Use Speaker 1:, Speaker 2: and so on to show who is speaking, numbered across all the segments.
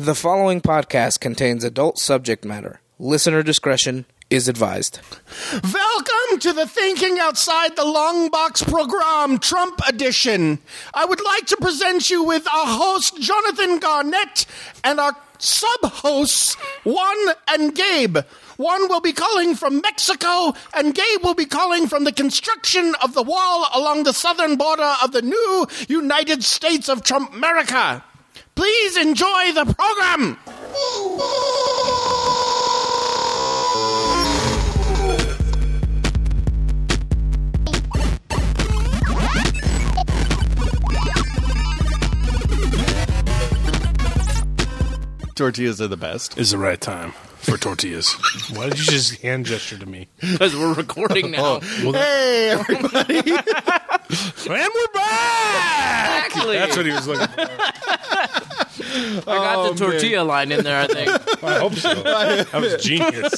Speaker 1: The following podcast contains adult subject matter. Listener discretion is advised.
Speaker 2: Welcome to the Thinking Outside the Long Box program, Trump edition. I would like to present you with our host, Jonathan Garnett, and our sub-hosts, Juan and Gabe. Juan will be calling from Mexico, and Gabe will be calling from the construction of the wall along the southern border of the new United States of Trump-America. Please enjoy the program. Tortillas are the best.
Speaker 3: Is the right time for tortillas. Why did you just hand gesture to me?
Speaker 1: Because we're recording now.
Speaker 2: Hey, everybody.
Speaker 3: And we're back!
Speaker 1: Exactly.
Speaker 3: That's what he was looking for.
Speaker 1: I got the tortilla line in there, I think.
Speaker 3: I hope so. That was genius.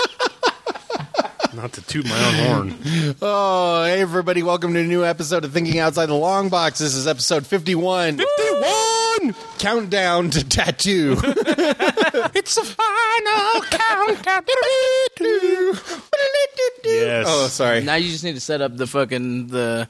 Speaker 3: Not to toot my own horn.
Speaker 2: Oh, hey, everybody. Welcome to a new episode of Thinking Outside the Long Box. This is episode 51.
Speaker 3: 51!
Speaker 2: Countdown to tattoo.
Speaker 3: It's the final countdown. Yes.
Speaker 2: Oh, sorry.
Speaker 1: Now you just need to set up the fucking
Speaker 2: Good.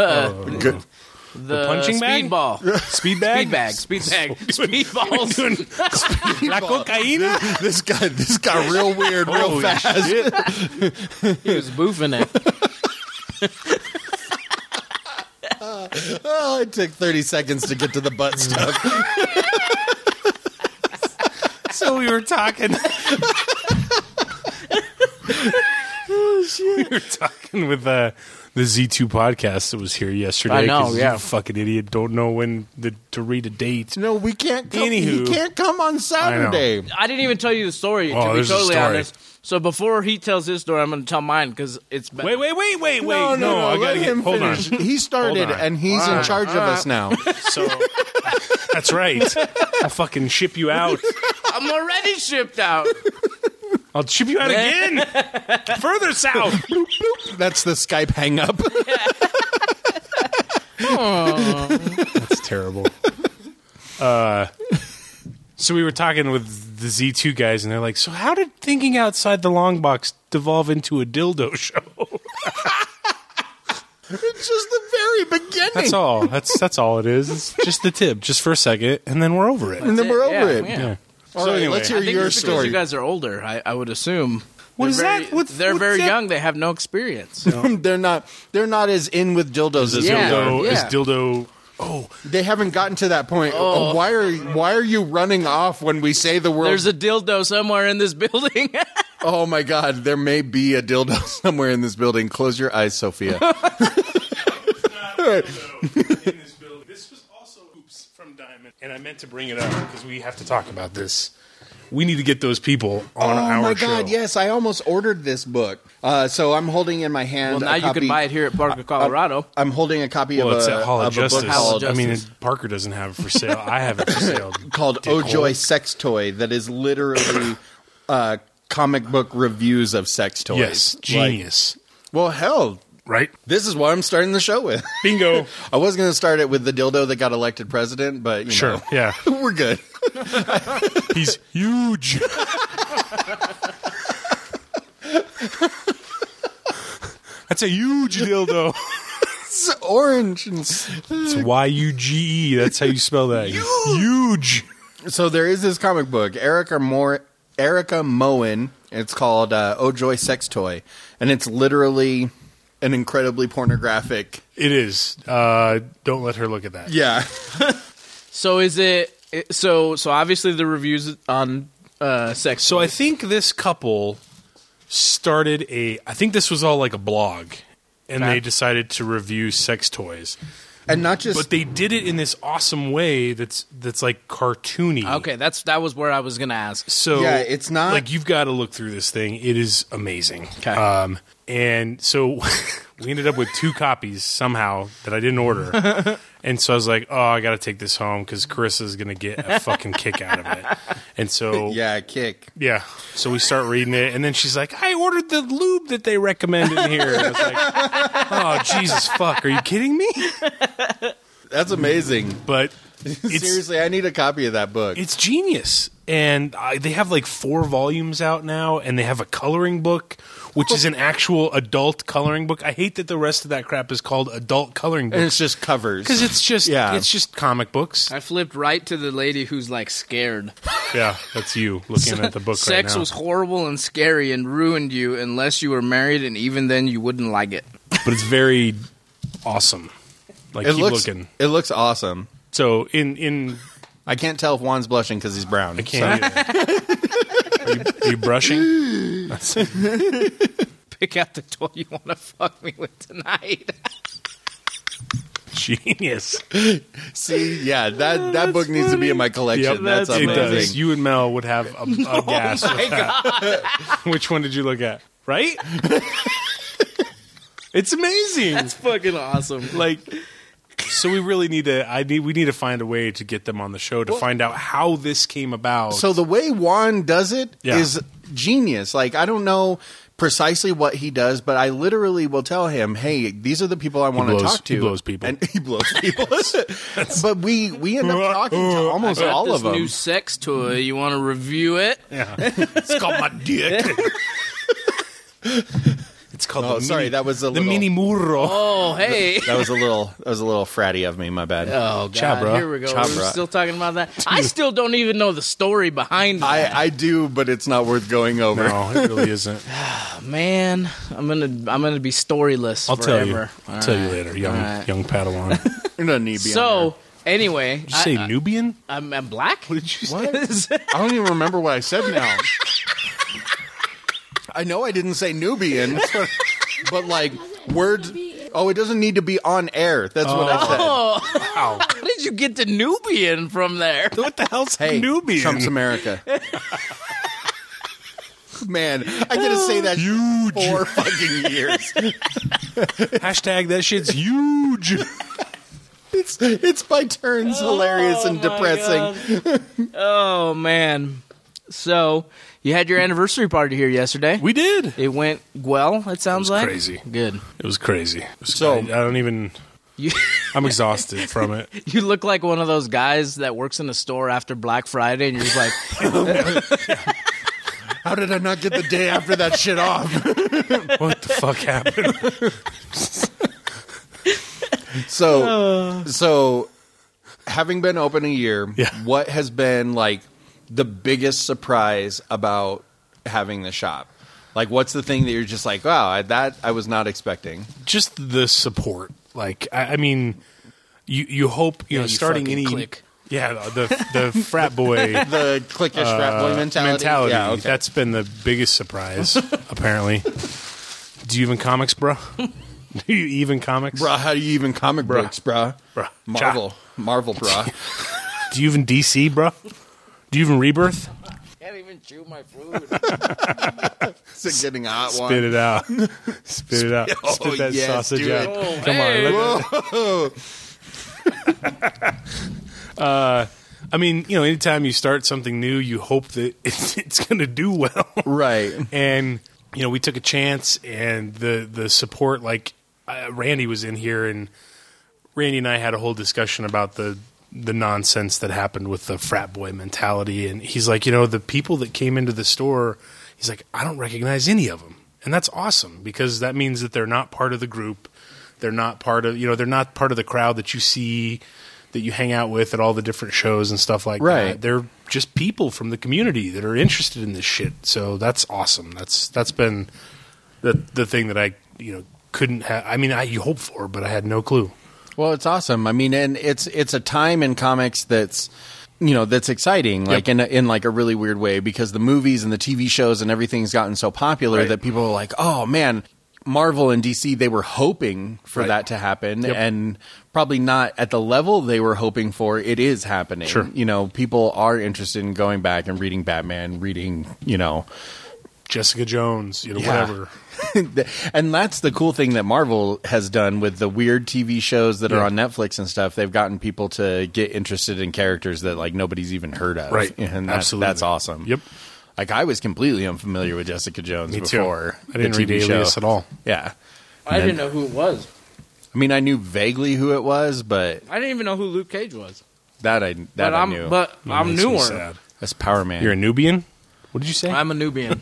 Speaker 1: the
Speaker 3: punching bag?
Speaker 1: speedball.
Speaker 3: Speed bag?
Speaker 1: Speed bag. Speedballs.
Speaker 3: La cocaína?
Speaker 2: This got real weird real
Speaker 3: Holy
Speaker 2: fast.
Speaker 3: shit.
Speaker 1: He was boofing it.
Speaker 2: Oh, it took 30 seconds to get to the butt stuff.
Speaker 3: So we were talking. We were talking with the Z2 podcast that was here yesterday.
Speaker 1: I know,
Speaker 3: 'cause
Speaker 1: yeah.
Speaker 3: You fucking idiot don't know when to read a date.
Speaker 2: No, we can't come.
Speaker 3: Anywho.
Speaker 2: He can't come on Saturday.
Speaker 1: I didn't even tell you the story,
Speaker 3: Oh,
Speaker 1: to be
Speaker 3: there's a
Speaker 1: totally
Speaker 3: story.
Speaker 1: honest. So before he tells his story, I'm going to tell mine because it's better.
Speaker 3: Wait.
Speaker 2: No,
Speaker 3: I
Speaker 2: let
Speaker 3: gotta
Speaker 2: him
Speaker 3: hold on.
Speaker 2: finish. He started,
Speaker 3: Hold on.
Speaker 2: and he's in charge of us now.
Speaker 3: So that's right. I'll fucking ship you out.
Speaker 1: I'm already shipped out.
Speaker 3: I'll ship you out again. Further south.
Speaker 2: That's the Skype hang-up.
Speaker 3: That's terrible. So we were talking with the Z2 guys, and they're like, so how did Thinking Outside the Long Box devolve into a dildo show?
Speaker 2: It's just the very beginning.
Speaker 3: That's all. That's all it is. It's just the tip, just for a second, and then we're over it.
Speaker 2: And then we're over it.
Speaker 1: Yeah.
Speaker 2: All
Speaker 3: So
Speaker 2: right,
Speaker 3: anyway.
Speaker 2: let's hear
Speaker 1: I think
Speaker 2: your
Speaker 1: it's because
Speaker 2: story.
Speaker 1: you guys are older, I would assume.
Speaker 3: What is
Speaker 1: They're
Speaker 3: that?
Speaker 1: very- they're
Speaker 3: what's
Speaker 1: very
Speaker 3: that?
Speaker 1: young. They have no experience.
Speaker 2: They're not as in with dildos as
Speaker 1: Yeah.
Speaker 2: we are.
Speaker 3: Dildo
Speaker 1: Yeah.
Speaker 3: is dildo. Oh,
Speaker 2: They haven't gotten to that point. Why are you running off when we say the word?
Speaker 1: There's a dildo somewhere in this building.
Speaker 2: Oh my God, there may be a dildo somewhere in this building. Close your eyes, Sophia.
Speaker 3: This was also Hoops from Diamond, and I meant to bring it up because we have to talk about this. We need to get those people on our
Speaker 2: Oh my
Speaker 3: show.
Speaker 2: God, yes, I almost ordered this book. So I'm holding in my hand.
Speaker 1: Well, now
Speaker 2: a
Speaker 1: you
Speaker 2: copy,
Speaker 1: can buy it here at Parker, Colorado.
Speaker 2: I'm holding a copy
Speaker 3: Well,
Speaker 2: of
Speaker 3: it's
Speaker 2: a
Speaker 3: at Hall of
Speaker 2: book
Speaker 3: Justice.
Speaker 1: Hall of
Speaker 3: I mean,
Speaker 1: Justice.
Speaker 3: Parker doesn't have it for sale. I have it for sale.
Speaker 2: called Oh Joy Sex Toy that is literally comic book reviews of sex toys.
Speaker 3: Yes, genius.
Speaker 2: Well, hell,
Speaker 3: Right?
Speaker 2: this is what I'm starting the show with.
Speaker 3: Bingo.
Speaker 2: I was going to start it with the dildo that got elected president, but you
Speaker 3: Sure.
Speaker 2: know,
Speaker 3: Yeah.
Speaker 2: we're good.
Speaker 3: He's huge. That's a huge dildo.
Speaker 2: It's orange. And
Speaker 3: It's Y-U-G-E. That's how you spell that. Huge.
Speaker 2: so there is this comic book, Erica Moen. It's called Oh Joy Sex Toy, and it's literally an incredibly pornographic.
Speaker 3: It is. Don't let her look at that.
Speaker 2: Yeah.
Speaker 1: So is it? So obviously the reviews on sex.
Speaker 3: So I think this couple started I think this was all like a blog, and
Speaker 1: Okay.
Speaker 3: they decided to review sex toys.
Speaker 2: And not just
Speaker 3: But they did it in this awesome way that's like cartoony.
Speaker 1: Okay, that was where I was gonna ask.
Speaker 3: So
Speaker 2: Yeah, it's not-
Speaker 3: like you've got to look through this thing. It is amazing.
Speaker 1: Okay.
Speaker 3: And so we ended up with 2 copies somehow that I didn't order. And so I was like, oh, I got to take this home because Carissa's going to get a fucking kick out of it. And so,
Speaker 2: yeah, kick.
Speaker 3: yeah. So we start reading it. And then she's like, I ordered the lube that they recommended here. And I was like, oh, Jesus, fuck. Are you kidding me?
Speaker 2: That's amazing.
Speaker 3: But
Speaker 2: Seriously, I need a copy of that book.
Speaker 3: It's genius. And they have like 4 volumes out now, and they have a coloring book, which is an actual adult coloring book. I hate that the rest of that crap is called adult coloring
Speaker 2: And
Speaker 3: books.
Speaker 2: it's just covers.
Speaker 3: Because it's just comic books.
Speaker 1: I flipped right to the lady who's like scared.
Speaker 3: Yeah, that's you looking at the book right now.
Speaker 1: Sex was horrible and scary and ruined you unless you were married, and even then you wouldn't like it.
Speaker 3: But it's very awesome. Like, keep looking.
Speaker 2: It looks awesome.
Speaker 3: So in
Speaker 2: I can't tell if Juan's blushing because he's brown.
Speaker 3: I can't either. Are you brushing?
Speaker 1: Pick out the toy you want to fuck me with tonight.
Speaker 3: Genius.
Speaker 2: See, yeah, that book needs to be in my collection. That's
Speaker 3: it
Speaker 2: amazing.
Speaker 3: does. You and Mel would have a gas with that. Which one did you look at? Right? It's amazing.
Speaker 1: That's fucking awesome.
Speaker 3: Like, so we really need to. We need to find a way to get them on the show to find out how this came about.
Speaker 2: So the way Juan does it is
Speaker 3: Yeah.
Speaker 2: genius. Like, I don't know precisely what he does, but I literally will tell him, "Hey, these are the people I want to talk to."
Speaker 3: He blows people.
Speaker 2: And he blows people. But we end up talking to almost
Speaker 1: Got
Speaker 2: all
Speaker 1: this
Speaker 2: of them.
Speaker 1: new sex toy. You want to review it?
Speaker 3: Yeah. It's called my dick. It's called
Speaker 2: Oh,
Speaker 3: the
Speaker 2: sorry,
Speaker 3: mini,
Speaker 2: that was a
Speaker 3: the
Speaker 2: little.
Speaker 3: mini murro.
Speaker 1: Oh, hey.
Speaker 2: That was a little fratty of me. My bad.
Speaker 1: Oh, God.
Speaker 3: Chabra.
Speaker 1: Here we go.
Speaker 2: Chabra.
Speaker 1: We're still talking about that. I still don't even know the story behind that.
Speaker 2: I do, but it's not worth going over.
Speaker 3: No, it really isn't.
Speaker 1: Man, I'm gonna be storyless
Speaker 3: I'll tell you.
Speaker 1: forever.
Speaker 3: I'll tell you later, young Padawan. Did
Speaker 2: You're not need to be on
Speaker 1: So, anyway.
Speaker 3: you say Nubian?
Speaker 1: I'm black?
Speaker 3: What did you say?
Speaker 2: there. I don't even remember what I said now. I know I didn't say Nubian, but like words. Oh, it doesn't need to be on air. That's what I said.
Speaker 1: Oh,
Speaker 3: Wow.
Speaker 1: how did you get to Nubian from there?
Speaker 3: What the hell's
Speaker 2: Hey,
Speaker 3: Nubian?
Speaker 2: Trump's America. Man, I get to say that
Speaker 3: Huge.
Speaker 2: 4 fucking years.
Speaker 3: Hashtag that shit's huge.
Speaker 2: It's by turns hilarious and depressing.
Speaker 1: Oh, man. So, you had your anniversary party here yesterday.
Speaker 3: We did.
Speaker 1: It went well, it sounds
Speaker 3: It was
Speaker 1: like.
Speaker 3: crazy.
Speaker 1: Good.
Speaker 3: It was crazy.
Speaker 2: So-
Speaker 3: I don't even.
Speaker 1: You,
Speaker 3: I'm exhausted from it.
Speaker 1: you look like one of those guys that works in a store after Black Friday, and you're just like,
Speaker 2: How did I not get the day after that shit off?
Speaker 3: What the fuck happened?
Speaker 2: So having been open a year,
Speaker 3: Yeah.
Speaker 2: what has been like the biggest surprise about having the shop? Like, what's the thing that you're just like, wow, that I was not expecting?
Speaker 3: Just the support. Like, I mean, you hope you know
Speaker 1: you
Speaker 3: starting
Speaker 1: fucking
Speaker 3: any.
Speaker 1: click.
Speaker 3: Yeah, the frat boy
Speaker 2: The cliquish frat boy mentality. Yeah, okay.
Speaker 3: That's been the biggest surprise, apparently. Do you even comics, bro? Do you even comics?
Speaker 2: Bruh, how do you even comic books, bruh?
Speaker 3: Bruh.
Speaker 2: Marvel, bruh.
Speaker 3: Do you even DC, bro? Do you even Rebirth?
Speaker 1: can't even chew my food.
Speaker 2: Is it getting a hot one?
Speaker 3: Spit it out. Spit it out.
Speaker 2: Oh,
Speaker 3: Spit that
Speaker 2: yes,
Speaker 3: sausage
Speaker 2: do
Speaker 3: out.
Speaker 2: it.
Speaker 1: Oh,
Speaker 3: Come
Speaker 1: hey.
Speaker 3: on. I mean, you know, anytime you start something new, you hope that it's going to do well.
Speaker 2: Right.
Speaker 3: And, you know, we took a chance, and the support, like, Randy was in here, and Randy and I had a whole discussion about the nonsense that happened with the frat boy mentality. And he's like, you know, the people that came into the store, he's like, I don't recognize any of them. And that's awesome, because that means that they're not part of the group. They're not part of, you know, they're not part of the crowd that you see, that you hang out with at all the different shows and stuff like
Speaker 2: Right.
Speaker 3: that. They're just people from the community that are interested in this shit. So that's awesome. That's been the thing that I, you know, couldn't have. I mean, you hope for, but I had no clue.
Speaker 2: Well, it's awesome. I mean, and it's a time in comics that's, you know, that's exciting, like in like a really weird way, because the movies and the TV shows and everything's gotten so popular
Speaker 3: Right.
Speaker 2: that people are like, oh man, Marvel and DC, they were hoping for
Speaker 3: Right.
Speaker 2: that to happen,
Speaker 3: Yep.
Speaker 2: and probably not at the level they were hoping for. It is happening.
Speaker 3: Sure.
Speaker 2: You know, people are interested in going back and reading Batman, reading, you know,
Speaker 3: Jessica Jones, you know,
Speaker 2: Yeah.
Speaker 3: whatever.
Speaker 2: and that's the cool thing that Marvel has done with the weird TV shows that are
Speaker 3: Yeah.
Speaker 2: on Netflix and stuff. They've gotten people to get interested in characters that like nobody's even heard of.
Speaker 3: Right.
Speaker 2: And
Speaker 3: Absolutely.
Speaker 2: that's awesome.
Speaker 3: Yep.
Speaker 2: Like I was completely unfamiliar with Jessica Jones
Speaker 3: Me too.
Speaker 2: before.
Speaker 3: I didn't
Speaker 2: the
Speaker 3: read
Speaker 2: TV
Speaker 3: Alias
Speaker 2: show.
Speaker 3: at all.
Speaker 2: Yeah.
Speaker 1: I didn't know who it was.
Speaker 2: I mean, I knew vaguely who it was, but
Speaker 1: I didn't even know who Luke Cage was.
Speaker 2: That I knew.
Speaker 1: But I'm
Speaker 3: Makes me
Speaker 1: newer.
Speaker 3: sad.
Speaker 2: That's Power Man.
Speaker 3: You're a Nubian? What did you say?
Speaker 1: I'm a Nubian.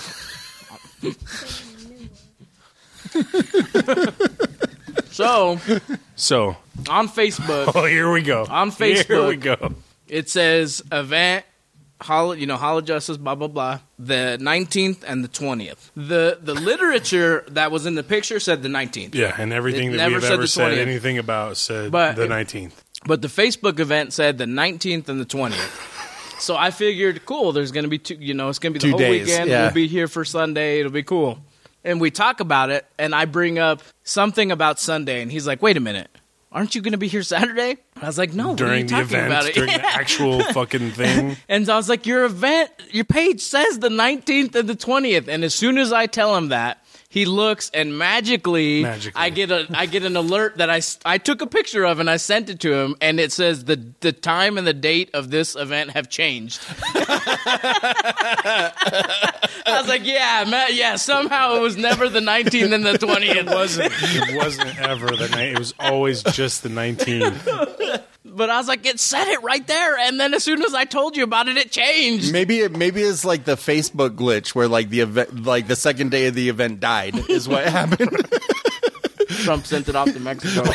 Speaker 1: So on Facebook,
Speaker 3: Oh, here we go.
Speaker 1: On
Speaker 3: Here
Speaker 1: Facebook.
Speaker 3: we go.
Speaker 1: it says event, Hall of Justice, blah blah blah, the 19th and the 20th. The literature that was in the picture said the 19th.
Speaker 3: Yeah, and everything
Speaker 1: It
Speaker 3: that we
Speaker 1: never
Speaker 3: have
Speaker 1: said
Speaker 3: ever
Speaker 1: the
Speaker 3: said
Speaker 1: 20th.
Speaker 3: anything about said
Speaker 1: But
Speaker 3: the
Speaker 1: it-
Speaker 3: 19th.
Speaker 1: But the Facebook event said the 19th and the 20th. So I figured, cool, there's going to be two, it's going to be the
Speaker 2: 2
Speaker 1: whole
Speaker 2: days,
Speaker 1: weekend.
Speaker 2: yeah.
Speaker 1: We'll be here for Sunday. It'll be cool. And we talk about it, and I bring up something about Sunday, and he's like, wait a minute. Aren't you going to be here Saturday? I was like, no,
Speaker 3: During
Speaker 1: what are
Speaker 3: the
Speaker 1: you talking
Speaker 3: event,
Speaker 1: about it?
Speaker 3: during the
Speaker 1: Yeah.
Speaker 3: actual fucking thing.
Speaker 1: And I was like, your page says the 19th and the 20th. And as soon as I tell him that, he looks and magically. I get an alert that I took a picture of and I sent it to him, and it says the time and the date of this event have changed. I was like, yeah, somehow it was never the 19th and the 20th.
Speaker 3: It wasn't ever the night. It was always just the 19th.
Speaker 1: But I was like, it said it right there, and then as soon as I told you about it, it changed.
Speaker 2: Maybe it's like the Facebook glitch where like the event, like the second day of the event died is what happened.
Speaker 1: Trump sent it off to Mexico.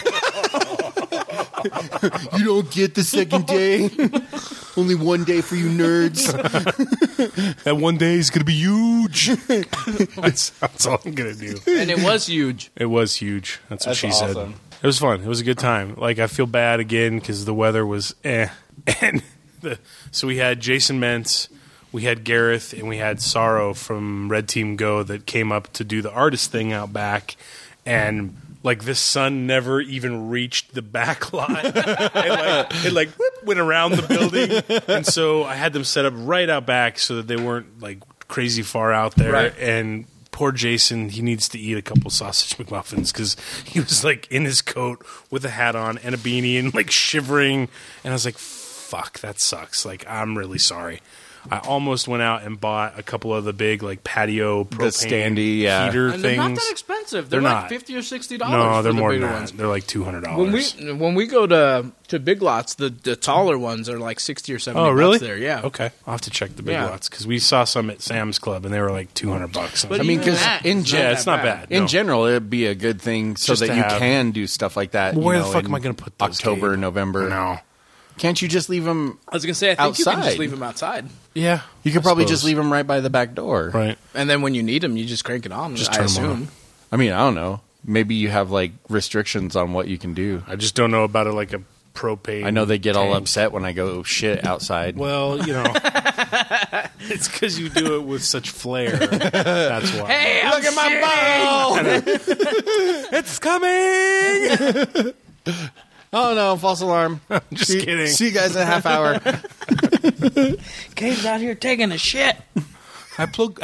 Speaker 2: You don't get the second day. Only one day for you nerds.
Speaker 3: That one day is going to be huge. That's all I'm going to do.
Speaker 1: And it was huge.
Speaker 3: It was huge. That's what
Speaker 2: That's
Speaker 3: she
Speaker 2: awesome.
Speaker 3: said. It was fun. It was a good time. Like, I feel bad again because the weather was And so we had Jason Mentz, we had Gareth, and we had Sorrow from Red Team Go that came up to do the artist thing out back. And, like, the sun never even reached the back lot. It whoop, went around the building. And so I had them set up right out back so that they weren't, like, crazy far out there.
Speaker 1: Right.
Speaker 3: And poor Jason, he needs to eat a couple sausage McMuffins because he was like in his coat with a hat on and a beanie and like shivering. And I was like, fuck, that sucks. Like, I'm really sorry. I almost went out and bought a couple of the big like patio propane
Speaker 2: standee, yeah.
Speaker 3: heater
Speaker 1: And they're
Speaker 3: things.
Speaker 1: not that expensive. They're,
Speaker 3: They're
Speaker 1: like
Speaker 3: not.
Speaker 1: $50 or $60.
Speaker 3: No,
Speaker 1: for
Speaker 3: they're
Speaker 1: the
Speaker 3: more
Speaker 1: bigger
Speaker 3: than that.
Speaker 1: ones.
Speaker 3: They're like $200.
Speaker 1: When we go to Big Lots, the taller ones are like 60 or 70
Speaker 3: Oh, really?
Speaker 1: bucks there. Yeah.
Speaker 3: Okay. I'll have to check the big
Speaker 1: Yeah.
Speaker 3: lots because we saw some at Sam's Club and they were like $200.
Speaker 1: But
Speaker 2: I mean,
Speaker 1: even
Speaker 2: 'cause
Speaker 1: that
Speaker 2: in
Speaker 1: is
Speaker 2: gen-
Speaker 3: yeah, it's not bad.
Speaker 2: In
Speaker 3: No.
Speaker 2: general, it'd be a good thing so
Speaker 3: Just
Speaker 2: that
Speaker 3: to
Speaker 2: you
Speaker 3: have-
Speaker 2: can do stuff like that.
Speaker 3: Where
Speaker 2: you
Speaker 3: the
Speaker 2: know,
Speaker 3: fuck
Speaker 2: in
Speaker 3: am I going to put those?
Speaker 2: October,
Speaker 3: Gabe?
Speaker 2: November.
Speaker 3: No.
Speaker 2: Can't you just leave them?
Speaker 1: I was going to say, I think you can
Speaker 2: Outside.
Speaker 1: just leave them outside.
Speaker 3: Yeah.
Speaker 2: You could probably just
Speaker 3: suppose.
Speaker 2: leave them right by the back door.
Speaker 3: Right.
Speaker 1: And then when you need them, you just crank it on,
Speaker 3: Just
Speaker 1: I
Speaker 3: turn 'em on.
Speaker 1: assume.
Speaker 2: I mean, I don't know. Maybe you have like restrictions on what you can do.
Speaker 3: I just don't know about it like a propane.
Speaker 2: I know they get all
Speaker 3: tank.
Speaker 2: upset when I go shit outside.
Speaker 3: Well, you know, it's because you do it with such flair. That's why.
Speaker 1: Hey,
Speaker 2: Look at my ball!
Speaker 3: It's coming.
Speaker 2: Oh no, false alarm.
Speaker 3: Just
Speaker 2: see,
Speaker 3: kidding.
Speaker 2: See you guys in a half hour.
Speaker 1: Cave's out here taking a shit.
Speaker 3: I plug.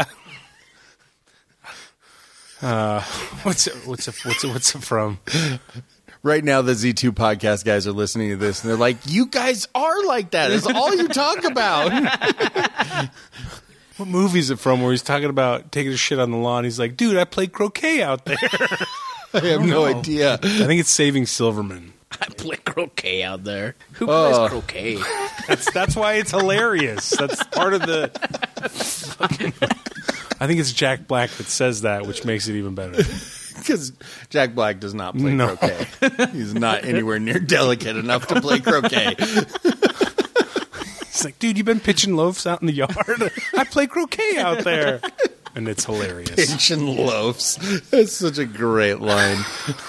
Speaker 3: What's it from?
Speaker 2: Right now, the Z2 podcast guys are listening to this, and they're like, "You guys are like that. That's all you talk about."
Speaker 3: What movie is it from? Where he's talking about taking a shit on the lawn. He's like, "Dude, I played croquet out there."
Speaker 2: I have no idea.
Speaker 3: I think it's Saving Silverman.
Speaker 1: I play croquet out there. Who
Speaker 2: Oh.
Speaker 1: plays croquet?
Speaker 3: That's why it's hilarious. That's part of the. Fucking, I think it's Jack Black that says that, which makes it even better.
Speaker 2: Because Jack Black does not play
Speaker 3: No.
Speaker 2: croquet. He's not anywhere near delicate enough to play croquet.
Speaker 3: He's like, dude, you've been pitching loaves out in the yard? I play croquet out there. And it's hilarious.
Speaker 2: Pinching loaves. That's such a great line.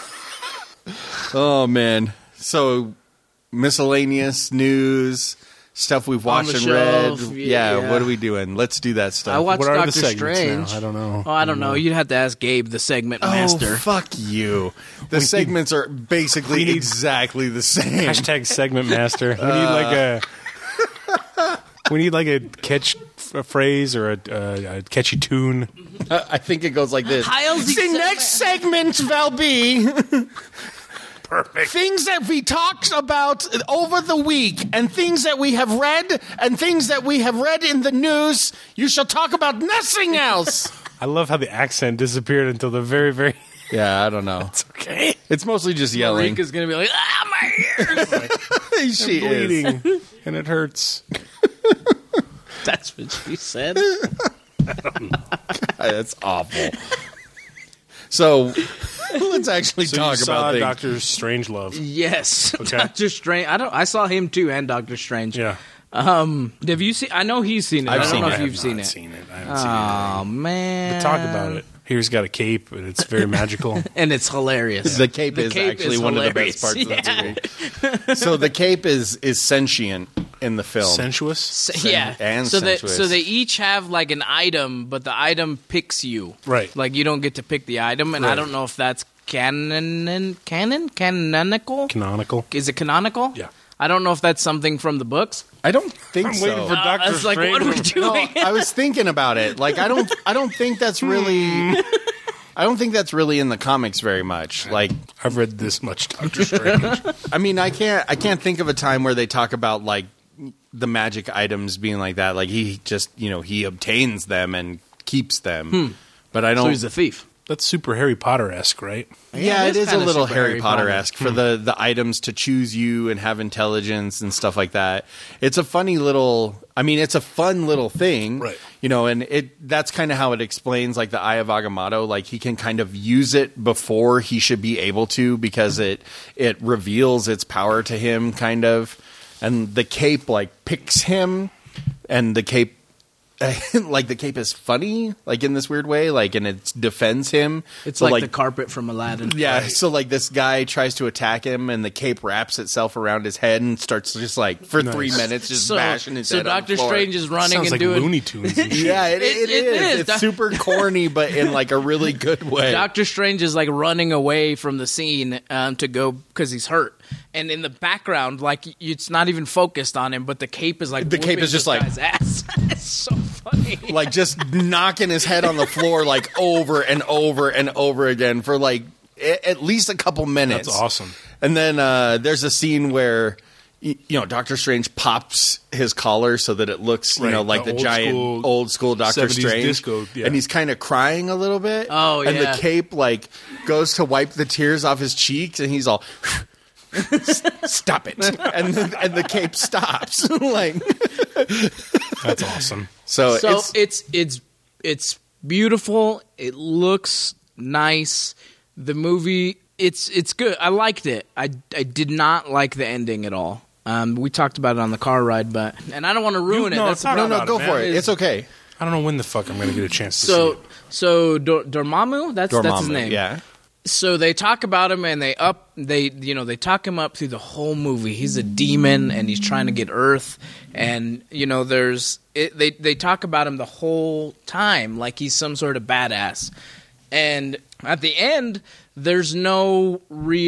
Speaker 2: Oh, man. So, miscellaneous news, stuff we've
Speaker 1: On
Speaker 2: watched
Speaker 1: the
Speaker 2: and
Speaker 1: shelf,
Speaker 2: read.
Speaker 1: yeah.
Speaker 2: What are we doing? Let's do that stuff.
Speaker 1: I watched
Speaker 3: What are
Speaker 1: Doctor
Speaker 3: the segments
Speaker 1: Strange.
Speaker 3: now? I don't know.
Speaker 1: Oh, I don't know. You'd have to ask Gabe, the segment
Speaker 2: Oh,
Speaker 1: master.
Speaker 2: fuck you. The segments are basically exactly the same.
Speaker 3: Hashtag segment master. We need like a catch phrase or a catchy tune.
Speaker 2: I think it goes like this.
Speaker 1: Heilsy
Speaker 2: The next segment will be
Speaker 3: Perfect.
Speaker 2: things that we talked about over the week and things that we have read and things that we have read in the news. You shall talk about nothing else.
Speaker 3: I love how the accent disappeared until the very, very.
Speaker 2: Yeah, I don't know.
Speaker 3: Okay.
Speaker 2: It's mostly just yelling.
Speaker 1: Rick is going to be like, my ears.
Speaker 2: She
Speaker 3: I'm bleeding,
Speaker 2: is.
Speaker 3: and it hurts.
Speaker 1: That's what she said.
Speaker 2: That's awful. So let's actually
Speaker 3: So
Speaker 2: talk
Speaker 3: you
Speaker 2: about
Speaker 3: saw
Speaker 2: things.
Speaker 3: Doctor Strangelove.
Speaker 1: Yes,
Speaker 3: Okay.
Speaker 1: Doctor Strange. I saw him too, and Doctor Strange.
Speaker 3: Yeah.
Speaker 1: Have you seen? I know he's seen it.
Speaker 2: I've
Speaker 1: I don't
Speaker 2: seen
Speaker 1: know
Speaker 2: it.
Speaker 1: if
Speaker 3: I
Speaker 1: you've
Speaker 3: have
Speaker 1: seen
Speaker 3: not
Speaker 1: it.
Speaker 3: seen it. I haven't seen it.
Speaker 1: Oh man!
Speaker 3: But talk about it. Here he's got a cape, and it's very magical.
Speaker 1: And it's hilarious.
Speaker 2: The cape is actually one of the best parts of the movie. So the cape is sentient in the film.
Speaker 3: Sensuous.
Speaker 1: Yeah,
Speaker 2: and
Speaker 1: so
Speaker 2: sensuous.
Speaker 1: they each have like an item, but the item picks you.
Speaker 3: Right.
Speaker 1: Like you don't get to pick the item, and I
Speaker 3: Right.
Speaker 1: don't know if that's canonical.
Speaker 3: Canonical.
Speaker 1: Is it canonical?
Speaker 3: Yeah.
Speaker 1: I don't know if that's something from the books.
Speaker 2: I don't think
Speaker 3: I'm
Speaker 2: so.
Speaker 3: waiting for Doctor
Speaker 1: It's like, what are we
Speaker 3: Strange.
Speaker 1: doing?
Speaker 2: No, I was thinking about it. Like I don't think that's really I don't think that's really in the comics very much. Like
Speaker 3: I've read this much Doctor Strange.
Speaker 2: I mean, I can't think of a time where they talk about like the magic items being like that. Like he just, he obtains them and keeps them. But I don't
Speaker 1: So he's a thief.
Speaker 3: That's super Harry Potter-esque, right?
Speaker 2: Yeah,
Speaker 1: it
Speaker 2: it
Speaker 1: is
Speaker 2: is a
Speaker 1: kinda
Speaker 2: little
Speaker 1: super
Speaker 2: Harry
Speaker 1: Harry
Speaker 2: Potter-esque for the items to choose you and have intelligence and stuff like that. It's a funny little it's a fun little thing.
Speaker 3: Right.
Speaker 2: And that's kind of how it explains like the Eye of Agamotto. Like he can kind of use it before he should be able to because it reveals its power to him kind of. And the cape like picks him and the cape like the cape is funny, like in this weird way, like and it defends him.
Speaker 1: It's
Speaker 2: So,
Speaker 1: like the carpet from Aladdin.
Speaker 2: yeah, so like this guy tries to attack him, and the cape wraps itself around his head and starts just like for 3 minutes just bashing his head.
Speaker 1: So
Speaker 2: on the
Speaker 1: Doctor
Speaker 2: floor.
Speaker 1: Strange is running
Speaker 3: Sounds
Speaker 1: and
Speaker 3: like
Speaker 1: doing.
Speaker 3: Looney Tunes and shit.
Speaker 2: Yeah, it
Speaker 1: It
Speaker 2: is.
Speaker 1: is.
Speaker 2: It's super corny, but in like a really good way.
Speaker 1: Doctor Strange is like running away from the scene to go because he's hurt, and in the background, like it's not even focused on him, but the cape is like
Speaker 2: The cape
Speaker 1: whooping
Speaker 2: is just
Speaker 1: this
Speaker 2: like-
Speaker 1: guy's ass. It's so funny.
Speaker 2: Like just knocking his head on the floor like over and over and over again for like at least a couple minutes.
Speaker 3: That's awesome.
Speaker 2: And then there's a scene where Doctor Strange pops his collar so that it looks
Speaker 3: Right,
Speaker 2: like
Speaker 3: the
Speaker 2: the
Speaker 3: old
Speaker 2: giant
Speaker 3: school
Speaker 2: old school Doctor
Speaker 3: 70s
Speaker 2: Strange,
Speaker 3: disco, yeah.
Speaker 2: and he's kind of crying a little bit.
Speaker 1: Oh,
Speaker 2: and
Speaker 1: yeah.
Speaker 2: the cape like goes to wipe the tears off his cheeks, and he's all. Stop it! And the cape stops. Like
Speaker 3: That's awesome.
Speaker 2: so
Speaker 1: it's beautiful. It looks nice. The movie, it's good. I liked it. I did not like the ending at all. We talked about it on the car ride, and I don't want to ruin it.
Speaker 3: no,
Speaker 1: That's the
Speaker 3: talk
Speaker 1: problem.
Speaker 2: no,
Speaker 3: about
Speaker 2: go
Speaker 3: it,
Speaker 2: for
Speaker 3: man.
Speaker 2: it. It's okay.
Speaker 3: I don't know when the fuck I'm going to get a chance to see it.
Speaker 1: So Dormammu, that's his name.
Speaker 2: Yeah.
Speaker 1: So they talk about him, and they talk him up through the whole movie. He's a demon, and he's trying to get Earth, and they talk about him the whole time like he's some sort of badass. And at the end, there's not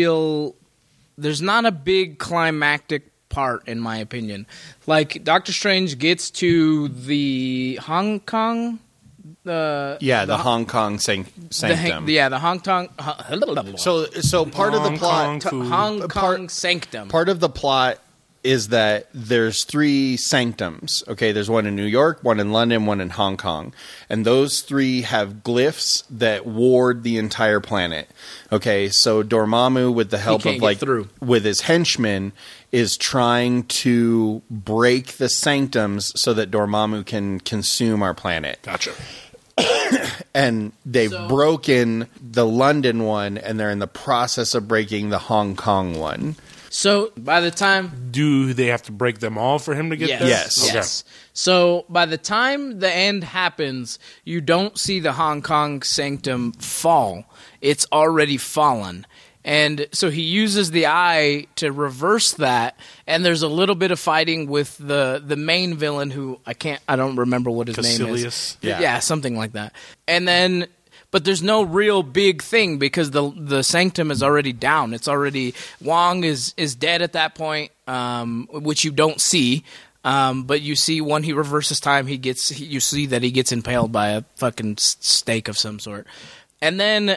Speaker 1: a big climactic part, in my opinion. Like Doctor Strange gets to the Hong Kong.
Speaker 2: The Hong Kong sanctum.
Speaker 1: The Hong Kong.
Speaker 2: So part of the
Speaker 3: Hong
Speaker 2: plot,
Speaker 3: Kong food.
Speaker 1: Hong Kong sanctum.
Speaker 2: part of the plot is that there's 3 sanctums. Okay, there's one in New York, one in London, one in Hong Kong, and those 3 have glyphs that ward the entire planet. Okay, so Dormammu, with the help
Speaker 1: can't
Speaker 2: of
Speaker 1: get through.
Speaker 2: with his henchmen, is trying to break the sanctums so that Dormammu can consume our planet.
Speaker 3: Gotcha.
Speaker 2: And they've broken the London one, and they're in the process of breaking the Hong Kong one.
Speaker 1: So by the time
Speaker 3: Do they have to break them all for him to get there?
Speaker 2: Yes.
Speaker 3: Okay.
Speaker 1: Yes. So by the time the end happens, you don't see the Hong Kong sanctum fall. It's already fallen. And so he uses the eye to reverse that, and there's a little bit of fighting with the main villain who I don't remember what his name is.
Speaker 3: Caecilius?
Speaker 2: Yeah.
Speaker 1: Something like that. And then but there's no real big thing because the sanctum is already down. It's already Wong is dead at that point, which you don't see. But you see when he reverses time, you see that he gets impaled by a fucking stake of some sort. And then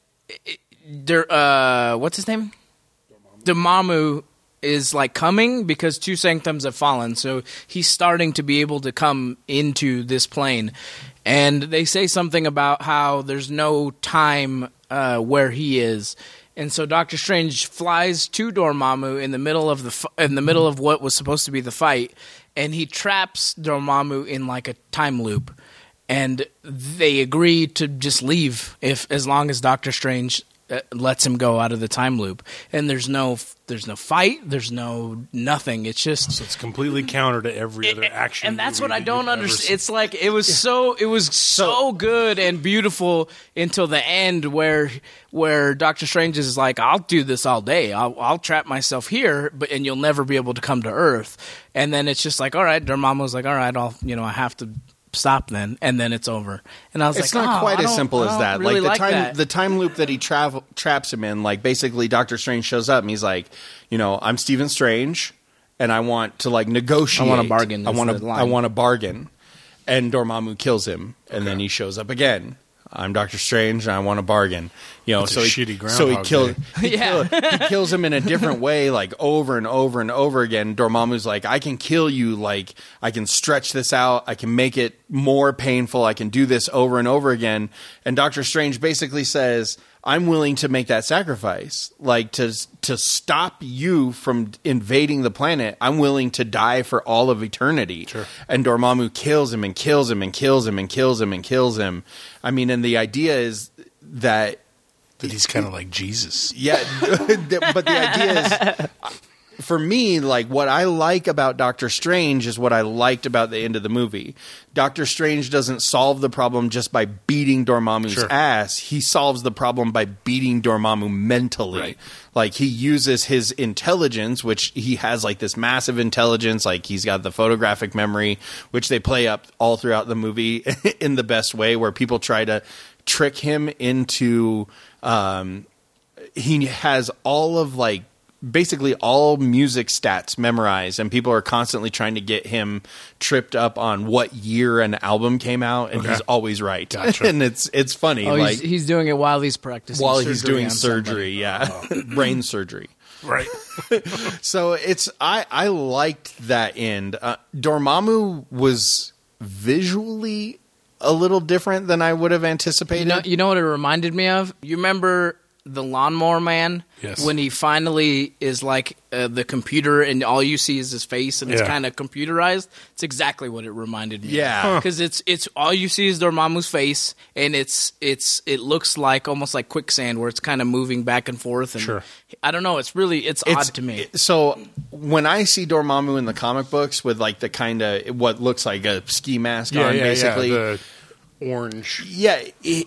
Speaker 1: what's his name? Dormammu is like coming because 2 sanctums have fallen, so he's starting to be able to come into this plane. And they say something about how there's no time where he is, And so Doctor Strange flies to Dormammu in the middle of what was supposed to be the fight, and he traps Dormammu in like a time loop. And they agree to just leave as long as Doctor Strange lets him go out of the time loop. And there's no fight, there's no nothing. It's just
Speaker 3: so it's completely counter to every other action.
Speaker 1: And that's what I don't understand. It's like it was so good and beautiful until the end where Doctor Strange is like, I'll do this all day. I'll trap myself here, and you'll never be able to come to Earth. And then it's just like, all right, Dormammu's like, all right, I have to stop then, and then it's over. And I was
Speaker 2: it's
Speaker 1: like,
Speaker 2: not quite as simple as that.
Speaker 1: Really
Speaker 2: the time loop that he traps him in, like basically Doctor Strange shows up and he's like, I'm Stephen Strange and I want to like negotiate.
Speaker 1: I want a bargain.
Speaker 2: I want a bargain. And Dormammu kills him, and then he shows up again. I'm Doctor Strange, and I want a bargain.
Speaker 3: Shitty Groundhog
Speaker 2: he kills him in a different way, like over and over and over again. Dormammu's like, I can kill you, like I can stretch this out, I can make it more painful, I can do this over and over again. And Doctor Strange basically says, I'm willing to make that sacrifice, like to stop you from invading the planet. I'm willing to die for all of eternity.
Speaker 3: Sure.
Speaker 2: And Dormammu kills him and kills him and kills him and kills him and kills him. I mean, and the idea is that
Speaker 3: he's kind of like Jesus.
Speaker 2: Yeah, but the idea is, for me, like what I like about Doctor Strange is what I liked about the end of the movie. Doctor Strange doesn't solve the problem just by beating Dormammu's ass. He solves the problem by beating Dormammu mentally.
Speaker 3: Right.
Speaker 2: Like he uses his intelligence, which he has like this massive intelligence. Like he's got the photographic memory, which they play up all throughout the movie in the best way, where people try to trick him into he has all of like basically all music stats memorized, and people are constantly trying to get him tripped up on what year an album came out, and he's always right.
Speaker 3: Gotcha.
Speaker 2: And it's funny.
Speaker 1: Oh, like he's doing it while he's practicing.
Speaker 2: While he's doing surgery, brain surgery.
Speaker 3: Right.
Speaker 2: So I liked that end. Dormammu was visually a little different than I would have anticipated.
Speaker 1: You know what it reminded me of? You remember the Lawnmower Man?
Speaker 3: Yes.
Speaker 1: When he finally is like the computer and all you see is his face and it's kind of computerized? It's exactly what it reminded me.
Speaker 2: Yeah.
Speaker 1: Because it's all you see is Dormammu's face, and it looks like almost like quicksand where it's kind of moving back and forth. And I don't know. It's odd to me.
Speaker 2: So when I see Dormammu in the comic books with like the kind of what looks like a ski mask on, basically.
Speaker 3: The orange.
Speaker 2: Yeah.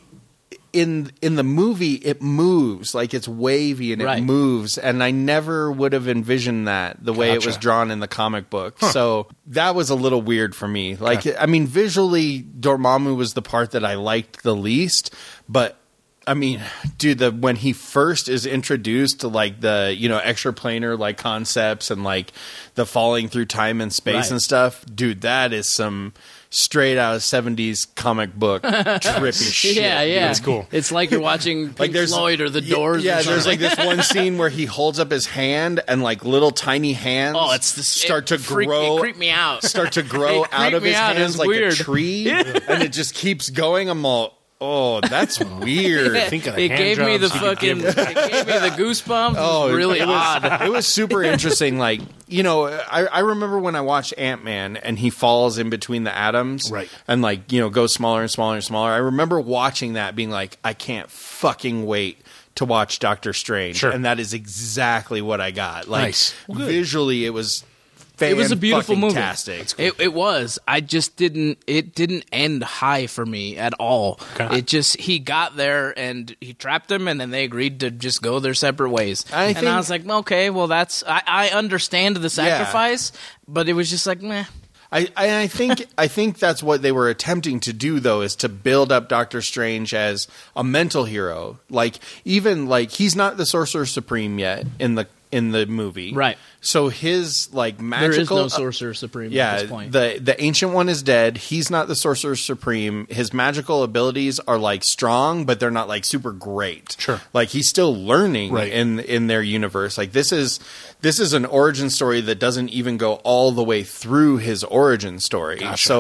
Speaker 2: In the movie, it moves, like it's wavy and it moves, and I never would have envisioned that the way it was drawn in the comic book. So that was a little weird for me. Like, I mean, visually, Dormammu was the part that I liked the least, but I mean, dude, when he first is introduced to like the, extraplanar like concepts and like the falling through time and space and stuff, dude, that is some straight out of 70s comic book trippy shit.
Speaker 1: Yeah.
Speaker 3: It's cool.
Speaker 1: It's like you're watching Pink Floyd or The Doors.
Speaker 2: Yeah,
Speaker 1: or
Speaker 2: there's like this one scene where he holds up his hand and like little tiny hands start to grow.
Speaker 1: It creeped me out.
Speaker 2: Start to grow out of his hands like a tree, and it just keeps going. I'm all, oh, that's weird.
Speaker 1: It gave me the goosebumps. Oh, it was odd.
Speaker 2: It was super interesting. Like, I remember when I watched Ant-Man and he falls in between the atoms,
Speaker 3: right? And
Speaker 2: like, goes smaller and smaller and smaller. I remember watching that being like, I can't fucking wait to watch Doctor Strange.
Speaker 3: Sure.
Speaker 2: And that is exactly what I got. Like,
Speaker 3: nice.
Speaker 2: Visually, it was
Speaker 1: It was a beautiful movie.
Speaker 2: Cool.
Speaker 1: It was. I just it didn't end high for me at all. Okay. He got there and he trapped him, and then they agreed to just go their separate ways. I was like, okay, well, I understand the sacrifice, but it was just like, meh.
Speaker 2: I think that's what they were attempting to do, though, is to build up Doctor Strange as a mental hero. Like, even like he's not the Sorcerer Supreme yet in the movie,
Speaker 1: right?
Speaker 2: So his like magical,
Speaker 1: there is no Sorcerer Supreme at this point.
Speaker 2: The Ancient One is dead. He's not the Sorcerer Supreme. His magical abilities are like strong, but they're not like super great.
Speaker 3: Sure,
Speaker 2: like he's still learning in their universe. Like this is an origin story that doesn't even go all the way through his origin story.
Speaker 3: Gotcha.
Speaker 2: So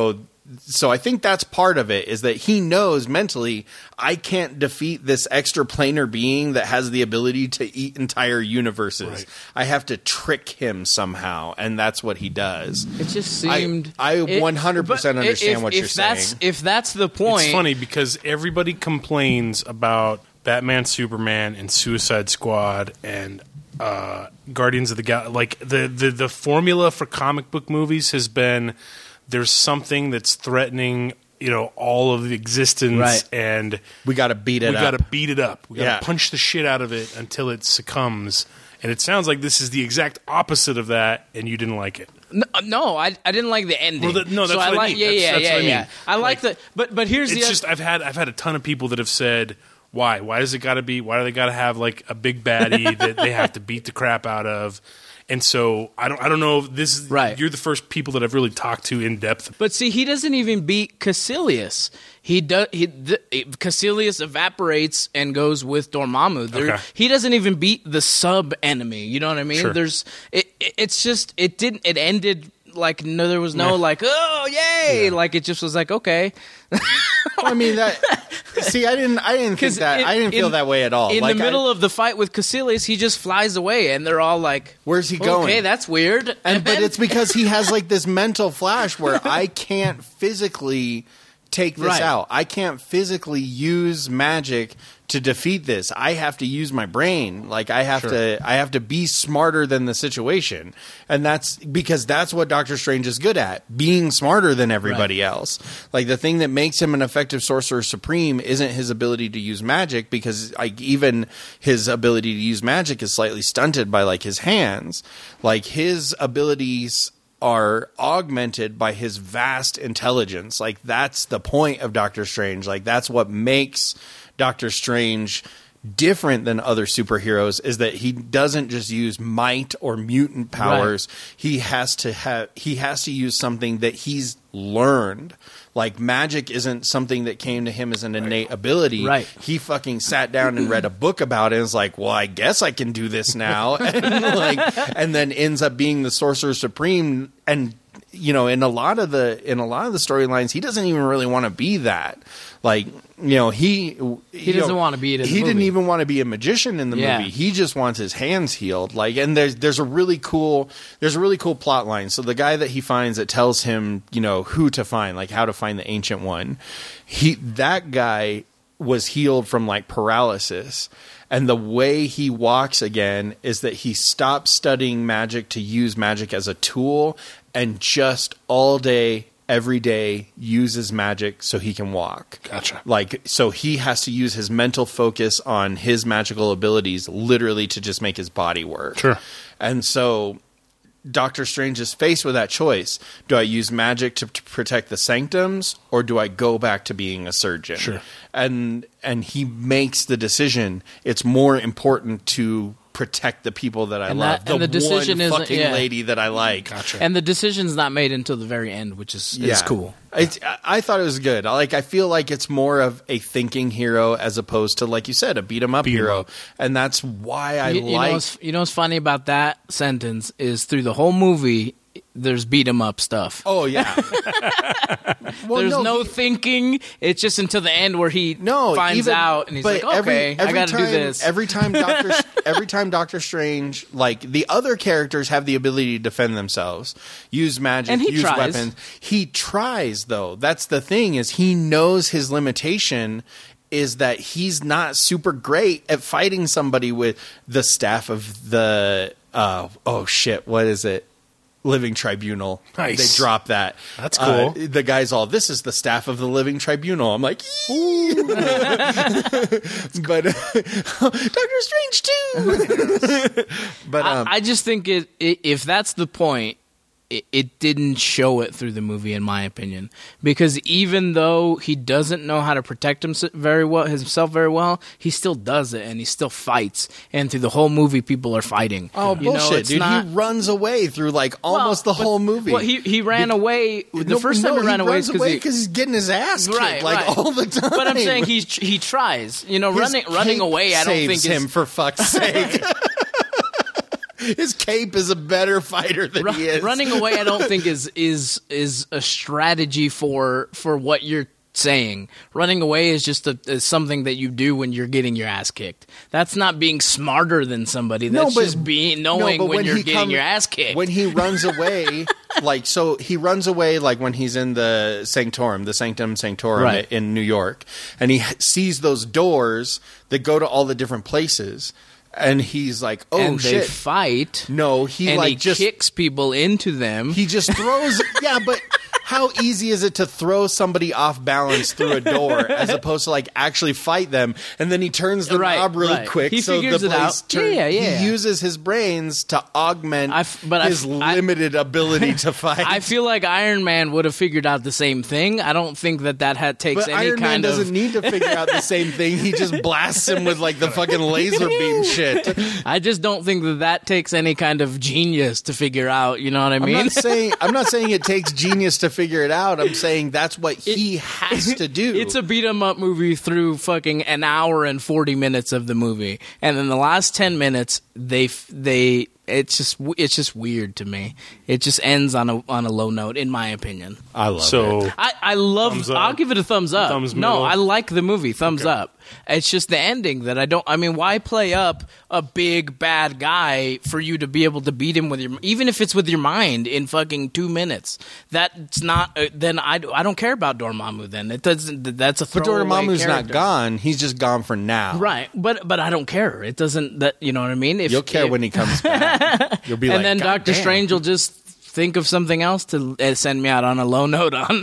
Speaker 2: so I think that's part of it, is that he knows mentally, I can't defeat this extraplanar being that has the ability to eat entire universes.
Speaker 3: Right.
Speaker 2: I have to trick him somehow, and that's what he does.
Speaker 1: It just seemed...
Speaker 2: I 100% understand what you're saying.
Speaker 1: If that's the point...
Speaker 3: It's funny because everybody complains about Batman, Superman, and Suicide Squad, and Guardians of the Galaxy. Like, the formula for comic book movies has been... There's something that's threatening, all of the existence,
Speaker 1: right.
Speaker 2: And we got to beat it up.
Speaker 3: We got to beat it up. We got to punch the shit out of it until it succumbs. And it sounds like this is the exact opposite of that, and you didn't like it.
Speaker 1: No, I didn't like the ending.
Speaker 3: Well, that's what I mean.
Speaker 1: Yeah,
Speaker 3: that's what I mean.
Speaker 1: I like the, but here's
Speaker 3: it's just I've had a ton of people that have said, why does it got to be? Why do they got to have like a big baddie that they have to beat the crap out of? And so I don't know if this is
Speaker 1: right.
Speaker 3: You're the first people that I've really talked to in depth.
Speaker 1: But see, he doesn't even beat Caecilius. Caecilius evaporates and goes with Dormammu.
Speaker 3: Okay.
Speaker 1: He doesn't even beat the sub enemy. You know what I mean?
Speaker 3: Sure.
Speaker 1: It ended like there was no like, oh yay,
Speaker 3: yeah.
Speaker 1: Like it just was like, okay.
Speaker 2: I mean that. See, I didn't think that. I didn't feel that way at all.
Speaker 1: In the middle of the fight with Caecilius, he just flies away, and they're all like,
Speaker 2: "Where's he going?"
Speaker 1: Okay, that's weird.
Speaker 2: But it's because he has like this mental flash where I can't physically take this out. I can't physically use magic to defeat this. I have to use my brain. Like I have to be smarter than the situation. And that's because that's what Doctor Strange is good at, being smarter than everybody else. Like the thing that makes him an effective Sorcerer Supreme isn't his ability to use magic, because like even his ability to use magic is slightly stunted by like his hands. Like his abilities are augmented by his vast intelligence. Like that's the point of Doctor Strange. Like that's what makes Doctor Strange different than other superheroes, is that he doesn't just use might or mutant powers. Right. He has to use something that he's learned. Like magic isn't something that came to him as an innate ability.
Speaker 1: Right.
Speaker 2: He fucking sat down and read a book about it and was like, well, I guess I can do this now. and then ends up being the Sorcerer Supreme. And in a lot of the storylines, he doesn't even really want to be that. Like, he
Speaker 1: doesn't want to be it in the movie.
Speaker 2: He didn't even want to be a magician in the movie. He just wants his hands healed. Like, and there's a really cool plot line. So the guy that he finds that tells him, who to find, like how to find the Ancient One, that guy was healed from like paralysis. And the way he walks again is that he stopped studying magic to use magic as a tool, and just all day, every day uses magic so he can walk.
Speaker 3: Gotcha.
Speaker 2: Like, so he has to use his mental focus on his magical abilities literally to just make his body work.
Speaker 3: Sure.
Speaker 2: And so Doctor Strange is faced with that choice. Do I use magic to protect the sanctums, or do I go back to being a surgeon?
Speaker 3: Sure.
Speaker 2: And he makes the decision. It's more important to protect the people that I love.
Speaker 1: The decision
Speaker 2: one
Speaker 1: is
Speaker 2: fucking lady that I like.
Speaker 3: Gotcha.
Speaker 1: And the decision's not made until the very end, which is cool.
Speaker 2: I thought it was good. I feel like it's more of a thinking hero as opposed to, like you said, a beat 'em up hero. And that's why I
Speaker 1: You know what's funny about that sentence is through the whole movie, there's beat 'em up stuff.
Speaker 2: Oh yeah.
Speaker 1: There's no thinking. It's just until the end where he finds out and he's like, okay, I got to do this.
Speaker 2: Every time Doctor Strange, like the other characters have the ability to defend themselves, use magic,
Speaker 1: and
Speaker 2: use weapons. He tries though. That's the thing, is he knows his limitation is that he's not super great at fighting somebody with the staff of the what is it? Living Tribunal.
Speaker 3: Nice.
Speaker 2: They drop that.
Speaker 3: That's cool.
Speaker 2: The guy's all, this is the staff of the Living Tribunal. I'm like, but Doctor Strange too. But
Speaker 1: I just think if that's the point, it didn't show it through the movie, in my opinion, because even though he doesn't know how to protect himself very well, he still does it, and he still fights. And through the whole movie, people are fighting.
Speaker 2: Oh, bullshit, dude! He runs away through like almost the whole movie.
Speaker 1: Well, he ran away the first time. He ran away
Speaker 2: because he's getting his ass kicked all the time.
Speaker 1: But I'm saying he tries. Running away. I don't think
Speaker 2: saves him for fuck's sake. His cape is a better fighter than he is.
Speaker 1: Running away, I don't think is a strategy for what you're saying. Running away is just is something that you do when you're getting your ass kicked. That's not being smarter than somebody. That's just knowing when you're getting your ass kicked.
Speaker 2: When he runs away, he runs away like when he's in the Sanctorum, the Sanctum Sanctorum in New York, and he sees those doors that go to all the different places. And he's like, "Oh
Speaker 1: and
Speaker 2: shit!"
Speaker 1: They fight.
Speaker 2: No, he just
Speaker 1: kicks people into them.
Speaker 2: He just throws. Yeah, but how easy is it to throw somebody off balance through a door as opposed to actually fight them? And then he turns the knob really quick.
Speaker 1: He figures it out.
Speaker 2: He uses his brains to augment his limited ability to fight.
Speaker 1: I feel like Iron Man would have figured out the same thing. I don't think that takes
Speaker 2: but
Speaker 1: any
Speaker 2: Iron Man doesn't need to figure out the same thing. He just blasts him with the fucking laser beam shit.
Speaker 1: I just don't think that takes any kind of genius to figure out. You know what I mean?
Speaker 2: I'm not saying it takes genius to figure it out. I'm saying that's what he has to do.
Speaker 1: It's a beat 'em up movie through fucking an hour and 40 minutes of the movie, and then the last 10 minutes it's just weird to me. It just ends on a low note, in my opinion.
Speaker 2: I love it.
Speaker 1: I love. I'll give it a thumbs up.
Speaker 3: No,
Speaker 1: I like the movie. Thumbs up. It's just the ending that I don't. I mean, why play up a big bad guy for you to be able to beat him with even if it's with your mind in fucking 2 minutes? That's not. Then I don't care about Dormammu. Then it doesn't. That's a throwaway
Speaker 2: But Dormammu's
Speaker 1: character.
Speaker 2: not gone. He's just gone for now.
Speaker 1: Right, but I don't care. It doesn't. That you know what I mean?
Speaker 2: You'll care when he comes back. You'll be
Speaker 1: and then Doctor Strange will just think of something else to send me out on a low note on.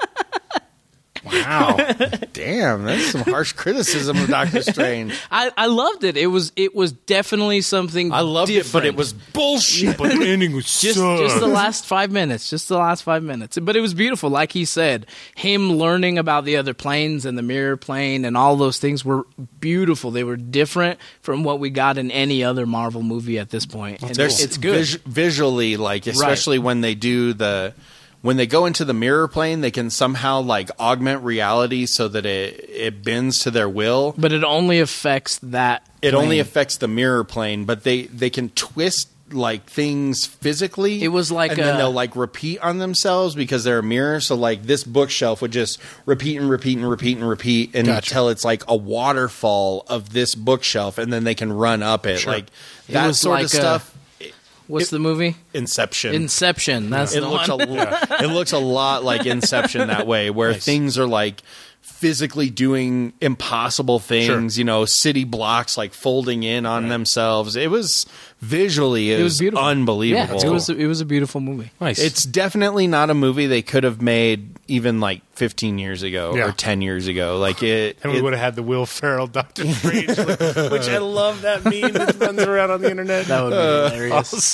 Speaker 2: Wow. Damn, that's some harsh criticism of Doctor Strange.
Speaker 1: I loved it. It was definitely something
Speaker 2: I loved
Speaker 1: different.
Speaker 2: it, but it was bullshit.
Speaker 3: But the ending was
Speaker 1: just the last 5 minutes. Just the last 5 minutes. But it was beautiful. Like he said, him learning about the other planes and the mirror plane and all those things were beautiful. They were different from what we got in any other Marvel movie at this point. And it's good.
Speaker 2: Visually, especially when they do when they go into the mirror plane, they can somehow augment reality so that it bends to their will.
Speaker 1: But it only affects that
Speaker 2: It
Speaker 1: plane.
Speaker 2: only affects the mirror plane, but they can twist things physically.
Speaker 1: It was
Speaker 2: and then they'll repeat on themselves because they're a mirror. So this bookshelf would just repeat and repeat and repeat and repeat until it's a waterfall of this bookshelf, and then they can run up it.
Speaker 3: Sure.
Speaker 2: That sort of stuff.
Speaker 1: What's the movie?
Speaker 2: Inception.
Speaker 1: That's the one.
Speaker 2: It looks a lot like Inception that way, where things are physically doing impossible things.
Speaker 3: Sure.
Speaker 2: City blocks folding in on themselves. It was visually, it was beautiful. Unbelievable.
Speaker 1: Yeah, it was a beautiful movie.
Speaker 3: Nice.
Speaker 2: It's definitely not a movie they could have made even 15 years ago or 10 years ago.
Speaker 3: And we would have had the Will Ferrell Doctor Strange, which I love that meme that runs around on the internet.
Speaker 1: That would be hilarious.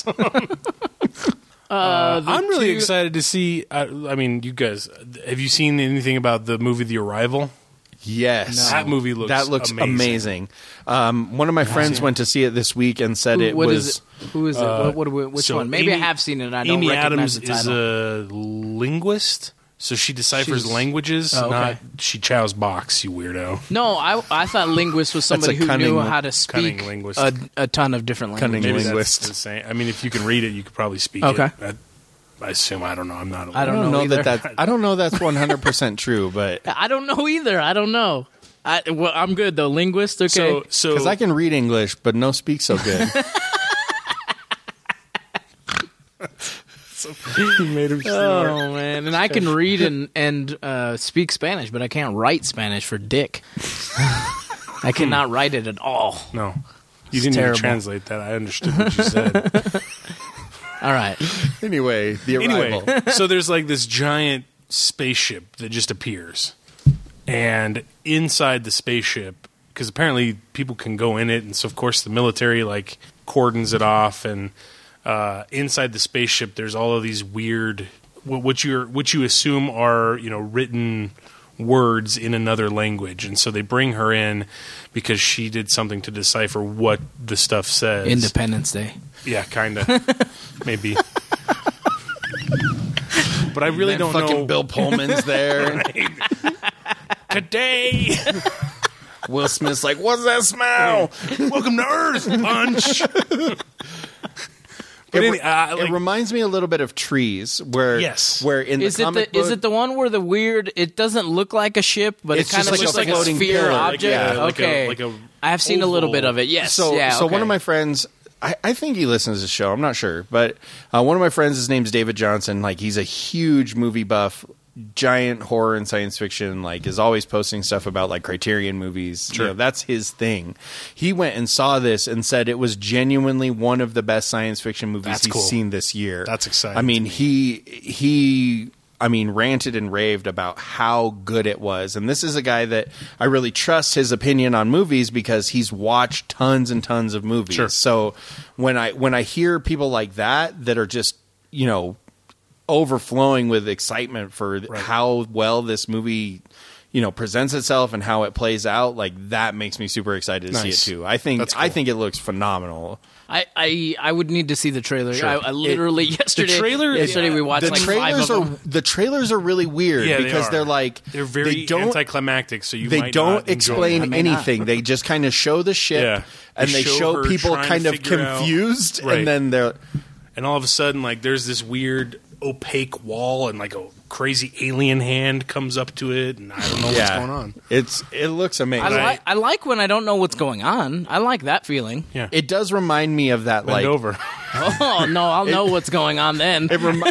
Speaker 3: Awesome. I'm really excited to see. I mean, you guys, have you seen anything about the movie The Arrival?
Speaker 2: Yes.
Speaker 3: That movie looks
Speaker 2: amazing. One of my friends went to see it this week and said it was...
Speaker 1: Who is it? Which one? Maybe I have seen it. I don't recognize the title.
Speaker 3: Amy Adams is a linguist. So she deciphers languages, not she chows box, you weirdo.
Speaker 1: No, I thought linguist was somebody who knew how to speak a ton of different languages.
Speaker 2: Cunning linguist.
Speaker 3: That's insane. I mean, if you can read it, you could probably speak
Speaker 1: it.
Speaker 3: I assume. I don't know. I'm not.
Speaker 1: I don't know either.
Speaker 2: I don't know that's 100% true, but
Speaker 1: I don't know either. I don't know. I'm good though. Linguist, okay.
Speaker 3: So
Speaker 2: because I can read English, but no speak so good.
Speaker 3: You made him
Speaker 1: oh man! And I can read and speak Spanish, but I can't write Spanish for dick. I cannot write it at all.
Speaker 3: No, you didn't even translate that. I understood what you said.
Speaker 1: All right.
Speaker 2: Anyway, The Arrival.
Speaker 3: So there's this giant spaceship that just appears, and inside the spaceship, because apparently people can go in it, and so of course the military cordons it off and. Inside the spaceship, there's all of these weird, what you assume are written words in another language, and so they bring her in because she did something to decipher what the stuff says.
Speaker 1: Independence Day.
Speaker 3: Yeah, kind of, maybe. But I really don't know.
Speaker 2: Fucking Bill Pullman's there
Speaker 3: today.
Speaker 2: Will Smith's like, "What's that smell?"
Speaker 3: Welcome to Earth, Punch. But
Speaker 2: it reminds me a little bit of Trees, where in the comic book,
Speaker 1: is it the one where the weird? It doesn't look like a ship, but it kind of looks like a sphere object. Okay, I've seen a little bit of it. Yes.
Speaker 2: So one of my friends, I think he listens to the show. I'm not sure, but one of my friends, his name's David Johnson. Like, he's a huge movie buff. Giant horror and science fiction, like, is always posting stuff about like Criterion movies.
Speaker 3: Sure.
Speaker 2: That's his thing. He went and saw this and said it was genuinely one of the best science fiction movies he's seen this year.
Speaker 3: That's exciting.
Speaker 2: I mean, he ranted and raved about how good it was. And this is a guy that I really trust his opinion on movies because he's watched tons and tons of movies.
Speaker 3: Sure.
Speaker 2: So when I hear people like that are just, overflowing with excitement for how well this movie, presents itself and how it plays out, like, that makes me super excited to see it too. I think it looks phenomenal.
Speaker 1: I would need to see the trailer.
Speaker 2: Sure.
Speaker 1: I literally yesterday we watched like 5 of them.
Speaker 2: The trailers are really weird because
Speaker 3: they're very anticlimactic. So
Speaker 2: they don't explain anything. They just kind of show the ship and they show people kind of confused, and then
Speaker 3: and all of a sudden, like, there's this weird opaque wall and like a crazy alien hand comes up to it, and I don't know what's going on.
Speaker 2: It looks amazing.
Speaker 1: I like when I don't know what's going on. I like that feeling.
Speaker 3: Yeah,
Speaker 2: it does remind me of that.
Speaker 3: Bend over.
Speaker 1: Oh no, I'll know what's going on then.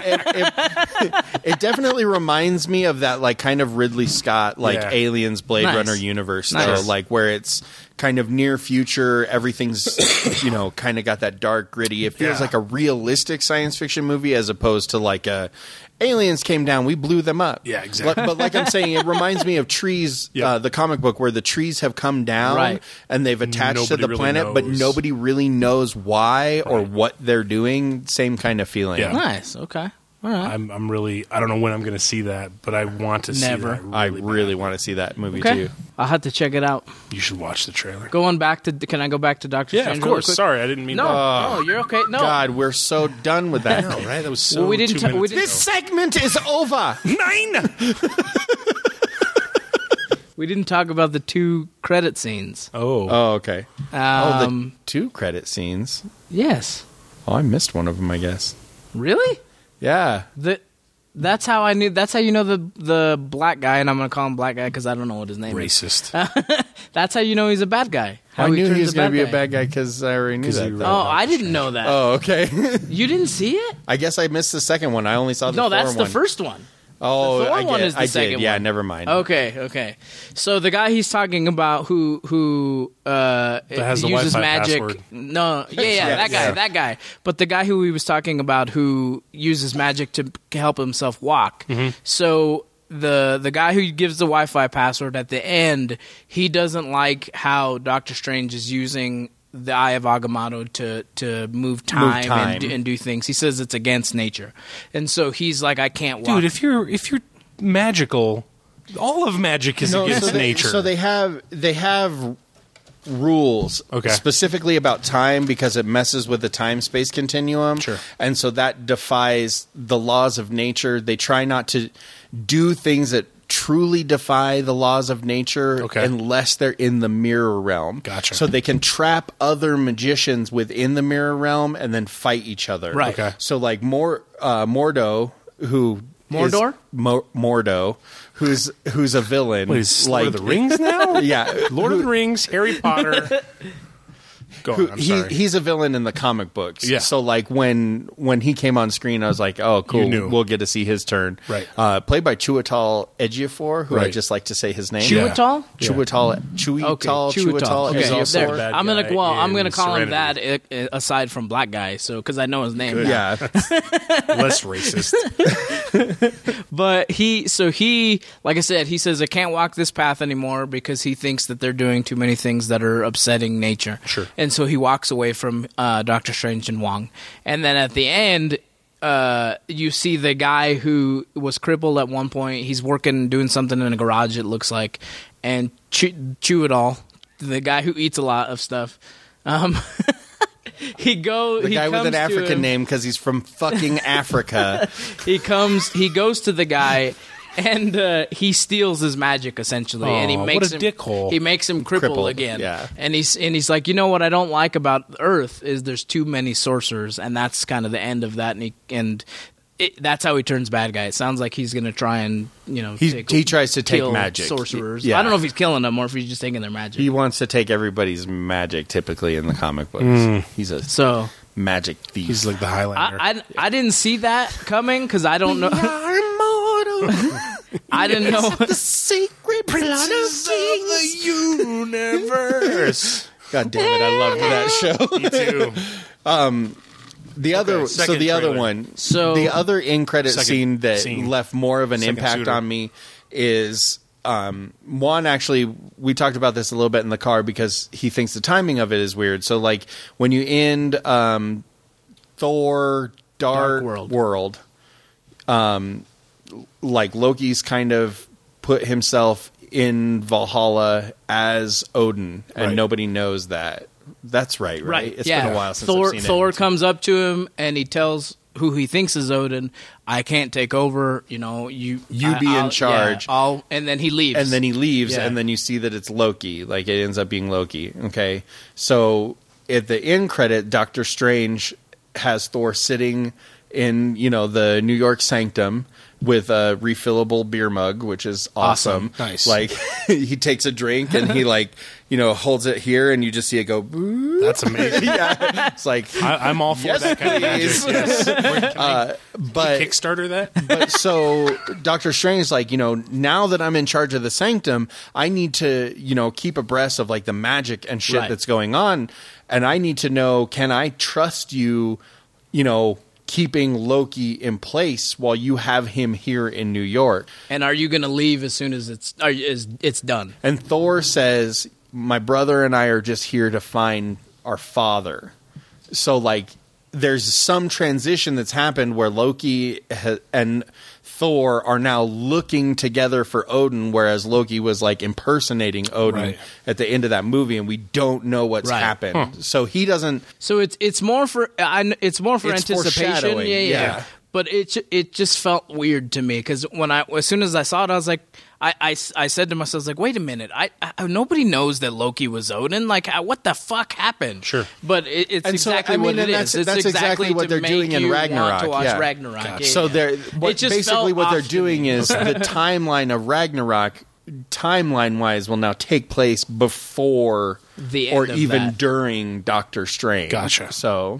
Speaker 2: It definitely reminds me of that, like, kind of Ridley Scott, like, Aliens, Blade Runner universe, though, like, where it's kind of near future. Everything's, kind of got that dark, gritty. It feels like a realistic science fiction movie as opposed to like a aliens came down, we blew them up.
Speaker 3: Yeah, exactly.
Speaker 2: But like I'm saying, it reminds me of Trees, the comic book, where the trees have come down and they've attached to the planet, but nobody really knows why or what they're doing. Same kind of feeling.
Speaker 3: Yeah.
Speaker 1: Nice. Okay. All right.
Speaker 3: I'm really, I don't know when I'm going to see that, but I want to see that.
Speaker 2: I really want to see that movie too.
Speaker 1: I'll have to check it out.
Speaker 3: You should watch the trailer.
Speaker 1: Going back to, can I go back to Doctor Strange?
Speaker 3: Yeah, of course. Sorry, I didn't mean
Speaker 1: No, you're okay. No.
Speaker 2: God, we're so done with that.
Speaker 3: I know, right? That was so
Speaker 1: we didn't
Speaker 3: 2 minutes ago.
Speaker 2: This segment is over.
Speaker 3: 9!
Speaker 1: We didn't talk about the 2 credit scenes.
Speaker 2: Oh, okay. The 2 credit scenes?
Speaker 1: Yes.
Speaker 2: Oh, I missed one of them, I guess.
Speaker 1: Really?
Speaker 2: Yeah.
Speaker 1: That's how I knew. That's how you know the black guy, and I'm going to call him black guy because I don't know what his name is.
Speaker 3: Racist.
Speaker 1: That's how you know he's a bad guy.
Speaker 2: I knew he was going to be a bad guy because I already knew that.
Speaker 1: Oh, I didn't know that.
Speaker 2: Oh, okay.
Speaker 1: You didn't see it?
Speaker 2: I guess I missed the second one. I only saw the Thor one.
Speaker 1: No, that's the first one.
Speaker 2: Oh,
Speaker 1: the Thor one is the second one.
Speaker 2: Yeah, never mind.
Speaker 1: Okay. So the guy he's talking about who
Speaker 3: has the
Speaker 1: uses
Speaker 3: Wi-Fi
Speaker 1: magic.
Speaker 3: password.
Speaker 1: No, that guy. But the guy who he was talking about who uses magic to help himself walk.
Speaker 3: Mm-hmm.
Speaker 1: So the guy who gives the Wi-Fi password at the end, he doesn't like how Doctor Strange is using the Eye of Agamotto to move time. And do things. He says it's against nature, and so he's like, I can't walk.
Speaker 3: Dude, if you're magical, all of magic is against nature.
Speaker 2: So they have rules specifically about time because it messes with the time-space continuum.
Speaker 3: Sure.
Speaker 2: And so that defies the laws of nature. They try not to do things that truly defy the laws of nature unless they're in the mirror realm.
Speaker 3: Gotcha.
Speaker 2: So they can trap other magicians within the mirror realm and then fight each other.
Speaker 1: Right.
Speaker 3: Okay.
Speaker 2: So like Mordo, who
Speaker 1: Mordor?
Speaker 2: Mordo, who's a villain.
Speaker 3: Wait, is Lord of the Rings now?
Speaker 2: Yeah.
Speaker 3: Lord of the Rings, Harry Potter. Go on, I'm sorry.
Speaker 2: He's a villain in the comic books.
Speaker 3: Yeah.
Speaker 2: So like when he came on screen, I was like, oh, cool. We'll get to see his turn.
Speaker 3: Right.
Speaker 2: Played by Chiwetel Ejiofor, who I just like to say his name.
Speaker 1: Chiwetel?
Speaker 2: Yeah. Chiwetel.
Speaker 1: Okay,
Speaker 2: is also
Speaker 1: there. I'm gonna call him that aside from black guy, so because I know his name.
Speaker 2: Good. Yeah.
Speaker 3: Less racist.
Speaker 1: But he, like I said, he says I can't walk this path anymore because he thinks that they're doing too many things that are upsetting nature.
Speaker 3: Sure.
Speaker 1: And so he walks away from Doctor Strange and Wong. And then at the end, you see the guy who was crippled at one point. He's doing something in a garage, it looks like. And Chew-It-All, the guy who eats a lot of stuff, the guy
Speaker 2: with an African name because he's from fucking Africa.
Speaker 1: He goes to the guy And he steals his magic essentially, and he makes
Speaker 3: what a dickhole.
Speaker 1: He makes him crippled again.
Speaker 2: Yeah.
Speaker 1: And he's like, you know what I don't like about Earth is there's too many sorcerers, and that's kind of the end of that. That's how he turns bad guy. It sounds like he's going to try and
Speaker 2: he tries to take magic
Speaker 1: sorcerers.
Speaker 2: Yeah.
Speaker 1: I don't know if he's killing them or if he's just taking their magic.
Speaker 2: He wants to take everybody's magic. Typically in the comic books, he's a magic thief.
Speaker 3: He's like the Highlander.
Speaker 1: I didn't see that coming because I don't know. I didn't know
Speaker 2: the secret plot of the universe. God damn it! I loved that show.
Speaker 3: Me too.
Speaker 2: The other end credit scene that left more of an impact on me is one. Actually, we talked about this a little bit in the car because he thinks the timing of it is weird. So, like when you end Thor: Dark World, like Loki's kind of put himself in Valhalla as Odin, and nobody knows that. That's right? It's been a while since I've seen it.
Speaker 1: Thor comes up to him and he tells who he thinks is Odin, I can't take over, you be
Speaker 2: in charge.
Speaker 1: And then he leaves.
Speaker 2: And then you see that it's Loki. Like, it ends up being Loki. Okay? So, at the end credit, Doctor Strange has Thor sitting in, the New York Sanctum with a refillable beer mug, which is awesome.
Speaker 3: Nice.
Speaker 2: Like, he takes a drink and he, holds it here and you just see it go, boo.
Speaker 3: That's amazing.
Speaker 2: Yeah. It's like,
Speaker 3: I'm all for that kind of magic. Yes.
Speaker 2: But
Speaker 3: Kickstarter that?
Speaker 2: But so Doctor Strange is like, now that I'm in charge of the Sanctum, I need to, keep abreast of like the magic and shit that's going on. And I need to know, can I trust you, keeping Loki in place while you have him here in New York?
Speaker 1: And are you going to leave as soon as it's done?
Speaker 2: And Thor says, my brother and I are just here to find our father. So, like, there's some transition that's happened where Loki and Thor are now looking together for Odin, whereas Loki was like impersonating Odin at the end of that movie, and we don't know what's happened. So he doesn't.
Speaker 1: So it's more for anticipation. Yeah. But it just felt weird to me because as soon as I saw it, I was like, I said to myself, I was like, wait a minute, nobody knows that Loki was Odin. Like, what the fuck happened?
Speaker 3: Sure.
Speaker 1: But it's exactly what it is.
Speaker 2: That's exactly what they're doing in Ragnarok.
Speaker 1: To watch Ragnarok.
Speaker 2: Gotcha. So basically what they're doing is the timeline of Ragnarok, timeline-wise, will now take place before
Speaker 1: the end
Speaker 2: or even during Doctor Strange.
Speaker 3: Gotcha.
Speaker 2: So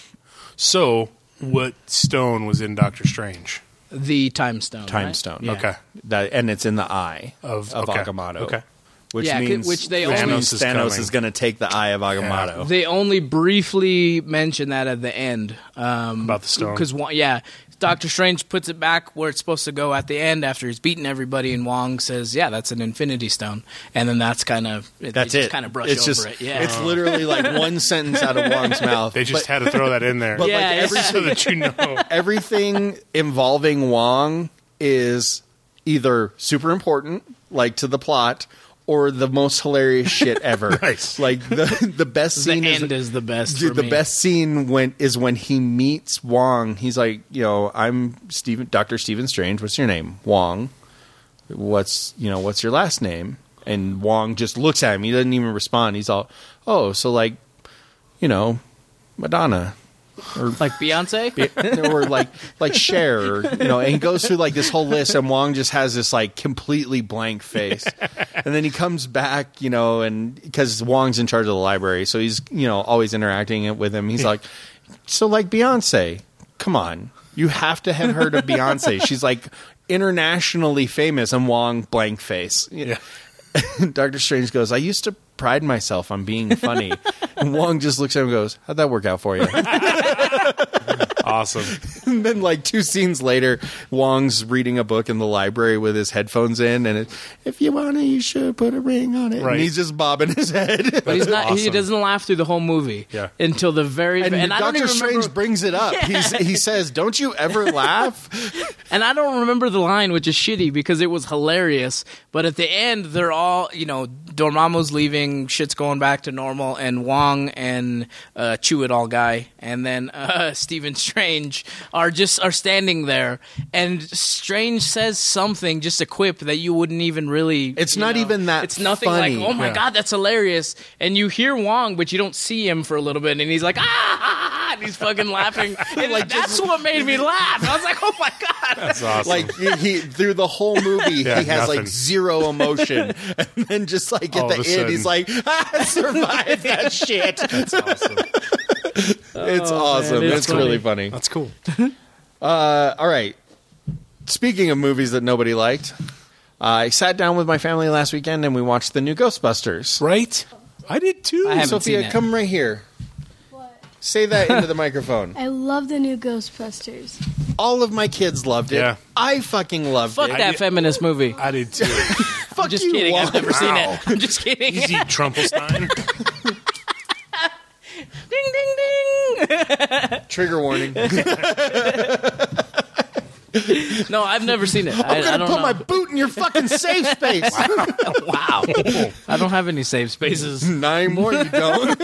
Speaker 3: So what stone was in Doctor Strange?
Speaker 1: The Time Stone.
Speaker 2: Time Stone.
Speaker 1: Yeah.
Speaker 3: Okay.
Speaker 2: And it's in the eye of Agamotto.
Speaker 3: Okay.
Speaker 2: Which means Thanos is going to take the eye of Agamotto.
Speaker 1: Yeah. They only briefly mention that at the end.
Speaker 3: About the stone.
Speaker 1: Because, Doctor Strange puts it back where it's supposed to go at the end after he's beaten everybody, and Wong says, yeah, that's an Infinity Stone. And then that's kind of it. They just kind of brush over it. Yeah.
Speaker 2: It's literally like one sentence out of Wong's mouth.
Speaker 3: They just had to throw that in there.
Speaker 2: But
Speaker 3: so that
Speaker 2: everything involving Wong is either super important, like to the plot, or the most hilarious shit ever.
Speaker 3: Nice.
Speaker 2: Like the best scene
Speaker 1: is the best.
Speaker 2: Dude, the best scene is when he meets Wong. He's like, I'm Dr. Stephen Strange. What's your name? Wong. What's your last name? And Wong just looks at him. He doesn't even respond. He's all, so like, Madonna. Or
Speaker 1: like Beyonce,
Speaker 2: or like Cher, and he goes through like this whole list, and Wong just has this like completely blank face, and then he comes back, and because Wong's in charge of the library, so he's always interacting with him. He's like, so like Beyonce, come on, you have to have heard of Beyonce. She's like internationally famous, and Wong blank face.
Speaker 3: Yeah.
Speaker 2: Doctor Strange goes, I used to pride myself on being funny. And Wong just looks at him and goes, how'd that work out for you?
Speaker 3: Awesome.
Speaker 2: And then like 2 scenes later, Wong's reading a book in the library with his headphones in, and if you want to, you should put a ring on it.
Speaker 3: Right.
Speaker 2: And he's just bobbing his head.
Speaker 1: But he's not. Awesome. He doesn't laugh through the whole movie until the very end.
Speaker 2: And Doctor Strange brings it up. Yeah. He says, don't you ever laugh?
Speaker 1: And I don't remember the line, which is shitty because it was hilarious. But at the end, they're all, Dormammu's leaving, shit's going back to normal, and Wong and Chew-It-All guy, and then Stephen Strange Strange are standing there, and Strange says something, just a quip that you wouldn't even really.
Speaker 2: It's not even that.
Speaker 1: It's nothing
Speaker 2: funny.
Speaker 1: like, oh my god, that's hilarious. And you hear Wong, but you don't see him for a little bit, and he's like, ah, and he's fucking laughing. And like, that's what made me laugh. I was like, oh my god,
Speaker 3: that's awesome.
Speaker 2: Like he through the whole movie, he has
Speaker 3: nothing.
Speaker 2: like zero emotion, and then just like at the end, he's like, survive that shit.
Speaker 3: That's awesome.
Speaker 2: It's awesome.
Speaker 1: Man,
Speaker 2: it's really funny.
Speaker 3: That's cool.
Speaker 2: All right. Speaking of movies that nobody liked, I sat down with my family last weekend and we watched the new Ghostbusters.
Speaker 3: Right? I did too.
Speaker 1: I haven't
Speaker 2: Sophia,
Speaker 1: seen it.
Speaker 2: come right here.
Speaker 4: What?
Speaker 2: Say that into the microphone.
Speaker 4: I love the new Ghostbusters.
Speaker 2: All of my kids loved it.
Speaker 3: Yeah.
Speaker 2: I fucking loved
Speaker 1: fuck
Speaker 2: it.
Speaker 1: that feminist movie.
Speaker 3: I did too.
Speaker 2: Fuck
Speaker 1: I'm just
Speaker 2: you,
Speaker 1: kidding.
Speaker 2: Wong.
Speaker 1: I've never seen
Speaker 3: Wow.
Speaker 1: it. I'm just kidding.
Speaker 3: Easy, Trumpelstein.
Speaker 1: Ding ding ding.
Speaker 2: Trigger warning.
Speaker 1: No, I've never seen it.
Speaker 2: I'm
Speaker 1: I
Speaker 2: gonna
Speaker 1: don't
Speaker 2: put
Speaker 1: know.
Speaker 2: my boot in your fucking safe space.
Speaker 1: Wow. I don't have any safe spaces.
Speaker 2: 9 more, you don't.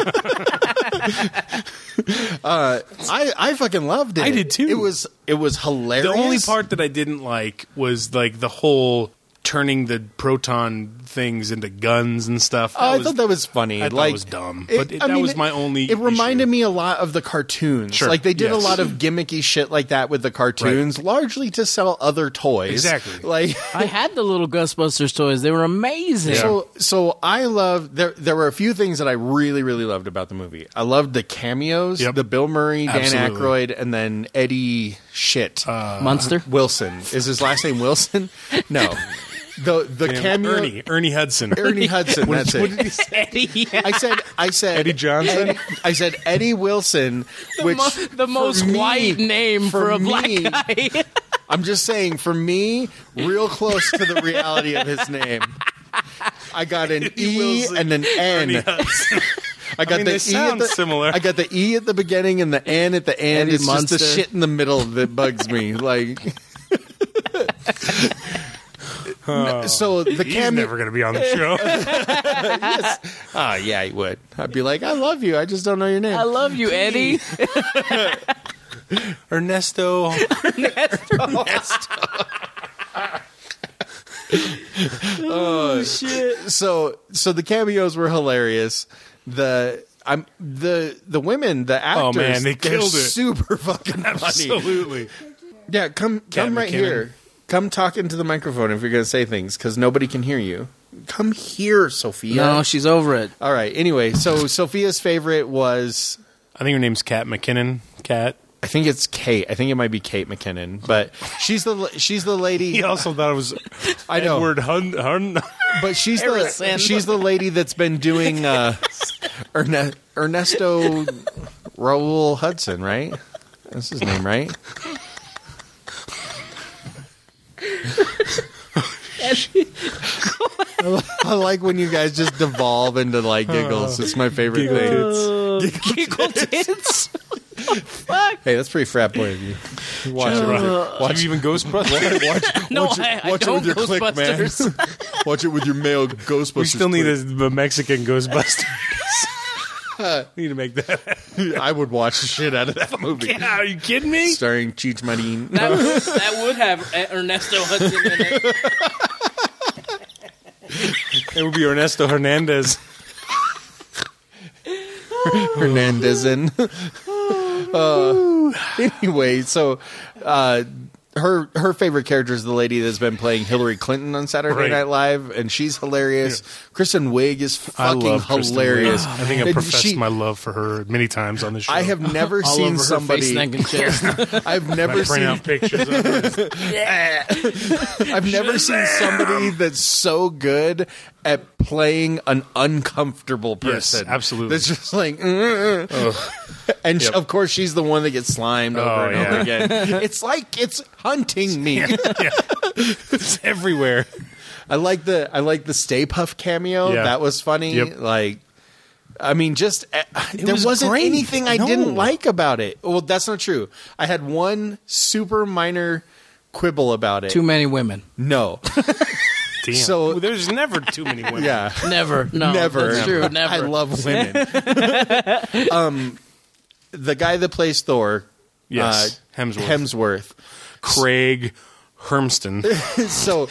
Speaker 2: I fucking loved it.
Speaker 3: I did too.
Speaker 2: It was hilarious.
Speaker 3: The only part that I didn't like was like the whole turning the proton things into guns and stuff.
Speaker 2: I thought that was funny.
Speaker 3: I thought it was dumb, but that was my only
Speaker 2: It reminded
Speaker 3: issue.
Speaker 2: me a lot of the cartoons.
Speaker 3: Sure,
Speaker 2: Like they did a
Speaker 3: yes.
Speaker 2: lot of gimmicky shit like that with the cartoons, largely to sell other toys.
Speaker 3: Exactly.
Speaker 2: Like
Speaker 1: I had the little Ghostbusters toys. They were amazing.
Speaker 2: So I love there were a few things that I really, really loved about the movie. I loved the cameos,
Speaker 3: Yep.
Speaker 2: the Bill Murray, Dan
Speaker 3: Absolutely.
Speaker 2: Aykroyd, and then Eddie
Speaker 1: Munster.
Speaker 2: Wilson. Is his last name Wilson? No. The cameo
Speaker 3: Ernie Hudson.
Speaker 2: Ernie Hudson, that's
Speaker 3: What
Speaker 2: it.
Speaker 3: did he say?
Speaker 1: Eddie. Yeah.
Speaker 2: I said
Speaker 3: Eddie Johnson?
Speaker 2: I said Eddie Wilson, which
Speaker 1: The most
Speaker 2: for me-
Speaker 1: white name for a black
Speaker 2: me,
Speaker 1: guy.
Speaker 2: I'm just saying, for me, real close to the reality of his name. I got an E
Speaker 3: Wilson,
Speaker 2: and an N.
Speaker 3: Ernie Hudson.
Speaker 2: I got
Speaker 3: mean,
Speaker 2: the
Speaker 3: they
Speaker 2: E
Speaker 3: sound
Speaker 2: at the,
Speaker 3: similar.
Speaker 2: I got the E at the beginning and the N at the end.
Speaker 1: Eddie
Speaker 2: It's just the
Speaker 1: Munster.
Speaker 2: shit in the middle that bugs me. Like, so the
Speaker 3: He's
Speaker 2: cameo.
Speaker 3: never going to be on the show.
Speaker 2: Oh yeah, he would. I'd be like, I love you. I just don't know your name.
Speaker 1: I love you, Eddie.
Speaker 3: Ernesto.
Speaker 1: Oh shit!
Speaker 2: So the cameos were hilarious. The women, the actors,
Speaker 3: Oh, man, they
Speaker 2: they're
Speaker 3: killed it.
Speaker 2: super fucking funny.
Speaker 3: Absolutely.
Speaker 2: Yeah, come right
Speaker 3: McKinnon.
Speaker 2: here. Come talk into the microphone if you're going to say things, because nobody can hear you. Come here, Sophia.
Speaker 1: No, she's over it.
Speaker 2: All right. Anyway, so Sophia's favorite was,
Speaker 3: I think her name's Kat McKinnon. Kat.
Speaker 2: I think it's Kate. I think it might be Kate McKinnon, but she's the lady.
Speaker 3: He also thought it was
Speaker 2: I know.
Speaker 3: Edward Hun.
Speaker 2: But she's
Speaker 1: Harrison.
Speaker 2: the lady that's been doing Ernesto Raul Hudson, right? That's his name, right? I like when you guys just devolve into like giggles. It's my favorite thing.
Speaker 1: Giggle tits. Fuck.
Speaker 2: Hey, that's pretty frat boy of you. Watch it.
Speaker 3: Watch even Ghostbusters.
Speaker 1: No,
Speaker 2: watch it-
Speaker 1: I
Speaker 2: watch it
Speaker 1: don't
Speaker 2: with your click, man.
Speaker 1: Ghostbusters.
Speaker 2: Watch it with your male Ghostbusters.
Speaker 3: We still need
Speaker 2: click.
Speaker 3: a Mexican Ghostbusters. We need to make that.
Speaker 2: I would watch the shit out of that movie.
Speaker 3: Yeah, are you kidding me?
Speaker 2: Starring Cheech Marin.
Speaker 1: That would have Ernesto Hudson in it.
Speaker 3: It would be Ernesto Hernandez.
Speaker 2: Hernandezin. Anyway, so her favorite character is the lady that's been playing Hillary Clinton on Saturday
Speaker 3: Right.
Speaker 2: Night Live, and she's hilarious. Kristen Wiig is
Speaker 3: I
Speaker 2: fucking
Speaker 3: love Kristen Wiig.
Speaker 2: hilarious.
Speaker 3: I think I
Speaker 2: And
Speaker 3: professed my love for her many times on the show.
Speaker 2: I have never
Speaker 1: All
Speaker 2: seen
Speaker 1: over her
Speaker 2: somebody.
Speaker 1: face, neck, and chest.
Speaker 2: I've
Speaker 3: I
Speaker 2: never
Speaker 3: print
Speaker 2: seen.
Speaker 3: out pictures of her.
Speaker 2: I've never seen somebody that's so good at playing an uncomfortable
Speaker 3: Yes,
Speaker 2: person.
Speaker 3: absolutely.
Speaker 2: That's just like, and
Speaker 3: Yep.
Speaker 2: of course she's the one that gets slimed over and over
Speaker 3: yeah.
Speaker 2: again. It's like it's hunting me.
Speaker 3: Yeah. It's everywhere.
Speaker 2: I like the Stay Puft cameo.
Speaker 3: Yeah.
Speaker 2: That was funny.
Speaker 3: Yep.
Speaker 2: Like, I mean, just there
Speaker 3: was
Speaker 2: wasn't
Speaker 3: great.
Speaker 2: anything I
Speaker 3: No.
Speaker 2: didn't like about it. Well, that's not true. I had one super minor quibble about it.
Speaker 1: Too many women.
Speaker 2: No.
Speaker 3: Damn.
Speaker 2: So-
Speaker 3: Well, there's never too many women.
Speaker 2: Yeah.
Speaker 1: Never. No.
Speaker 2: Never.
Speaker 1: That's true. Never.
Speaker 2: I love women. The guy that plays Thor,
Speaker 3: Yes,
Speaker 2: Hemsworth.
Speaker 3: Craig Hermston.
Speaker 2: So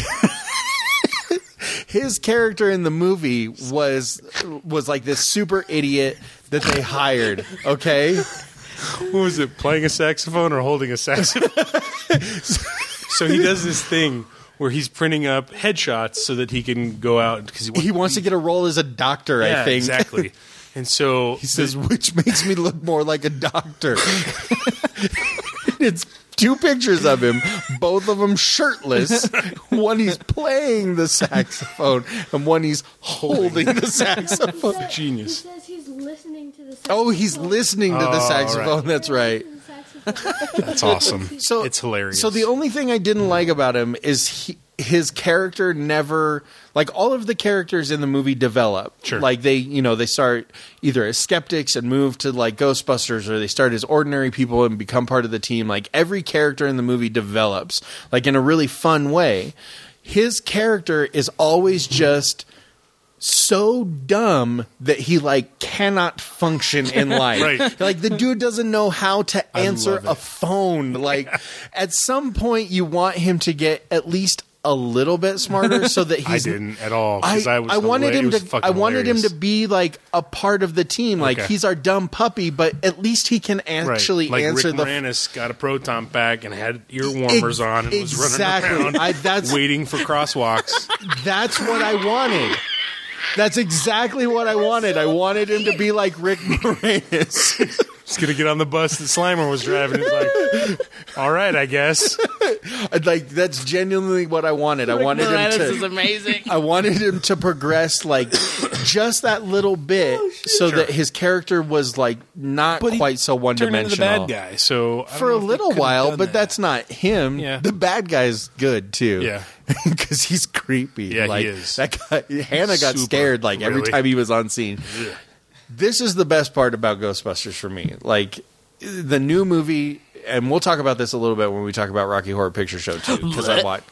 Speaker 2: his character in the movie was like this super idiot that they hired. Okay,
Speaker 3: What was it? Playing a saxophone or holding a saxophone? So he does this thing where he's printing up headshots so that he can go out because
Speaker 2: he wants to get a role as a doctor.
Speaker 3: Yeah,
Speaker 2: I think
Speaker 3: exactly. And so
Speaker 2: he says, which makes me look more like a doctor. It's 2 pictures of him, both of them shirtless. One he's playing the saxophone, and one he's holding the saxophone.
Speaker 3: Genius.
Speaker 4: He says he's listening to the saxophone.
Speaker 2: Oh, he's listening to the saxophone.
Speaker 3: right.
Speaker 2: That's right.
Speaker 3: That's awesome.
Speaker 2: So
Speaker 3: it's hilarious.
Speaker 2: So the only thing I didn't like about him is his character never, like, all of the characters in the movie develop.
Speaker 3: Sure.
Speaker 2: Like they start either as skeptics and move to like Ghostbusters, or they start as ordinary people and become part of the team. Like every character in the movie develops, like in a really fun way. His character is always just so dumb that he like cannot function in life.
Speaker 3: Right.
Speaker 2: Like the dude doesn't know how to answer
Speaker 3: love it.
Speaker 2: a phone. Like at some point you want him to get at least a little bit smarter so that he's
Speaker 3: I didn't at all. 'Cause I
Speaker 2: wanted him
Speaker 3: hilarious.
Speaker 2: to be like a part of the team. Like
Speaker 3: Okay.
Speaker 2: he's our dumb puppy, but at least he can actually
Speaker 3: like
Speaker 2: answer
Speaker 3: Rick
Speaker 2: the
Speaker 3: Moranis got a proton pack and had ear warmers on and was
Speaker 2: exactly.
Speaker 3: running around
Speaker 2: That's
Speaker 3: waiting for crosswalks.
Speaker 2: That's what I wanted. That's exactly what I wanted. I wanted him to be like Rick Moranis.
Speaker 3: Just gonna get on the bus that Slimer was driving. He's like, all right, I guess.
Speaker 2: Like that's genuinely what I wanted. I wanted him
Speaker 1: Moranis
Speaker 2: to.
Speaker 1: is amazing.
Speaker 2: I wanted him to progress like just that little bit, so that his character was like not quite so one
Speaker 3: Turned into the
Speaker 2: dimensional.
Speaker 3: bad guy. So I
Speaker 2: For a
Speaker 3: don't know if he
Speaker 2: little
Speaker 3: could have
Speaker 2: while,
Speaker 3: done
Speaker 2: but
Speaker 3: that.
Speaker 2: that's not him.
Speaker 3: Yeah.
Speaker 2: The bad guy's good too.
Speaker 3: Yeah.
Speaker 2: Because he's creepy.
Speaker 3: Yeah, he
Speaker 2: like,
Speaker 3: is.
Speaker 2: That guy, Hannah got
Speaker 3: Super,
Speaker 2: scared like every
Speaker 3: really.
Speaker 2: time he was on scene. This is the best part about Ghostbusters for me. Like the new movie, and we'll talk about this a little bit when we talk about Rocky Horror Picture Show too, because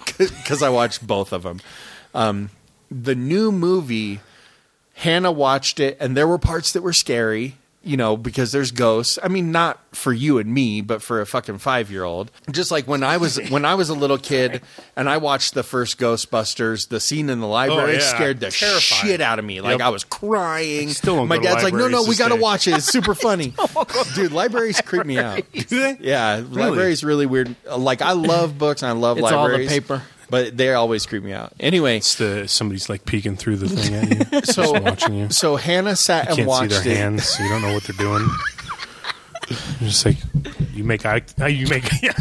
Speaker 2: I watched both of them. The new movie, Hannah watched it, and there were parts that were scary. You know, because there's ghosts. I mean, not for you and me, but for a fucking 5-year-old. Just like when I was a little kid and I watched the first Ghostbusters, the scene in the library scared the shit out of me. Like I was crying.
Speaker 3: Still don't
Speaker 2: My
Speaker 3: go to
Speaker 2: dad's like, "No,
Speaker 3: libraries
Speaker 2: we
Speaker 3: to
Speaker 2: got to
Speaker 3: stay."
Speaker 2: watch it. It's super funny." Dude, libraries creep me out. Yeah, libraries really weird. Like I love books and I love
Speaker 1: It's all the
Speaker 2: libraries.
Speaker 1: paper.
Speaker 2: But they always creep me out. Anyway,
Speaker 3: Somebody's like peeking through the thing at you,
Speaker 2: so
Speaker 3: just watching you.
Speaker 2: So Hannah sat and
Speaker 3: Can't see
Speaker 2: watched
Speaker 3: their
Speaker 2: it.
Speaker 3: hands, so you don't know what they're doing. You're just like you make yeah.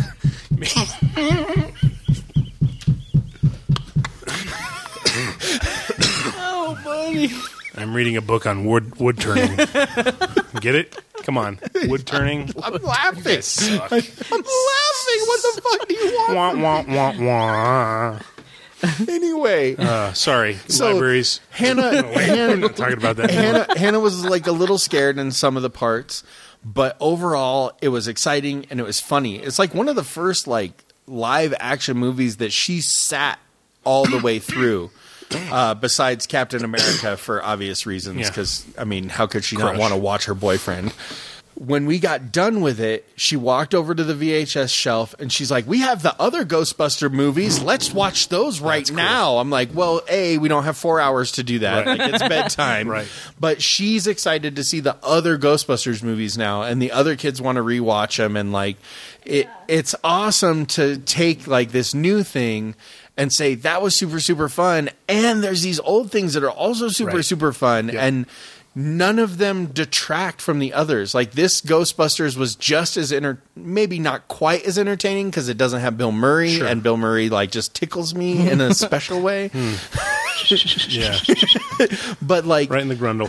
Speaker 1: Oh, buddy.
Speaker 3: I'm reading a book on wood turning. Get it? Come on, wood turning.
Speaker 2: I'm laughing.
Speaker 3: Suck.
Speaker 2: I'm laughing. What the fuck do you want?
Speaker 3: Wah wah wah wah.
Speaker 2: Anyway,
Speaker 3: Sorry,
Speaker 2: So,
Speaker 3: libraries.
Speaker 2: Hannah,
Speaker 3: We're not talking about that. anymore.
Speaker 2: Hannah was like a little scared in some of the parts, but overall it was exciting and it was funny. It's like one of the first like live action movies that she sat all the way through. Besides Captain America, for obvious reasons,
Speaker 3: Yeah.
Speaker 2: because I mean, how could she not
Speaker 3: Crush.
Speaker 2: want to watch her boyfriend? When we got done with it, she walked over to the VHS shelf and she's like, "We have the other Ghostbuster movies. Let's watch those right
Speaker 3: cool.
Speaker 2: now." I'm like, "Well, we don't have 4 hours to do that.
Speaker 3: Right.
Speaker 2: Like, it's bedtime."
Speaker 3: Right.
Speaker 2: But she's excited to see the other Ghostbusters movies now, and the other kids want to rewatch them. And like, it's awesome to take like this new thing and say that was super, super fun. And there's these old things that are also super,
Speaker 3: Right.
Speaker 2: super fun.
Speaker 3: Yep.
Speaker 2: And none of them detract from the others. Like this Ghostbusters was just as maybe not quite as entertaining because it doesn't have Bill Murray,
Speaker 3: Sure.
Speaker 2: and Bill Murray like just tickles me in a special way.
Speaker 3: Yeah,
Speaker 2: But like,
Speaker 3: right in the grundle.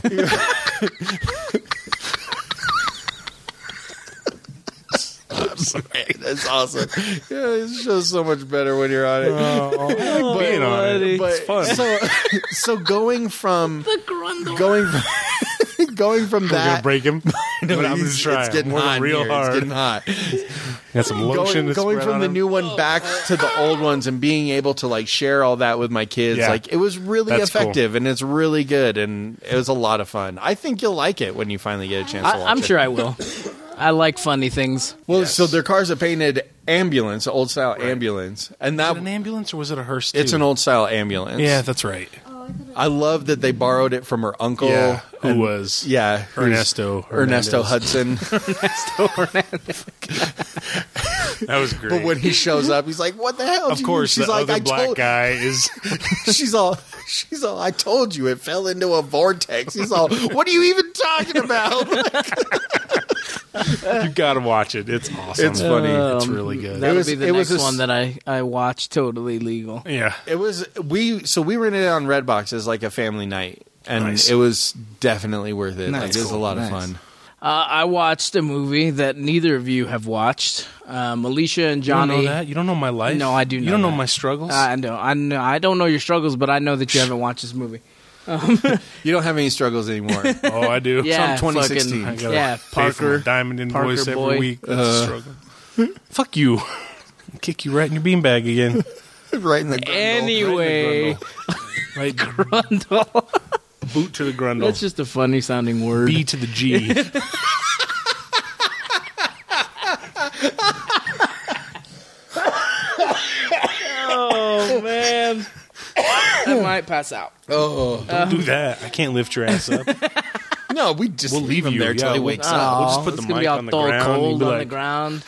Speaker 2: that's awesome. Yeah, it shows so much better when you're on it.
Speaker 3: Being on it.
Speaker 2: But
Speaker 3: It's fun.
Speaker 2: so going from
Speaker 1: The grundle.
Speaker 2: going from
Speaker 3: We're gonna
Speaker 2: that.
Speaker 3: break him.
Speaker 2: No,
Speaker 3: I'm gonna try.
Speaker 2: It's getting
Speaker 3: I'm working
Speaker 2: hot.
Speaker 3: real
Speaker 2: Here.
Speaker 3: hard.
Speaker 2: It's getting hot.
Speaker 3: Got some lotion. to
Speaker 2: Going
Speaker 3: spread
Speaker 2: from
Speaker 3: on
Speaker 2: the
Speaker 3: him.
Speaker 2: new one back to the old ones and being able to like share all that with my kids,
Speaker 3: Yeah.
Speaker 2: like it was really
Speaker 3: That's cool.
Speaker 2: effective and it's really good and it was a lot of fun. I think you'll like it when you finally get a chance to watch it.
Speaker 1: I'm sure I will. I like funny things.
Speaker 2: Well, so their cars are painted ambulance, old style ambulance, and
Speaker 3: Was
Speaker 2: that
Speaker 3: it an ambulance or was it a hearse? Too?
Speaker 2: it's an old style ambulance.
Speaker 3: Yeah, that's right.
Speaker 4: Oh, I thought it
Speaker 2: I love that they borrowed it from her uncle.
Speaker 3: Yeah, who
Speaker 2: and-
Speaker 3: was
Speaker 2: who's
Speaker 3: Ernesto
Speaker 2: Hudson.
Speaker 3: That was great.
Speaker 2: But when he shows up, he's like, "What the hell?"
Speaker 3: of course,
Speaker 2: she's
Speaker 3: the
Speaker 2: like,
Speaker 3: other
Speaker 2: "I
Speaker 3: black
Speaker 2: told."
Speaker 3: guy is.
Speaker 2: She's all. I told you it fell into a vortex. He's all. What are you even talking about?
Speaker 3: You got to watch it. It's awesome.
Speaker 2: It's funny.
Speaker 3: It's really good.
Speaker 1: That'll be the
Speaker 2: it was
Speaker 1: next
Speaker 2: a
Speaker 1: one that I watched. Totally legal.
Speaker 3: Yeah.
Speaker 2: It was we rented it on Redbox as like a family night, and
Speaker 3: Nice.
Speaker 2: it was definitely worth it. Like,
Speaker 1: Nice.
Speaker 2: it was a lot of
Speaker 1: Nice.
Speaker 2: fun.
Speaker 1: I watched a movie that neither of you have watched. Alicia and
Speaker 3: You don't
Speaker 1: Johnny.
Speaker 3: know that? You don't know my life?
Speaker 1: No, I do know
Speaker 3: You don't know
Speaker 1: that.
Speaker 3: my struggles?
Speaker 1: I know. I don't know your struggles, but I know that you haven't watched this movie.
Speaker 2: You don't have any struggles anymore.
Speaker 3: Oh, I do.
Speaker 1: Yeah,
Speaker 2: It's on 2016.
Speaker 3: I gotta
Speaker 1: Yeah,
Speaker 3: pay for my
Speaker 1: Parker.
Speaker 3: diamond
Speaker 1: Parker
Speaker 3: invoice every
Speaker 1: boy.
Speaker 3: week. That's a struggle. Fuck you. I'll kick you right in your beanbag again.
Speaker 2: Right in the grundle.
Speaker 1: Anyway,
Speaker 3: Right,
Speaker 1: Grundle.
Speaker 3: boot to the grundle.
Speaker 1: That's just a funny sounding word.
Speaker 3: B to the G.
Speaker 1: Oh man, I might pass out.
Speaker 2: Oh
Speaker 3: Don't do that. I can't lift your ass up.
Speaker 2: no, we just
Speaker 3: We'll leave
Speaker 2: him
Speaker 3: you
Speaker 2: there till
Speaker 3: yeah,
Speaker 2: he
Speaker 3: we'll-
Speaker 2: wakes
Speaker 3: We'll
Speaker 2: up.
Speaker 3: just put
Speaker 1: it's
Speaker 3: the
Speaker 1: gonna be
Speaker 3: mic
Speaker 1: all
Speaker 3: on the
Speaker 1: dull
Speaker 3: ground. and
Speaker 1: cold
Speaker 3: be
Speaker 1: on
Speaker 3: like,
Speaker 1: the ground.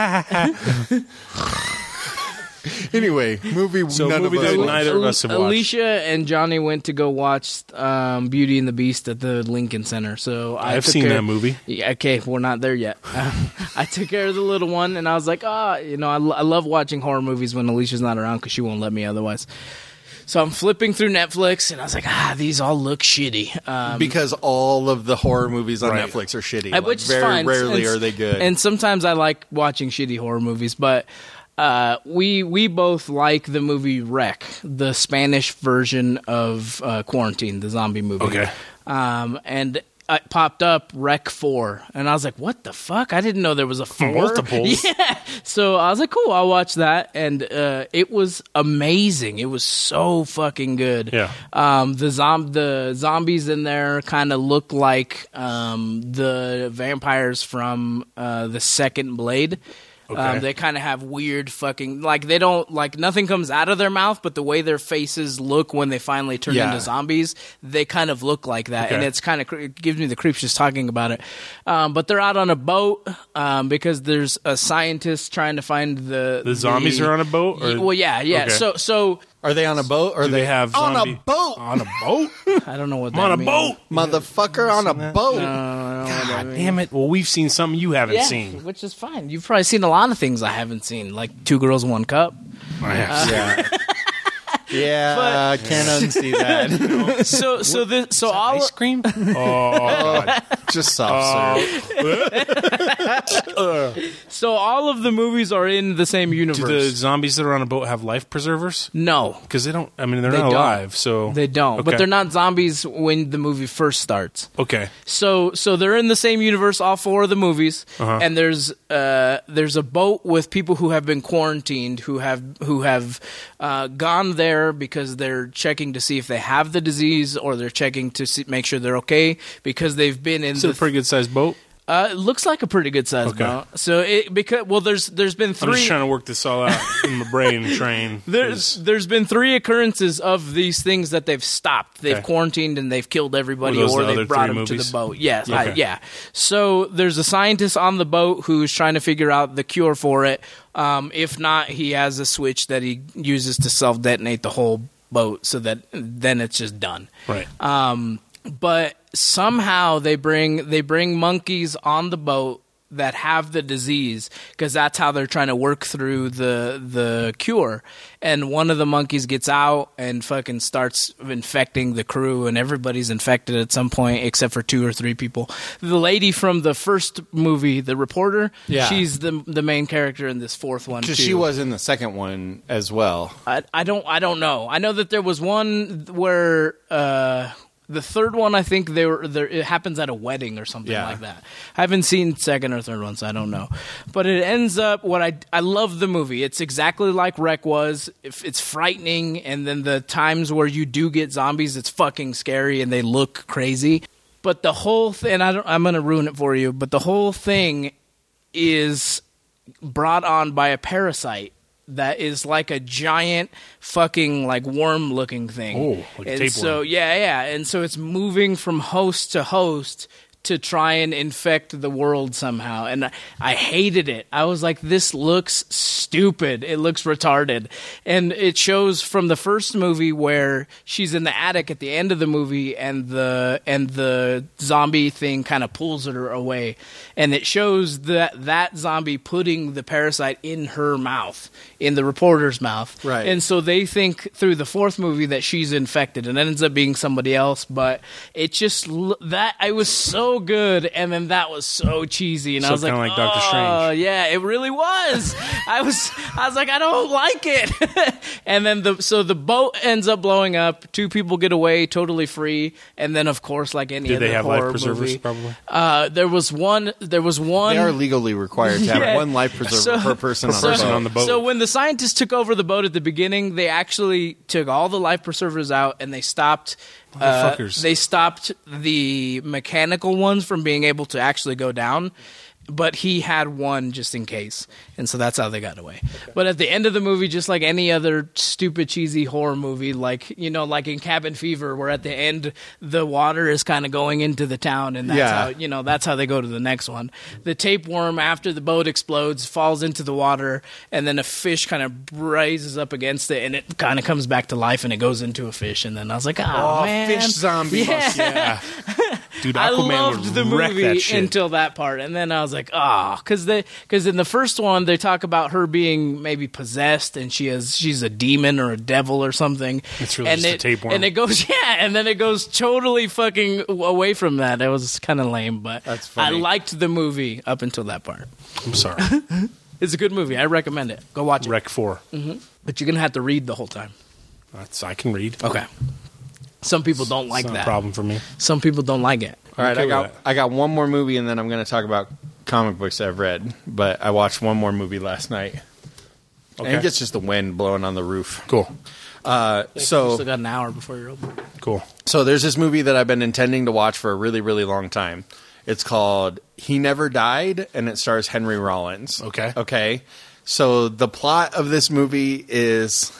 Speaker 2: Anyway, movie.
Speaker 3: So
Speaker 2: none
Speaker 3: movie
Speaker 2: of us
Speaker 3: that
Speaker 2: watched.
Speaker 3: neither of us have watched.
Speaker 1: Alicia and Johnny went to go watch Beauty and the Beast at the Lincoln Center. So
Speaker 3: I've
Speaker 1: took
Speaker 3: seen
Speaker 1: care-
Speaker 3: that movie.
Speaker 1: Yeah, okay, we're not there yet. I took care of the little one, and I was like, I love watching horror movies when Alicia's not around because she won't let me otherwise. So I'm flipping through Netflix, and I was like, these all look shitty.
Speaker 2: Because all of the horror movies on
Speaker 3: Right.
Speaker 2: Netflix are shitty.
Speaker 1: Which is
Speaker 2: very
Speaker 1: fine.
Speaker 2: rarely
Speaker 1: And-
Speaker 2: are they good.
Speaker 1: And sometimes I like watching shitty horror movies, but we both like the movie Wreck, the Spanish version of Quarantine, the zombie movie.
Speaker 3: Okay.
Speaker 1: And it popped up Wreck 4, and I was like, what the fuck? I didn't know there was a 4.
Speaker 3: Multiples.
Speaker 1: Yeah. So I was like, cool, I'll watch that. And it was amazing. It was so fucking good.
Speaker 3: Yeah.
Speaker 1: The zombies in there kind of look like the vampires from the second Blade.
Speaker 3: Okay.
Speaker 1: They kind of have weird fucking, like, they don't, like, nothing comes out of their mouth, but the way their faces look when they finally turn
Speaker 2: Yeah.
Speaker 1: into zombies, they kind of look like that.
Speaker 3: Okay.
Speaker 1: And it's kind of, it gives me the creeps just talking about it. But they're out on a boat because there's a scientist trying to find the
Speaker 3: zombies are on a boat? Or?
Speaker 1: Well, yeah.
Speaker 3: Okay.
Speaker 1: So
Speaker 2: are they on a boat? Or
Speaker 3: Do they have
Speaker 2: on
Speaker 3: zombie-
Speaker 2: a boat?
Speaker 3: On a boat?
Speaker 1: I don't know what
Speaker 3: I'm
Speaker 1: that
Speaker 3: on a
Speaker 1: means.
Speaker 3: boat.
Speaker 2: Motherfucker on a boat.
Speaker 3: God damn it. Well, we've seen something you haven't
Speaker 1: Yeah,
Speaker 3: seen.
Speaker 1: which is fine. You've probably seen a lot of things I haven't seen, like Two Girls, One Cup.
Speaker 3: I have seen
Speaker 2: Yeah. Yeah, can't unsee that.
Speaker 1: So all
Speaker 3: ice cream? Oh, God.
Speaker 2: Just soft serve.
Speaker 1: So all of the movies are in the same universe.
Speaker 3: Do the zombies that are on a boat have life preservers?
Speaker 1: No,
Speaker 3: Because they don't. I mean, they're
Speaker 1: They
Speaker 3: not
Speaker 1: don't.
Speaker 3: alive. So
Speaker 1: they don't.
Speaker 3: Okay.
Speaker 1: But they're not zombies when the movie first starts.
Speaker 3: Okay.
Speaker 1: So they're in the same universe, all four of the movies, and there's a boat with people who have been quarantined, who have gone there because they're checking to see if they have the disease, or they're checking to make sure they're okay because they've been in
Speaker 3: Is it a pretty good sized boat?
Speaker 1: It looks like a pretty good size
Speaker 3: Okay.
Speaker 1: boat. So there's been
Speaker 3: I'm
Speaker 1: three.
Speaker 3: just trying to work this all out in my brain train.
Speaker 1: There's been three occurrences of these things that they've stopped. They've
Speaker 3: Okay.
Speaker 1: quarantined and they've killed everybody,
Speaker 3: Were those
Speaker 1: or
Speaker 3: the other
Speaker 1: they've brought
Speaker 3: three
Speaker 1: them to
Speaker 3: movies?
Speaker 1: the boat. Yes,
Speaker 3: Okay.
Speaker 1: yeah. So there's a scientist on the boat who's trying to figure out the cure for it. If not, he has a switch that he uses to self detonate the whole boat, so that then it's just done.
Speaker 3: Right.
Speaker 1: But somehow they bring monkeys on the boat that have the disease, because that's how they're trying to work through the cure. And one of the monkeys gets out and fucking starts infecting the crew, and everybody's infected at some point except for 2 or 3 people. The lady from the first movie, the reporter,
Speaker 2: Yeah.
Speaker 1: she's the main character in this fourth one too.
Speaker 2: Because she was in the second one as well.
Speaker 1: I don't know. I know that there was one where the third one, I think it happens at a wedding or something
Speaker 2: Yeah.
Speaker 1: like that. I haven't seen second or third one, so I don't know. But it ends up I love the movie. It's exactly like Wreck was. It's frightening, and then the times where you do get zombies, it's fucking scary and they look crazy. But the whole thing, I'm going to ruin it for you, but the whole thing is brought on by a parasite that is like a giant fucking like worm looking thing.
Speaker 3: Oh, like a tapeworm.
Speaker 1: So and so it's moving from host to host to try and infect the world somehow. And I hated it. I was like, this looks stupid. It looks retarded. And it shows from the first movie where she's in the attic at the end of the movie and the zombie thing kind of pulls her away. And it shows that zombie putting the parasite in her mouth, in the reporter's mouth.
Speaker 2: Right.
Speaker 1: And so they think through the fourth movie that she's infected and it ends up being somebody else. But it just, I was so good, and then that was so cheesy, and
Speaker 3: So
Speaker 1: I was like,
Speaker 3: kinda like Doctor Strange.
Speaker 1: Yeah, it really was. I was like, I don't like it. And then the boat ends up blowing up. 2 people get away totally free, and then of course, like any
Speaker 3: Did
Speaker 1: other
Speaker 3: they have
Speaker 1: horror
Speaker 3: life preservers?
Speaker 1: movie,
Speaker 3: Probably.
Speaker 1: there was one.
Speaker 2: They are legally required to have
Speaker 1: Yeah.
Speaker 2: one life preserver per person on the boat.
Speaker 1: So when the scientists took over the boat at the beginning, they actually took all the life preservers out and they stopped. They stopped the mechanical ones from being able to actually go down, but he had one just in case, and so that's how they got away. But at the end of the movie, just like any other stupid cheesy horror movie, like like in Cabin Fever, where at the end the water is kind of going into the town, and that's how they go to the next one. The tapeworm, after the boat explodes, falls into the water, and then a fish kind of raises up against it, and it kind of comes back to life, and it goes into a fish. And then I was like, oh man,
Speaker 2: fish zombie.
Speaker 1: Yeah.
Speaker 3: Dude,
Speaker 1: I
Speaker 3: Aquaman
Speaker 1: loved
Speaker 3: would
Speaker 1: the
Speaker 3: wreck
Speaker 1: movie
Speaker 3: that shit.
Speaker 1: until that part, and then I was like, because in the first one they talk about her being maybe possessed, and she's a demon or a devil or something.
Speaker 3: It's really just a tapeworm.
Speaker 1: and it goes and then it goes totally fucking away from that. It was kind of lame, but
Speaker 2: That's funny.
Speaker 1: I liked the movie up until that part.
Speaker 3: I'm sorry.
Speaker 1: It's a good movie. I recommend it. Go watch it.
Speaker 3: Rec 4.
Speaker 1: But you're gonna have to read the whole time.
Speaker 3: I can read.
Speaker 1: Okay. Some people don't like
Speaker 3: It's not
Speaker 1: that.
Speaker 3: a problem for me.
Speaker 1: Some people don't like it.
Speaker 2: All right,
Speaker 3: Okay with
Speaker 2: I got one more movie, and then I'm going to talk about comic books that I've read. But I watched one more movie last night. I think it's just the wind blowing on the roof.
Speaker 3: Cool.
Speaker 1: You still got an hour before you're open.
Speaker 3: Cool.
Speaker 2: So there's this movie that I've been intending to watch for a really, really long time. It's called He Never Died, and it stars Henry Rollins. Okay. So the plot of this movie is...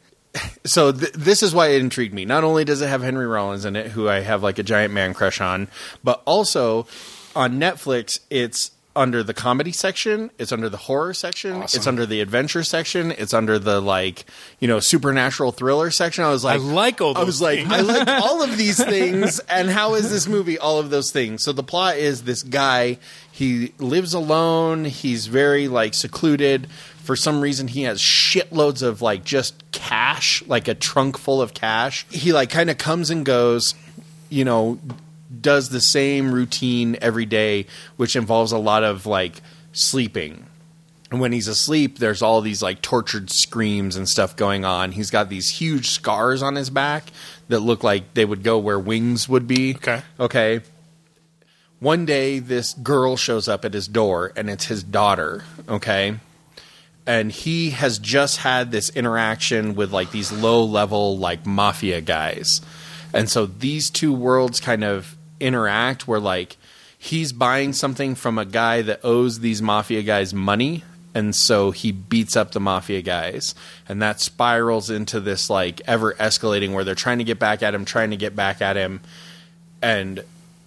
Speaker 2: So this is why it intrigued me. Not only does it have Henry Rollins in it, who I have like a giant man crush on, but also on Netflix, it's under the comedy section, it's under the horror section,
Speaker 3: Awesome.
Speaker 2: it's under the adventure section, it's under the supernatural thriller section. I was like,
Speaker 3: I like all those things.
Speaker 2: I like all of these things, and how is this movie all of those things? So the plot is this guy, he lives alone, he's very secluded. For some reason, he has shitloads of just cash, like a trunk full of cash. He kind of comes and goes, does the same routine every day, which involves a lot of sleeping. And when he's asleep, there's all these tortured screams and stuff going on. He's got these huge scars on his back that look like they would go where wings would be. Okay. One day, this girl shows up at his door, and it's his daughter. Okay. And he has just had this interaction with these low-level mafia guys. And so these two worlds kind of interact where he's buying something from a guy that owes these mafia guys money. And so he beats up the mafia guys. And that spirals into this ever escalating where they're trying to get back at him. And,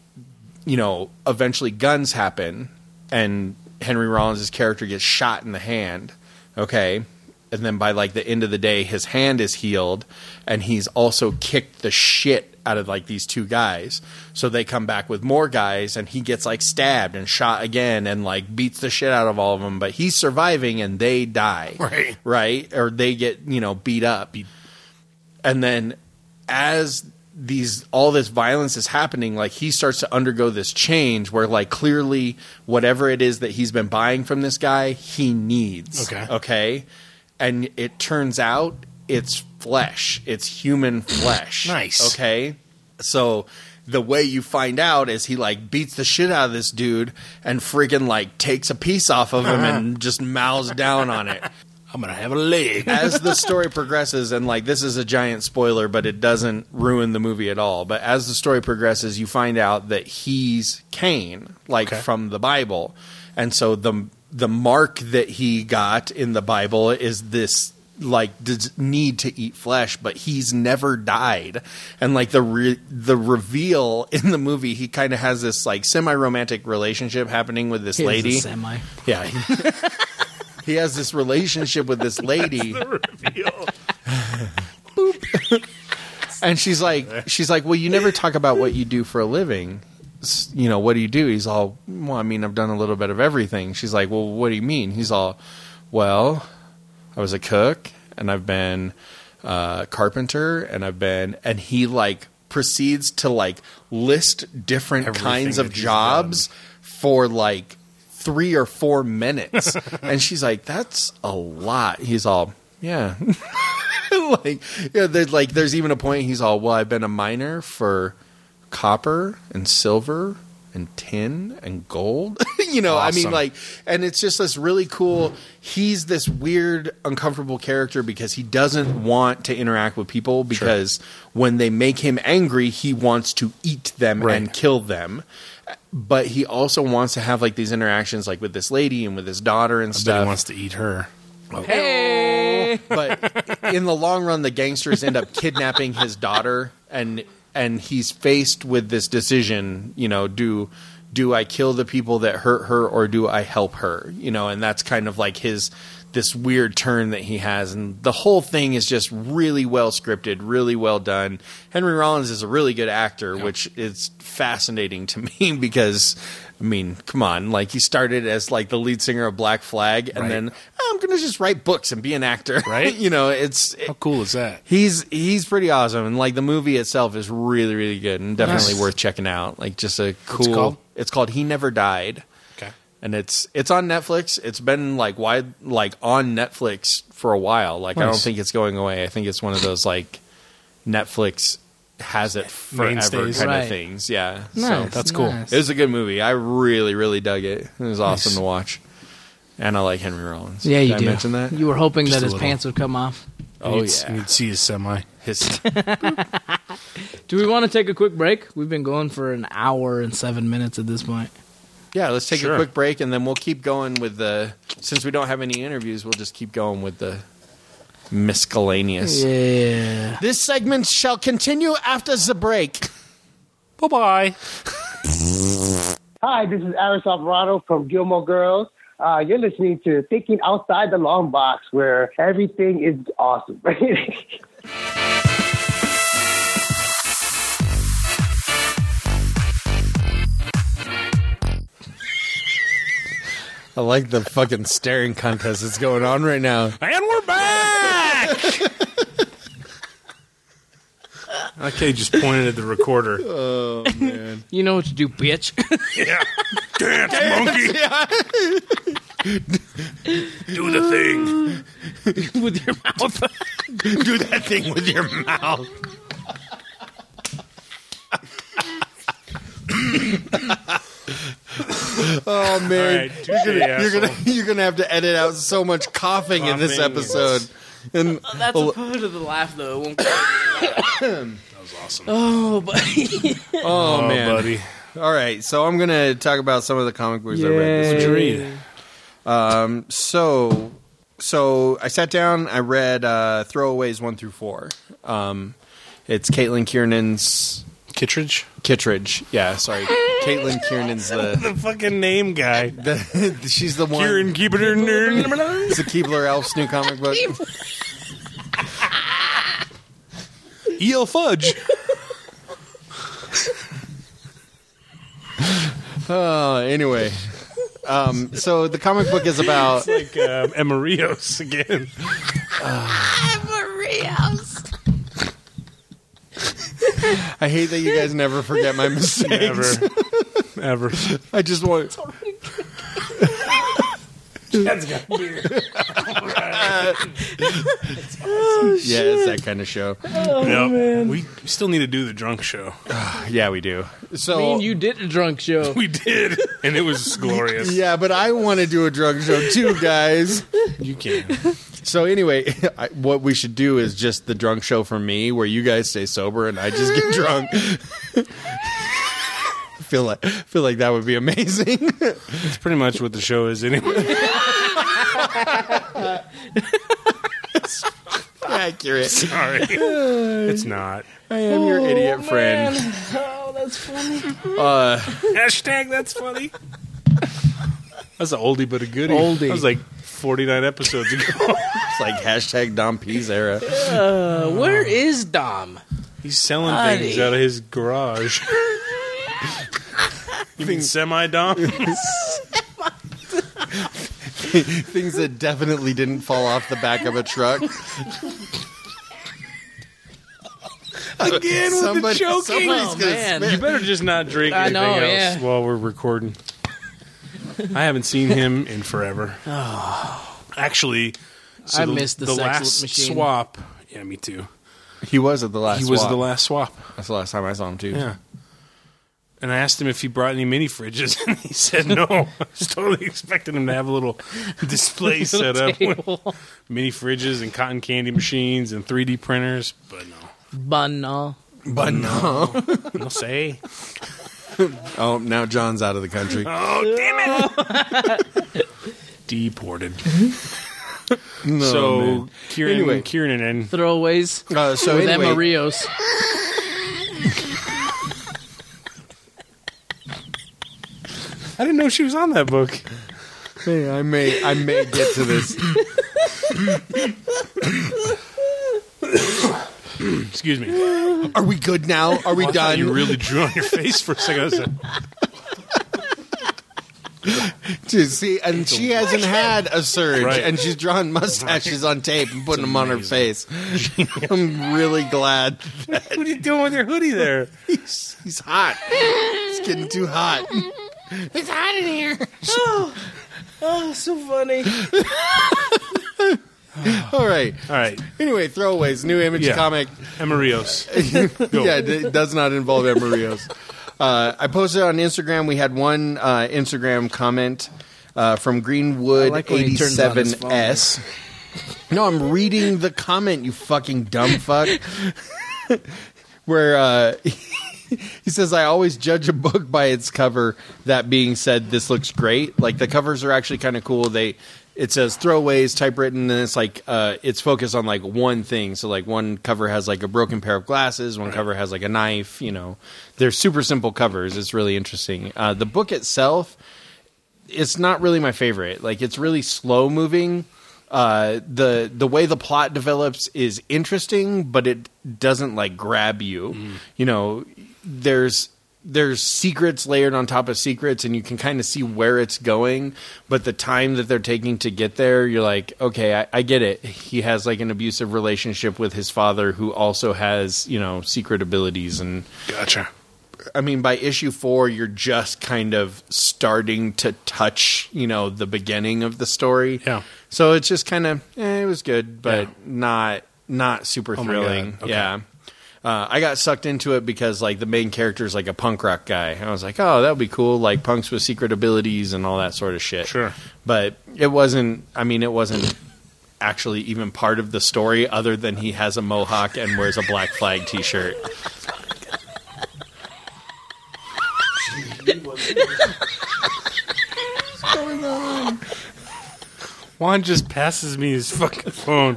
Speaker 2: eventually guns happen. And Henry Rollins' character gets shot in the hand. Okay, and then by the end of the day, his hand is healed, and he's also kicked the shit out of like these two guys. So they come back with more guys, and he gets like stabbed and shot again, and like beats the shit out of all of them. But he's surviving, and they die, right, or they get beat up. And then as all this violence is happening, like he starts to undergo this change where like clearly whatever it is that he's been buying from this guy, he needs. Okay. And it turns out it's flesh. It's human flesh.
Speaker 3: Nice.
Speaker 2: Okay. So the way you find out is he like beats the shit out of this dude and friggin' like takes a piece off of him and just mouths down on it.
Speaker 3: I'm going to have a leg.
Speaker 2: As the story progresses, and like this is a giant spoiler, but it doesn't ruin the movie at all. But as the story progresses, you find out that he's Cain, like from the Bible. And so the mark that he got in the Bible is this like need to eat flesh, but he's never died. And like the reveal in the movie, he kind of has this like semi-romantic relationship happening with this lady. Yeah. He has this relationship with this lady.
Speaker 3: The reveal.
Speaker 2: Boop. And she's like, well, you never talk about what you do for a living. You know, what do you do? He's all, well, I mean, I've done a little bit of everything. She's like, well, what do you mean? He's all, well, I was a cook, and I've been a carpenter, and he like proceeds to like list different everything kinds of jobs for like 3 or 4 minutes. And she's like, that's a lot. He's all, yeah. There's even a point he's all, well, I've been a miner for copper and silver and tin and gold. You know, awesome. I mean, like, and it's just this really cool, he's this weird, uncomfortable character because he doesn't want to interact with people because when they make him angry, he wants to eat them and kill them. But he also wants to have like these interactions like with this lady and with his daughter and stuff.
Speaker 3: He wants to eat her.
Speaker 1: Hey!
Speaker 2: But in the long run, the gangsters end up kidnapping his daughter, and he's faced with this decision, you know, do I kill the people that hurt her or do I help her? You know, and that's kind of like this weird turn that he has. And the whole thing is just really well scripted, really well done. Henry Rollins is a really good actor, which is fascinating to me because, I mean, come on. Like, he started as like the lead singer of Black Flag, and then I'm going to just write books and be an actor. Right? You know, how
Speaker 3: cool is that?
Speaker 2: He's pretty awesome. And like the movie itself is really, really good and definitely worth checking out. Like, just a cool. It's called He Never Died. And it's on Netflix. It's been like on Netflix for a while. Like, I don't think it's going away. I think it's one of those like Netflix has it forever kind of things. Yeah.
Speaker 1: Nice,
Speaker 2: so
Speaker 3: that's cool.
Speaker 2: It was a good movie. I really, really dug it. It was awesome to watch. And I like Henry Rollins.
Speaker 1: Yeah, you
Speaker 2: Did I mention that?
Speaker 1: You were hoping that his pants would come off.
Speaker 2: Oh, yeah.
Speaker 3: You'd see his semi.
Speaker 1: Do we want to take a quick break? We've been going for an hour and 7 minutes at this point.
Speaker 2: Yeah, let's take a quick break, and then we'll keep going with since we don't have any interviews, we'll just keep going with the miscellaneous.
Speaker 1: Yeah.
Speaker 2: This segment shall continue after the break.
Speaker 3: Bye-bye.
Speaker 5: Hi, this is Aris Alvarado from Gilmore Girls. You're listening to Thinking Outside the Long Box, where everything is awesome.
Speaker 2: I like the fucking staring contest that's going on right now.
Speaker 3: And we're back! Okay, just pointed at the recorder.
Speaker 2: Oh, man.
Speaker 1: You know what to do, bitch.
Speaker 3: Yeah. Dance, monkey! Yeah. Do the thing.
Speaker 1: With your mouth.
Speaker 2: Do that thing with your mouth. Oh man,
Speaker 3: right,
Speaker 2: you're gonna have to edit out so much coughing in this episode. And
Speaker 1: that's a part of the laugh, though.
Speaker 3: That was awesome.
Speaker 1: Oh, buddy.
Speaker 2: Oh man,
Speaker 3: buddy.
Speaker 2: All right, so I'm gonna talk about some of the comic books I read this week. So I sat down. I read Throwaways 1 through 4. It's Caitlin Kiernan's. Kittredge. Yeah, sorry. Caitlin Kiernan's
Speaker 3: the fucking name guy.
Speaker 2: She's the one.
Speaker 3: Kieran Keebler nerd.
Speaker 2: It's the Keebler Elf's new comic book.
Speaker 3: E.L. Fudge.
Speaker 2: Anyway. So the comic book is about...
Speaker 3: It's like Emma Rios again.
Speaker 1: Emma Rios.
Speaker 2: I hate that you guys never forget my mistakes.
Speaker 3: Never.
Speaker 2: I just want...
Speaker 3: That's got beer.
Speaker 2: Yeah, it's that kind of show.
Speaker 1: Oh, man.
Speaker 3: We still need to do the drunk show.
Speaker 2: Yeah, we do. So
Speaker 1: I mean, you did a drunk show.
Speaker 3: We did, and it was glorious.
Speaker 2: Yeah, but I want to do a drunk show too, guys.
Speaker 3: You can.
Speaker 2: So anyway, what we should do is just the drunk show for me, where you guys stay sober and I just get drunk. feel like that would be amazing.
Speaker 3: It's pretty much what the show is anyway.
Speaker 2: Accurate.
Speaker 3: Sorry. It's not.
Speaker 2: I am your idiot friend.
Speaker 1: Oh, that's funny.
Speaker 3: Hashtag that's funny. That's an oldie but a goodie.
Speaker 1: Oldie.
Speaker 3: That was like 49 episodes ago.
Speaker 2: It's like hashtag Dom P's era.
Speaker 1: Where is Dom?
Speaker 3: He's selling things out of his garage. You mean semi-Dom?
Speaker 2: Things that definitely didn't fall off the back of a truck.
Speaker 3: Again with the choking.
Speaker 2: Somebody's gonna
Speaker 1: man.
Speaker 2: spit.
Speaker 3: You better just not drink
Speaker 1: I
Speaker 3: anything
Speaker 1: know,
Speaker 3: else
Speaker 1: yeah.
Speaker 3: while we're recording. I haven't seen him in forever. Actually,
Speaker 1: I missed the sex
Speaker 3: last
Speaker 1: machine.
Speaker 3: swap. Yeah, me too.
Speaker 2: He was at the last
Speaker 3: He was
Speaker 2: swap.
Speaker 3: the last swap.
Speaker 2: That's the last time I saw him, too.
Speaker 3: Yeah. And I asked him if he brought any mini fridges, and he said no. I was totally expecting him to have a little display set up with mini fridges and cotton candy machines and 3D printers, but no.
Speaker 1: Bun.
Speaker 2: But no.
Speaker 3: No say.
Speaker 2: Oh, now John's out of the country.
Speaker 3: Oh, damn it! Deported.
Speaker 2: No,
Speaker 3: So,
Speaker 2: man.
Speaker 3: Kieran and
Speaker 1: Throwaways
Speaker 2: So
Speaker 1: with
Speaker 2: anyway,
Speaker 1: Emma Rios.
Speaker 3: I didn't know she was on that book.
Speaker 2: hey, I may get to this.
Speaker 3: Excuse me.
Speaker 2: Are we good now? Are we
Speaker 3: I thought
Speaker 2: done?
Speaker 3: you really drew on your face for a second. I was like,
Speaker 2: Just see, and she hasn't had a surge,
Speaker 3: Right.
Speaker 2: and she's drawing mustaches on tape and putting them on her face. I'm really glad.
Speaker 3: what are you doing with your hoodie there?
Speaker 2: He's hot. It's getting too hot. It's hot in here.
Speaker 1: Oh, so funny.
Speaker 2: All right.
Speaker 3: All right.
Speaker 2: Anyway, throwaways. New Image
Speaker 3: Yeah.
Speaker 2: comic.
Speaker 3: Emma Rios. Go.
Speaker 2: Yeah, it does not involve Emma Rios. I posted on Instagram. We had one Instagram comment from Greenwood
Speaker 1: I like when he turns on his phone.
Speaker 2: 87S. No, I'm reading the comment, you fucking dumb fuck. Where he says, I always judge a book by its cover. That being said, this looks great. Like, the covers are actually kind of cool. It says throwaways, typewritten, and it's like it's focused on like one thing. So like one cover has like a broken pair of glasses, one cover has like a knife. You know, they're super simple covers. It's really interesting. The book itself, it's not really my favorite. Like, it's really slow moving. The way the plot develops is interesting, but it doesn't like grab you. You know, there's secrets layered on top of secrets, and you can kind of see where it's going, but the time that they're taking to get there, you're like, okay, I get it. He has like an abusive relationship with his father, who also has, you know, secret abilities. And
Speaker 3: Gotcha.
Speaker 2: I mean, by issue 4, you're just kind of starting to touch, you know, the beginning of the story.
Speaker 3: Yeah.
Speaker 2: So it's just kind of, it was good, but not super
Speaker 3: Oh my
Speaker 2: thrilling.
Speaker 3: God. Okay.
Speaker 2: Yeah. I got sucked into it because like the main character is like a punk rock guy. I was like, oh, that would be cool. Like punks with secret abilities and all that sort of shit.
Speaker 3: Sure.
Speaker 2: But it wasn't actually even part of the story, other than he has a mohawk and wears a Black Flag t-shirt.
Speaker 3: Juan just passes me his fucking phone.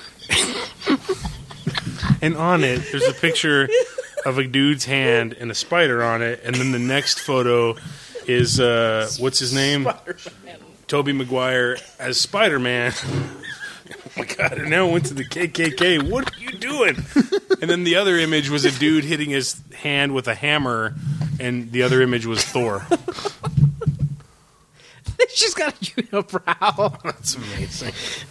Speaker 3: And on it, there's a picture of a dude's hand and a spider on it. And then the next photo is, what's his name? Tobey Maguire as Spider-Man. Oh my God, and now it went to the KKK. What are you doing? And then the other image was a dude hitting his hand with a hammer, and the other image was Thor.
Speaker 1: She's got a unibrow.
Speaker 3: That's amazing.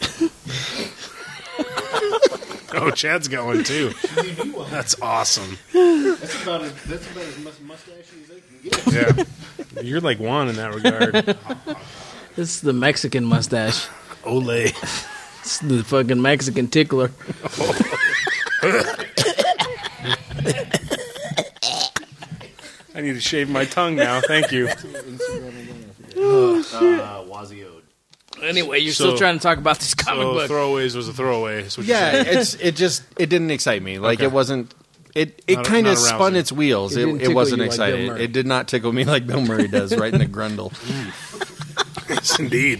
Speaker 3: Oh, Chad's got one too. That's awesome.
Speaker 2: That's about as mustache as they can get.
Speaker 3: Yeah. You're like Juan in that regard.
Speaker 1: This is the Mexican mustache.
Speaker 3: Ole.
Speaker 1: It's the fucking Mexican tickler.
Speaker 3: I need to shave my tongue now. Thank you.
Speaker 2: Wazio.
Speaker 1: Anyway, you're
Speaker 3: So-
Speaker 1: still trying to talk about this comic
Speaker 3: So
Speaker 1: book.
Speaker 3: throwaways was a throwaway. Is what
Speaker 2: Yeah,
Speaker 3: you're saying.
Speaker 2: it didn't excite me. Like,
Speaker 3: Okay.
Speaker 2: it wasn't It kind of spun its wheels. It wasn't exciting. It did not tickle me like Bill Murray does, right in the grundle.
Speaker 3: Yes, indeed.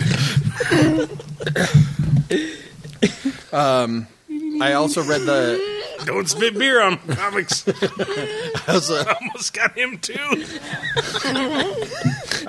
Speaker 2: I also read the...
Speaker 3: Don't spit beer on comics.
Speaker 2: I
Speaker 3: almost got him too.
Speaker 2: I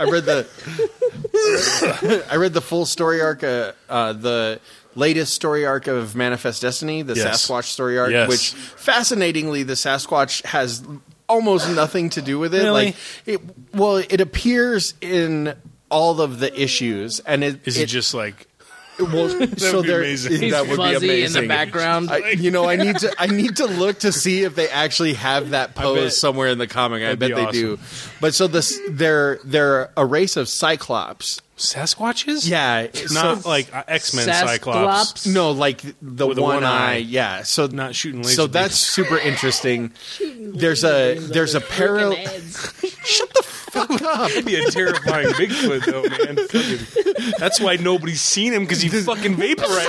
Speaker 2: read the full story arc, the latest story arc of Manifest Destiny, the Sasquatch story arc, which fascinatingly, the Sasquatch has almost nothing to do with it.
Speaker 3: Really?
Speaker 2: Like, it appears in all of the issues, and it
Speaker 3: just like.
Speaker 2: Well, so
Speaker 3: be amazing.
Speaker 1: He's
Speaker 2: that would be
Speaker 1: fuzzy
Speaker 2: amazing.
Speaker 1: in the background.
Speaker 2: I need to look to see if they actually have that pose somewhere in the comic. I bet they do. But so they're a race of Cyclops.
Speaker 3: Sasquatches?
Speaker 2: Yeah,
Speaker 3: not like X-Men Cyclops.
Speaker 2: No, like the one eye. Yeah, so
Speaker 3: not shooting lasers.
Speaker 2: So that's super interesting. There's a parallel. Shut the fuck up!
Speaker 3: That'd be a terrifying Bigfoot, though, man. That's why nobody's seen him, because he fucking vaporized.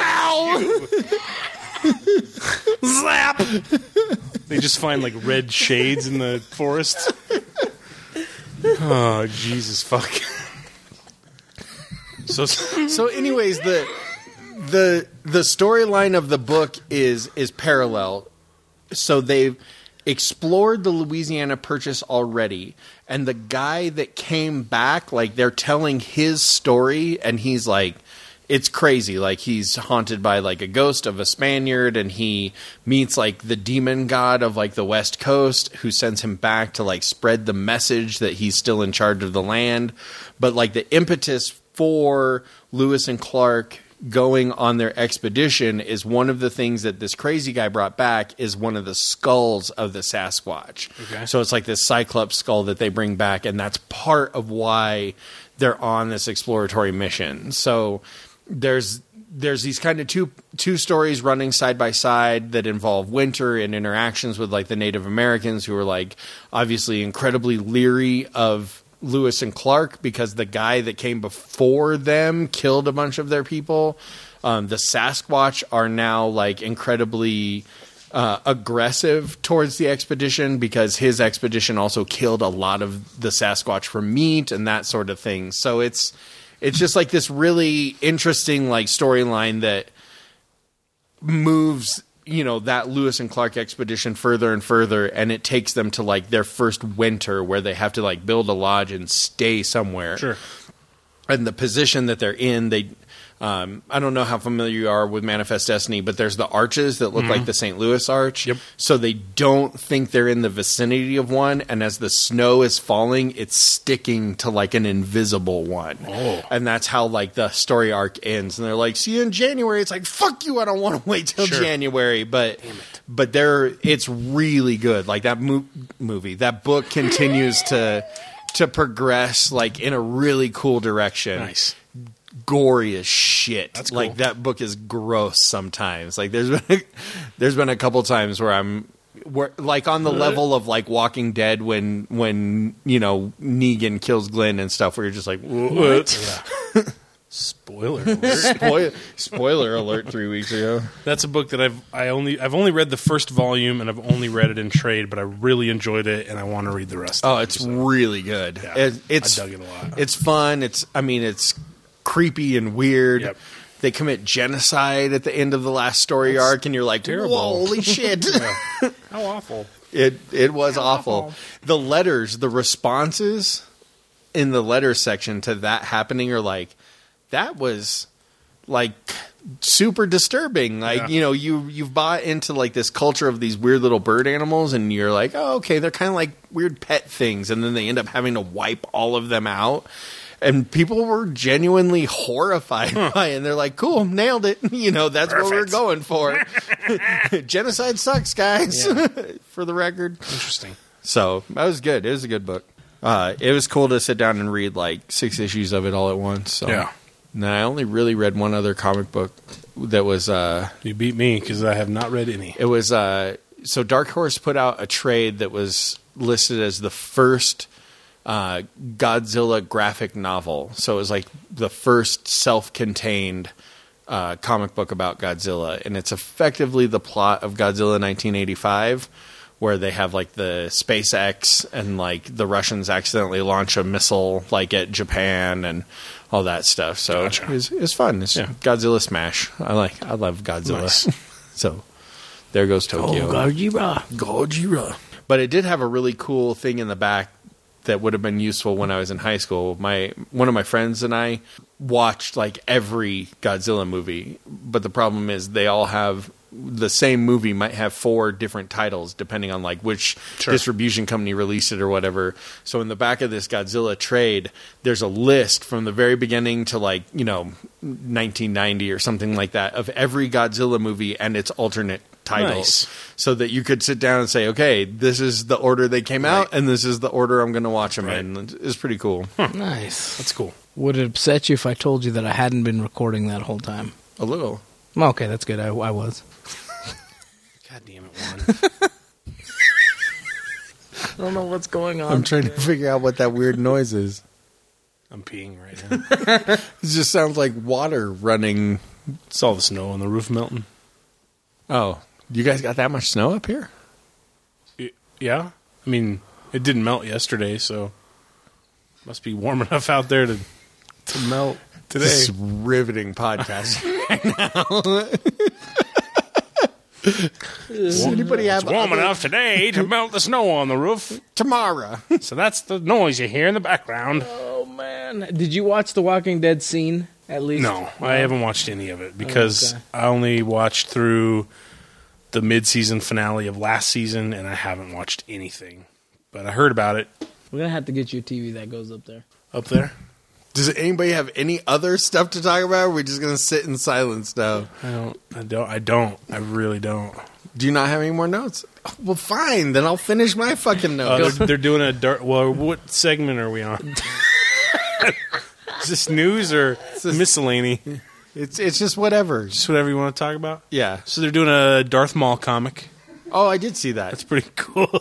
Speaker 3: Zap! They just find like red shades in the forest. Oh, Jesus fuck.
Speaker 2: So anyways, the storyline of the book is parallel. So they've explored the Louisiana Purchase already, and the guy that came back, like, they're telling his story, and he's like, it's crazy. Like, he's haunted by like a ghost of a Spaniard, and he meets like the demon god of like the West Coast, who sends him back to like spread the message that he's still in charge of the land. But like the impetus for Lewis and Clark going on their expedition is one of the things that this crazy guy brought back is one of the skulls of the Sasquatch. Okay. So it's like this Cyclops skull that they bring back, and that's part of why they're on this exploratory mission. So there's these kind of two stories running side by side that involve winter and interactions with like the Native Americans, who are like obviously incredibly leery of Lewis and Clark because the guy that came before them killed a bunch of their people. The Sasquatch are now like incredibly aggressive towards the expedition because his expedition also killed a lot of the Sasquatch for meat and that sort of thing. So it's just like this really interesting like storyline that moves, you know, that Lewis and Clark expedition further and further, and it takes them to like their first winter where they have to like build a lodge and stay somewhere.
Speaker 3: Sure.
Speaker 2: And the position that they're in, I don't know how familiar you are with Manifest Destiny, but there's the arches that look like the St. Louis Arch.
Speaker 3: Yep.
Speaker 2: So they don't think they're in the vicinity of one, and as the snow is falling, it's sticking to like an invisible one.
Speaker 3: Oh.
Speaker 2: And that's how like the story arc ends. And they're like, see you in January. It's like, fuck you, I don't want to wait till January. But it's really good. Like that movie, that book continues to progress like in a really cool direction.
Speaker 3: Nice.
Speaker 2: Gory as shit.
Speaker 3: That's cool.
Speaker 2: Like that book is gross sometimes. Like there's been a couple times where we're like on the level of like Walking Dead when you know Negan kills Glenn and stuff, where you're just like, what?
Speaker 3: Yeah. Spoiler alert.
Speaker 2: Spoiler alert 3 weeks ago.
Speaker 3: That's a book that I've only read the first volume, and I've only read it in trade, but I really enjoyed it, and I want to read the rest of it.
Speaker 2: It's really good.
Speaker 3: Yeah,
Speaker 2: I
Speaker 3: dug it a lot.
Speaker 2: It's fun. It's creepy and weird.
Speaker 3: Yep.
Speaker 2: They commit genocide at the end of the last story arc, and you're like,
Speaker 3: terrible.
Speaker 2: Holy shit.
Speaker 3: How awful.
Speaker 2: It was awful. The letters, the responses in the letter section to that happening are like, that was like super disturbing. Like, you know, you've bought into like this culture of these weird little bird animals, and you're like, oh, okay, they're kind of like weird pet things, and then they end up having to wipe all of them out. And people were genuinely horrified by it. And they're like, cool, nailed it. You know, that's what we're going for. Genocide sucks, guys, for the record.
Speaker 3: Interesting.
Speaker 2: So that was good. It was a good book. It was cool to sit down and read like 6 issues of it all at once. So.
Speaker 3: Yeah.
Speaker 2: And I only really read one other comic book that was...
Speaker 3: you beat me because I have not read any.
Speaker 2: It was... so Dark Horse put out a trade that was listed as the first... Godzilla graphic novel. So it was like the first self-contained comic book about Godzilla, and it's effectively the plot of Godzilla 1985, where they have like the SpaceX and like the Russians accidentally launch a missile like at Japan and all that stuff. So it's fun. It's Godzilla smash. I love Godzilla.
Speaker 3: Nice.
Speaker 2: So there goes Tokyo.
Speaker 3: Gojira.
Speaker 2: But it did have a really cool thing in the back that would have been useful when I was in high school. One of my friends and I watched like every Godzilla movie, but the problem is they all have the same movie might have 4 different titles depending on like which distribution company released it or whatever. So in the back of this Godzilla trade, there's a list from the very beginning to like, 1990 or something like that of every Godzilla movie and its alternate titles, so that you could sit down and say, okay, this is the order they came out and this is the order I'm going to watch them in. It's pretty cool.
Speaker 1: Nice.
Speaker 3: That's cool.
Speaker 1: Would it upset you if I told you that I hadn't been recording that whole time?
Speaker 2: A little.
Speaker 1: Okay, that's good. I was.
Speaker 3: God damn it, Juan.
Speaker 1: I don't know what's going on.
Speaker 2: I'm trying to figure out what that weird noise is.
Speaker 3: I'm peeing right now.
Speaker 2: It just sounds like water running.
Speaker 3: It's all the snow on the roof melting.
Speaker 2: Oh, you guys got that much snow up here?
Speaker 3: Yeah. I mean, it didn't melt yesterday, so must be warm enough out there to melt today.
Speaker 2: This is riveting podcast right now. Does anybody have
Speaker 3: It's warm enough today to melt the snow on the roof.
Speaker 2: tomorrow?
Speaker 3: So that's the noise you hear in the background.
Speaker 1: Oh, man. Did you watch The Walking Dead scene, at least?
Speaker 3: No, I haven't watched any of it because I only watched through the mid-season finale of last season, and I haven't watched anything. But I heard about it.
Speaker 1: We're going to have to get you a TV that goes up there.
Speaker 3: Up there?
Speaker 2: Does anybody have any other stuff to talk about? Or are we just going to sit in silence now?
Speaker 3: I don't. I really don't.
Speaker 2: Do you not have any more notes? Well, fine. Then I'll finish my fucking notes.
Speaker 3: They're doing a dark... Well, what segment are we on? Is this news or miscellany?
Speaker 2: It's just whatever.
Speaker 3: Just whatever you want to talk about?
Speaker 2: Yeah.
Speaker 3: So they're doing a Darth Maul comic.
Speaker 2: Oh, I did see that.
Speaker 3: That's pretty cool.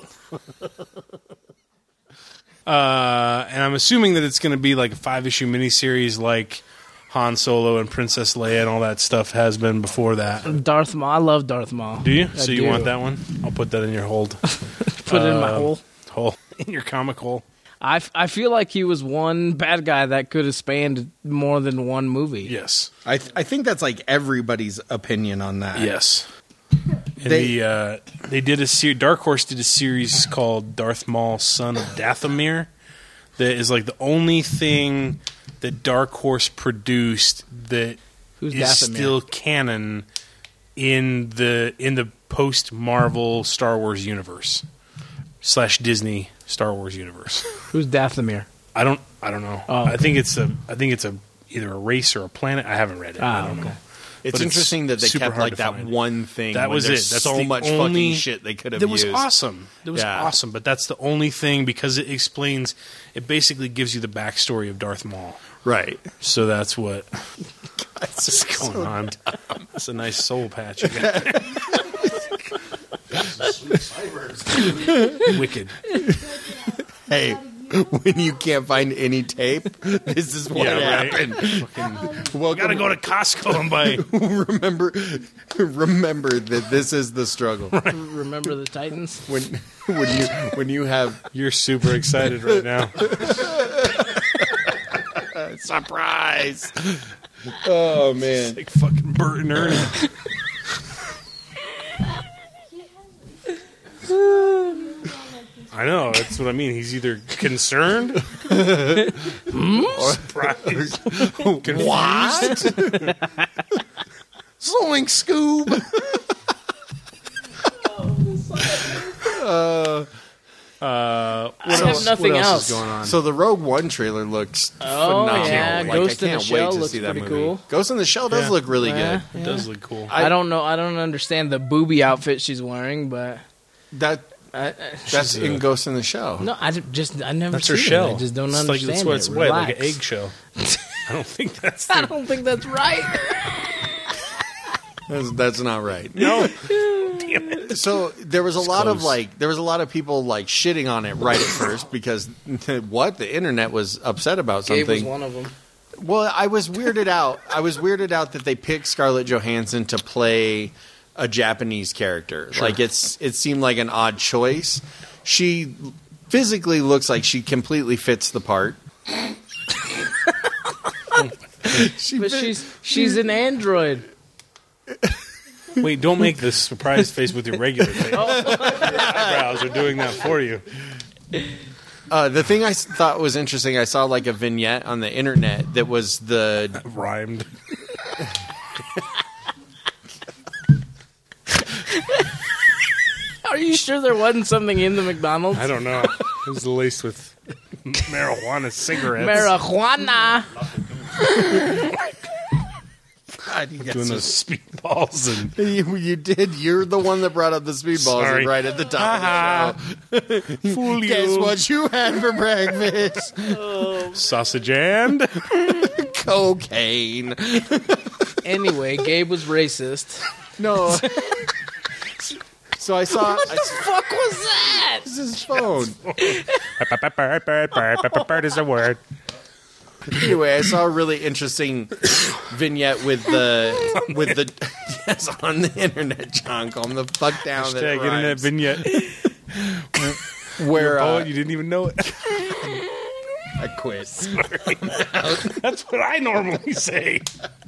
Speaker 3: And I'm assuming that it's going to be like a 5-issue miniseries like Han Solo and Princess Leia and all that stuff has been before that.
Speaker 1: Darth Maul. I love Darth Maul.
Speaker 3: Do you?
Speaker 1: I
Speaker 3: So you
Speaker 1: do.
Speaker 3: want that one? I'll put that in your hold.
Speaker 1: Put it in my hole.
Speaker 3: In your comic hole.
Speaker 1: I feel like he was one bad guy that could have spanned more than one movie.
Speaker 3: Yes.
Speaker 2: I think that's like everybody's opinion on that.
Speaker 3: Yes. And they did a Dark Horse did a series called Darth Maul, Son of Dathomir, that is like the only thing that Dark Horse produced that
Speaker 1: Who's
Speaker 3: is
Speaker 1: Dathomir?
Speaker 3: still canon in the post Marvel Star Wars universe / Disney Star Wars universe.
Speaker 1: Who's Dathomir?
Speaker 3: I don't know.
Speaker 1: Oh.
Speaker 3: I think it's either a race or a planet. I haven't read it. I don't know.
Speaker 2: It's
Speaker 3: But
Speaker 2: interesting that they
Speaker 3: super
Speaker 2: kept
Speaker 3: hard
Speaker 2: like
Speaker 3: to
Speaker 2: that
Speaker 3: find.
Speaker 2: one thing.
Speaker 3: That
Speaker 2: when
Speaker 3: was
Speaker 2: there's
Speaker 3: it. That's
Speaker 2: so
Speaker 3: the
Speaker 2: much
Speaker 3: only,
Speaker 2: fucking shit they could have
Speaker 3: That
Speaker 2: used.
Speaker 3: was awesome. That was
Speaker 2: Yeah.
Speaker 3: awesome. But that's the only thing because it explains. It basically gives you the backstory of Darth Maul.
Speaker 2: Right.
Speaker 3: So that's what's going on. That's a nice soul patch. You got there. Wicked.
Speaker 2: Hey, when you can't find any tape, this is what happened. Welcome.
Speaker 3: Gotta go to Costco and buy.
Speaker 2: remember that this is the struggle.
Speaker 1: Remember the Titans?
Speaker 2: When you have
Speaker 3: You're super excited right now.
Speaker 2: surprise. Oh man.
Speaker 3: Like fucking Bert and Ernie. I know, that's what I mean. He's either concerned or surprised.
Speaker 2: What? Zoink Scoob.
Speaker 1: I have nothing
Speaker 3: what
Speaker 1: else.
Speaker 3: is going on?
Speaker 2: So the Rogue One trailer looks phenomenal.
Speaker 1: yeah,
Speaker 2: Like,
Speaker 1: Ghost
Speaker 2: I
Speaker 1: in the
Speaker 2: can't
Speaker 1: Shell
Speaker 2: wait to
Speaker 1: looks
Speaker 2: see that
Speaker 1: pretty
Speaker 2: movie.
Speaker 1: cool.
Speaker 2: Ghost in the Shell does look really
Speaker 1: Yeah.
Speaker 2: good.
Speaker 3: It does look cool.
Speaker 1: I don't know. I don't understand the booby outfit she's wearing, but
Speaker 2: That's in Ghost in the Shell.
Speaker 1: no, I never.
Speaker 3: That's
Speaker 1: seen
Speaker 3: her shell.
Speaker 1: it. I just don't
Speaker 3: It's
Speaker 1: understand.
Speaker 3: That's what it's
Speaker 1: it.
Speaker 3: like an
Speaker 1: Relax.
Speaker 3: eggshell. I don't think that's.
Speaker 1: I don't think that's right.
Speaker 2: That's not right.
Speaker 3: No. Damn it.
Speaker 2: So there was a lot
Speaker 3: close.
Speaker 2: of people like shitting on it right at first because the internet was upset about
Speaker 1: Gabe was
Speaker 2: something.
Speaker 1: one of them.
Speaker 2: Well, I was weirded out. I was weirded out that they picked Scarlett Johansson to play a Japanese character. Sure. Like it seemed like an odd choice. She physically looks like she completely fits the part.
Speaker 1: She's an android.
Speaker 3: Wait, don't make this surprise face with your regular face. Your eyebrows are doing that for you.
Speaker 2: The thing I thought was interesting, I saw like a vignette on the internet that was the...
Speaker 3: Rhymed.
Speaker 1: Are you sure there wasn't something in the McDonald's?
Speaker 3: I don't know. It was laced with marijuana cigarettes.
Speaker 1: Marijuana.
Speaker 2: God,
Speaker 3: doing those speedballs. And
Speaker 2: you did. You're the one that brought up the speedballs right at the top of the show.
Speaker 3: Fool you.
Speaker 2: Guess what you had for breakfast?
Speaker 3: Sausage and
Speaker 2: cocaine.
Speaker 1: Anyway, Gabe was racist.
Speaker 2: No. So I saw...
Speaker 1: What the fuck was that?
Speaker 2: This is his phone.
Speaker 3: Bird is a word.
Speaker 2: Anyway, I saw a really interesting vignette with the yes, on the internet, John. Calm the fuck down.
Speaker 3: Hashtag internet vignette.
Speaker 2: Where
Speaker 3: you didn't even know it.
Speaker 2: I quit.
Speaker 3: Sorry. That's what I normally say.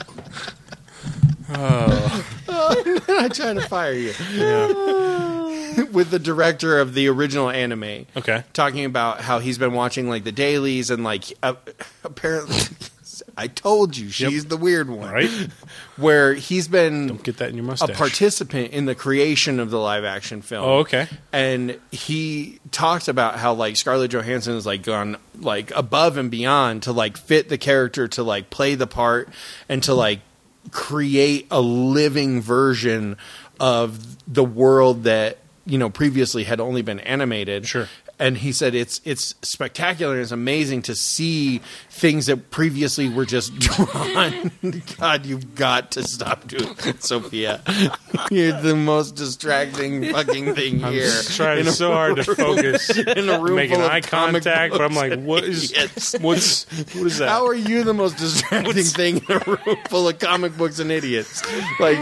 Speaker 2: I tried to fire you.
Speaker 3: Yeah.
Speaker 2: With the director of the original anime.
Speaker 3: Okay.
Speaker 2: Talking about how he's been watching like the dailies and like apparently I told you she's the weird one.
Speaker 3: Right?
Speaker 2: Where he's been
Speaker 3: Don't get that in your mustache.
Speaker 2: a participant in the creation of the live action film.
Speaker 3: Oh, okay.
Speaker 2: And he talked about how like Scarlett Johansson has like gone like above and beyond to like fit the character, to like play the part, and to like create a living version of the world that, you know, previously had only been animated.
Speaker 3: Sure.
Speaker 2: And he said it's spectacular. It's amazing to see things that previously were just drawn. God, you've got to stop doing that, Sophia. You're the most distracting fucking thing
Speaker 3: I'm
Speaker 2: here.
Speaker 3: trying so hard to focus.
Speaker 2: In a room
Speaker 3: making
Speaker 2: full of
Speaker 3: eye contact, but I'm like, what is that?
Speaker 2: How are you the most distracting thing in a room full of comic books and idiots? Like...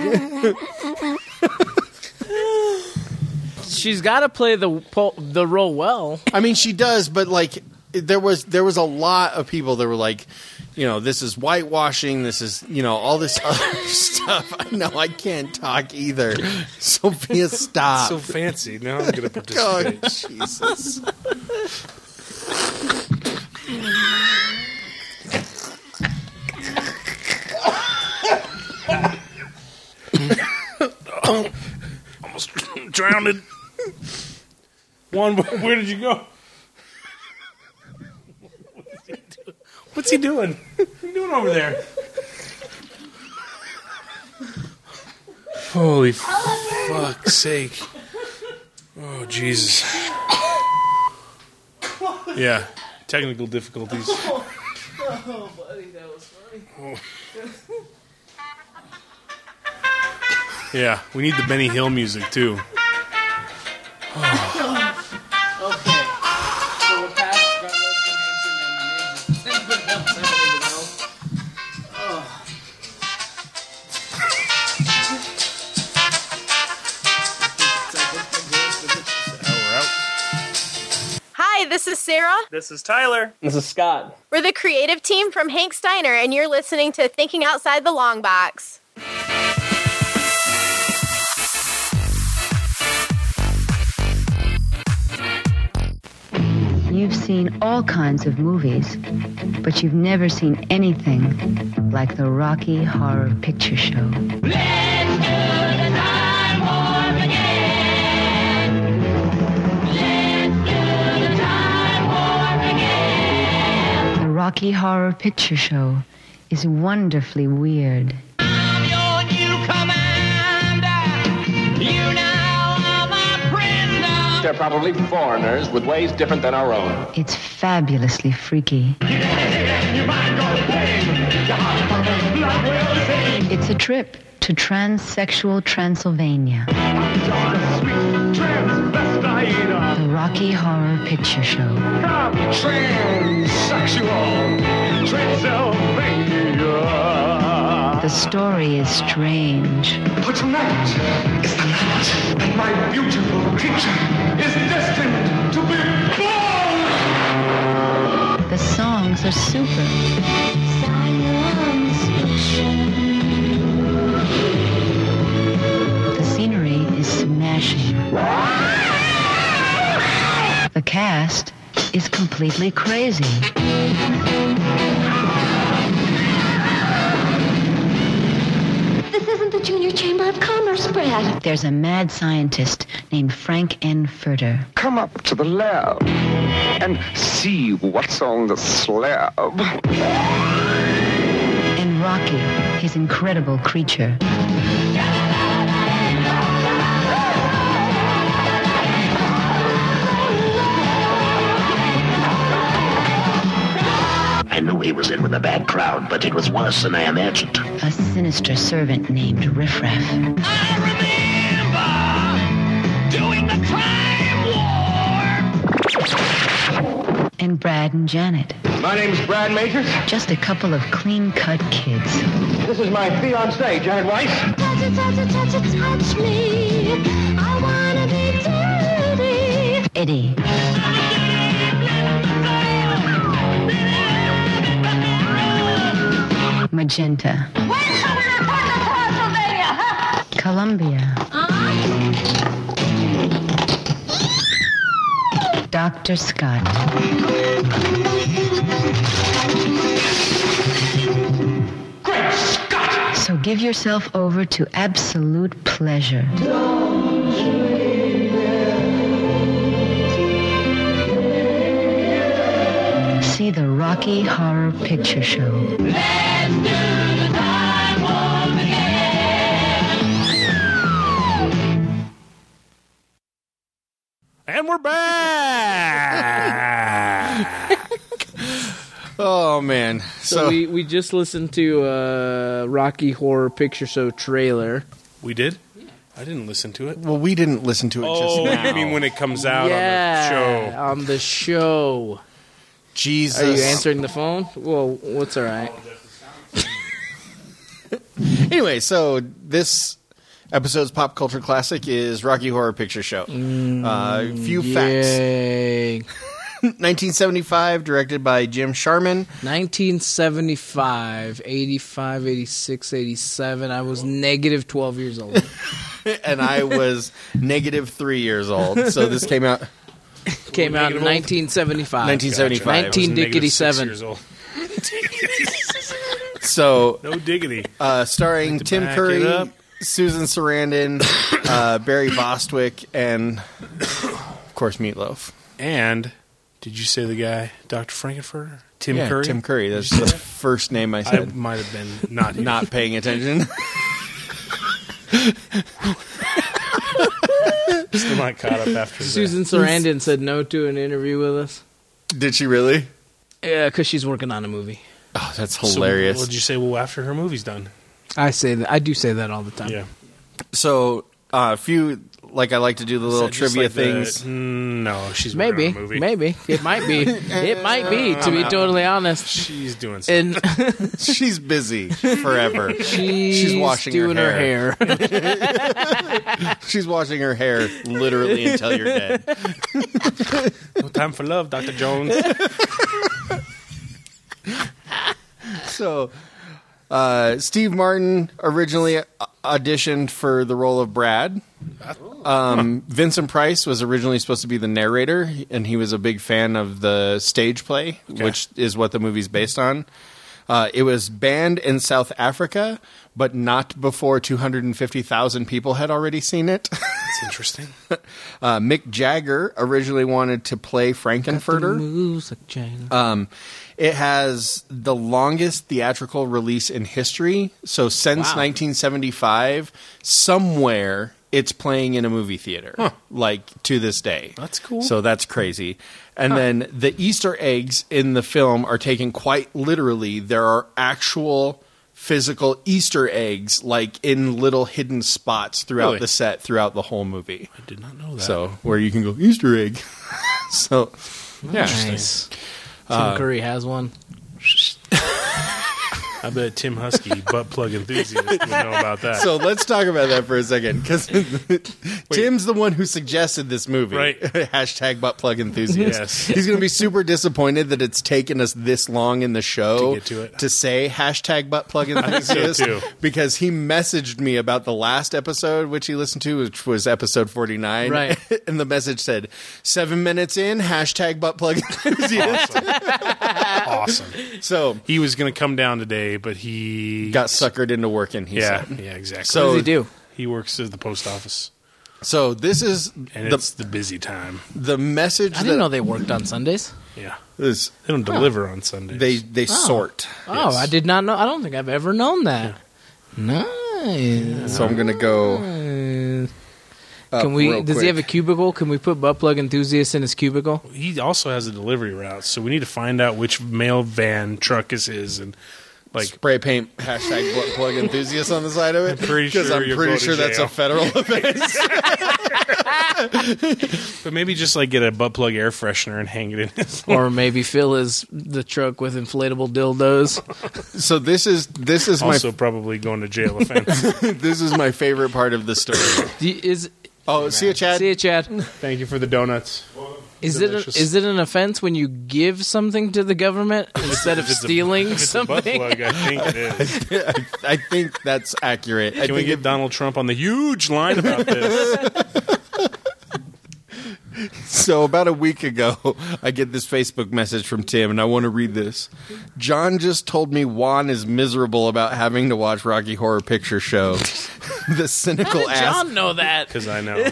Speaker 1: She's got to play the role well.
Speaker 2: I mean, she does, but like there was a lot of people that were like, you know, this is whitewashing. This is, you know, all this other stuff. I know I can't talk either. Sophia, stop.
Speaker 3: So fancy. Now I'm going to participate.
Speaker 2: God, Jesus.
Speaker 3: Almost drowned. Juan, where did you go? What's he doing? What are you doing over there? Holy fuck's sake. Oh, Jesus. Yeah, technical difficulties.
Speaker 1: Oh, buddy, that was funny.
Speaker 3: Yeah, we need the Benny Hill music, too.
Speaker 1: Okay. So we're past Scarlett Johansson and the ninjas.
Speaker 6: Hi, this is Sarah.
Speaker 7: This is Tyler.
Speaker 1: This is Scott.
Speaker 6: We're the creative team from Hank Steiner, and you're listening to Thinking Outside the Long Box.
Speaker 8: You've seen all kinds of movies, but you've never seen anything like the Rocky Horror Picture Show.
Speaker 9: Let's do the time warp again. Let's do the time warp again.
Speaker 8: The Rocky Horror Picture Show is wonderfully weird.
Speaker 9: I'm your new commander. You now are my prisoner.
Speaker 10: They're probably foreigners with ways different than our own.
Speaker 8: It's fabulously freaky. It's a trip to transsexual Transylvania. The Rocky Horror Picture Show.
Speaker 9: Transsexual Transylvania.
Speaker 8: The story is strange.
Speaker 9: But tonight is the night that my beautiful creature is destined to be born!
Speaker 8: The songs are super. The scenery is smashing. The cast is completely crazy.
Speaker 7: This isn't the Junior Chamber of Commerce, Brad.
Speaker 8: There's a mad scientist named Frank N. Furter.
Speaker 11: Come up to the lab and see what's on the slab.
Speaker 8: And Rocky, his incredible creature.
Speaker 12: I knew he was in with a bad crowd, but it was worse than I imagined.
Speaker 8: A sinister servant named Riffraff.
Speaker 9: I remember doing the Crime War!
Speaker 8: And Brad and Janet.
Speaker 10: My name's Brad Majors.
Speaker 8: Just a couple of clean-cut kids.
Speaker 10: This is my fiancée, Janet Weiss.
Speaker 7: Touch me. I wanna be dirty.
Speaker 8: Eddie. Magenta.
Speaker 9: When shall we return to Transylvania, huh?
Speaker 8: Columbia. Dr. Scott.
Speaker 9: Great Scott!
Speaker 8: So give yourself over to absolute pleasure. See the Rocky Horror Picture Show.
Speaker 9: Let's do the time warp again!
Speaker 3: And we're back.
Speaker 2: Oh, man.
Speaker 1: So we just listened to Rocky Horror Picture Show trailer.
Speaker 3: We did? I didn't listen to it.
Speaker 2: Well, we didn't listen to it just
Speaker 3: Oh,
Speaker 2: now.
Speaker 3: you mean when it comes out
Speaker 1: Yeah,
Speaker 3: on the show?
Speaker 1: on the show.
Speaker 2: Jesus.
Speaker 1: Are you answering the phone? Well, what's all right?
Speaker 2: Anyway, so this episode's pop culture classic is Rocky Horror Picture Show. Few facts. 1975, directed by Jim Sharman.
Speaker 1: 1975, 85, 86, 87. I was negative 12 years old.
Speaker 2: And I was negative 3 years old. So this came out...
Speaker 1: Came out in 1975.
Speaker 2: 1975.
Speaker 1: 19 diggity 7.
Speaker 3: Years old.
Speaker 2: So...
Speaker 3: No diggity.
Speaker 2: Starring
Speaker 3: Like to
Speaker 2: Tim
Speaker 3: back
Speaker 2: Curry,
Speaker 3: it up.
Speaker 2: Susan Sarandon, Barry Bostwick, and, of course, Meatloaf.
Speaker 3: And... Did you say the guy, Dr. Frankenfurter? Tim
Speaker 2: Yeah,
Speaker 3: Curry?
Speaker 2: Tim Curry. That's the first name I
Speaker 3: I
Speaker 2: said.
Speaker 3: might have been not here.
Speaker 2: Not paying attention.
Speaker 3: Still not caught up after
Speaker 1: Susan Sarandon said no to an interview with us.
Speaker 2: Did she really?
Speaker 1: Yeah, because she's working on a movie.
Speaker 2: Oh, that's hilarious.
Speaker 3: So what did you say? Well, after her movie's done.
Speaker 1: I say that. I do say that all the time.
Speaker 3: Yeah.
Speaker 2: So, a few, like I like to do the little
Speaker 3: Is that just
Speaker 2: trivia
Speaker 3: like the-
Speaker 2: things.
Speaker 3: No, she's working
Speaker 1: Maybe,
Speaker 3: on a movie.
Speaker 1: maybe it might be. It might be. To be totally honest,
Speaker 3: She's doing something.
Speaker 1: and
Speaker 2: She's busy forever.
Speaker 1: she's
Speaker 2: washing
Speaker 1: doing
Speaker 2: her
Speaker 1: her hair.
Speaker 2: She's washing her hair literally until you're dead.
Speaker 3: No time for love, Dr. Jones.
Speaker 2: So, Steve Martin originally auditioned for the role of Brad. Vincent Price was originally supposed to be the narrator, and he was a big fan of the stage play, which is what the movie's based on. It was banned in South Africa, but not before 250,000 people had already seen it.
Speaker 3: That's interesting.
Speaker 2: Mick Jagger originally wanted to play Frankenfurter.
Speaker 1: Moves like Jane.
Speaker 2: It has the longest theatrical release in history. So since 1975, somewhere it's playing in a movie theater, like to this day.
Speaker 3: That's cool.
Speaker 2: So that's crazy. And then the Easter eggs in the film are taken quite literally. There are actual physical Easter eggs, like in little hidden spots throughout
Speaker 3: Really?
Speaker 2: the set, throughout the whole movie.
Speaker 3: I did not know that.
Speaker 2: So where you can go, Easter egg. So, yeah.
Speaker 1: Nice. Tim Curry has one.
Speaker 3: I bet Tim Husky, butt plug enthusiast, would know about that.
Speaker 2: So let's talk about that for a second, because Tim's the one who suggested this movie.
Speaker 3: Right.
Speaker 2: Hashtag butt plug enthusiast.
Speaker 3: Yes.
Speaker 2: He's going to be super disappointed that it's taken us this long in the show
Speaker 3: To get to it.
Speaker 2: to say hashtag butt plug enthusiast.
Speaker 3: too.
Speaker 2: Because he messaged me about the last episode, which he listened to, which was episode 49.
Speaker 1: Right.
Speaker 2: And the message said, 7 minutes in, hashtag butt plug enthusiast.
Speaker 3: Awesome.
Speaker 2: So
Speaker 3: He was going to come down today, but he
Speaker 2: got suckered into working, he
Speaker 3: Yeah,
Speaker 2: said.
Speaker 3: yeah, exactly.
Speaker 2: So-
Speaker 1: What does he do?
Speaker 3: He works at the post office,
Speaker 2: So this is
Speaker 3: and it's the busy time.
Speaker 2: the message
Speaker 1: I didn't know they worked on Sundays.
Speaker 3: Yeah,
Speaker 2: is
Speaker 3: they don't deliver on Sundays.
Speaker 2: they sort.
Speaker 1: Oh, I did not know. I don't think I've ever known that. Nice.
Speaker 2: So I'm going to go up
Speaker 1: Can we?
Speaker 2: real
Speaker 1: Does he have a
Speaker 2: quick.
Speaker 1: cubicle? Can we put butt plug enthusiast in his cubicle?
Speaker 3: He also has a delivery route, so we need to find out which mail van truck is his, and like
Speaker 2: spray paint hashtag butt plug enthusiast on the side of it?
Speaker 3: pretty
Speaker 2: Because
Speaker 3: sure
Speaker 2: I'm
Speaker 3: you'll
Speaker 2: pretty
Speaker 3: go to
Speaker 2: sure that's
Speaker 3: jail.
Speaker 2: a federal offense.
Speaker 3: but maybe just like get a butt plug air freshener and hang it in his.
Speaker 1: Or maybe fill the truck with inflatable dildos.
Speaker 2: So this is
Speaker 3: Also, probably going to jail offense.
Speaker 2: this is my favorite part of the story. See ya, Chad.
Speaker 1: See ya, Chad.
Speaker 3: Thank you for the donuts.
Speaker 1: Is
Speaker 3: Delicious.
Speaker 1: it an offense when you give something to the government instead of
Speaker 3: If it's
Speaker 1: stealing
Speaker 3: if it's a butt
Speaker 1: something?
Speaker 3: plug, I think it is.
Speaker 2: I think that's accurate.
Speaker 3: Can we get Donald Trump on the huge line about this?
Speaker 2: So about a week ago, I get this Facebook message from Tim, and I want to read this. John just told me Juan is miserable about having to watch Rocky Horror Picture Show. The cynical
Speaker 1: How did John know that?
Speaker 3: Because I know.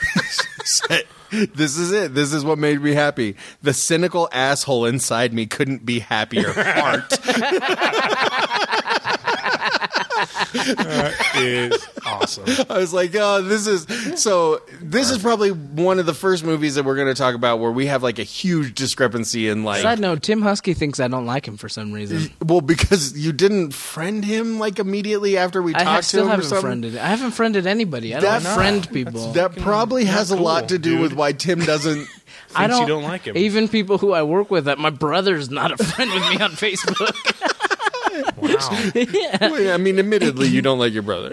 Speaker 2: This is it. This is what made me happy. The cynical asshole inside me couldn't be happier. Heart.
Speaker 3: Is awesome.
Speaker 2: I was like, oh, this is probably one of the first movies that we're going to talk about where we have like a huge discrepancy in like.
Speaker 1: Side note: Tim Husky thinks I don't like him for some reason.
Speaker 2: Well, because you didn't friend him like immediately after we talked to
Speaker 1: still
Speaker 2: him.
Speaker 1: haven't friended. I haven't friended anybody. I don't friend people.
Speaker 2: That probably has a lot to do with why Tim doesn't.
Speaker 1: I
Speaker 3: you don't like him.
Speaker 1: Even people who I work with, my brother's not a friend with me on Facebook.
Speaker 3: Wow.
Speaker 1: Yeah.
Speaker 2: Well, I mean, admittedly, you don't like your brother.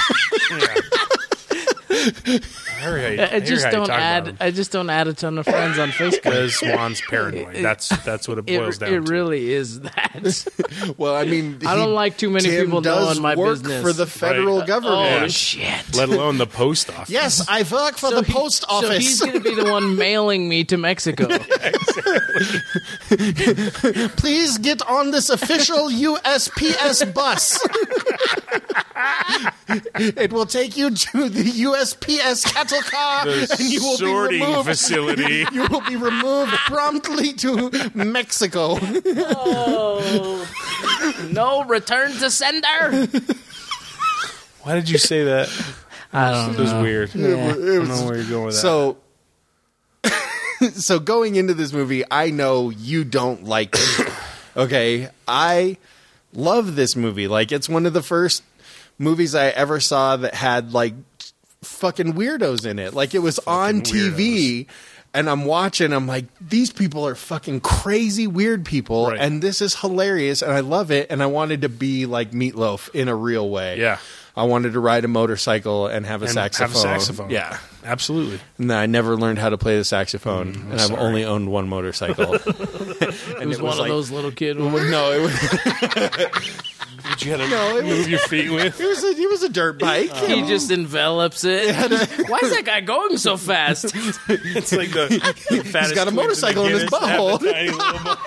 Speaker 1: I just don't add a ton of friends on Facebook.
Speaker 3: Because Juan's paranoid. That's what it boils down to.
Speaker 1: It really is that.
Speaker 2: Well, I mean,
Speaker 1: I don't like too many
Speaker 2: Tim
Speaker 1: people
Speaker 2: does
Speaker 1: knowing my
Speaker 2: work
Speaker 1: business
Speaker 2: for the federal government.
Speaker 1: Oh shit!
Speaker 3: Let alone the post office.
Speaker 2: Yes, I work for the post office.
Speaker 1: So he's going to be the one mailing me to Mexico.
Speaker 2: Please get on this official USPS bus. It will take you to the USPS cattle car,
Speaker 3: The
Speaker 2: and you will
Speaker 3: sorting
Speaker 2: be removed.
Speaker 3: facility.
Speaker 2: You will be removed promptly to Mexico.
Speaker 1: Oh no! Return to sender.
Speaker 3: Why did you say that?
Speaker 1: I don't know.
Speaker 3: It was weird.
Speaker 1: Yeah.
Speaker 3: I don't know where you're going with that.
Speaker 2: So, so going into this movie, I know you don't like it. Okay, I love this movie. Like, it's one of the first movies I ever saw that had like fucking weirdos in it. Like, it was on TV. And I'm watching, I'm like, these people are fucking crazy weird people,
Speaker 3: Right.
Speaker 2: and this is hilarious, and I love it, and I wanted to be like Meatloaf in a real way.
Speaker 3: Yeah.
Speaker 2: I wanted to ride a motorcycle and have a
Speaker 3: And
Speaker 2: saxophone.
Speaker 3: have a saxophone.
Speaker 2: Yeah.
Speaker 3: Absolutely.
Speaker 2: No, I never learned how to play the saxophone, and I've
Speaker 3: sorry.
Speaker 2: only owned one motorcycle.
Speaker 1: It was one of those little kid ones.
Speaker 2: No, it was,
Speaker 3: Did you have to move your feet with?
Speaker 2: it was a dirt bike.
Speaker 1: He just envelops it. Why is that guy going so fast?
Speaker 3: It's like the fattest
Speaker 2: He's got a
Speaker 3: twins
Speaker 2: motorcycle in his
Speaker 3: Guinness have
Speaker 2: butthole.
Speaker 3: the tiny little butt.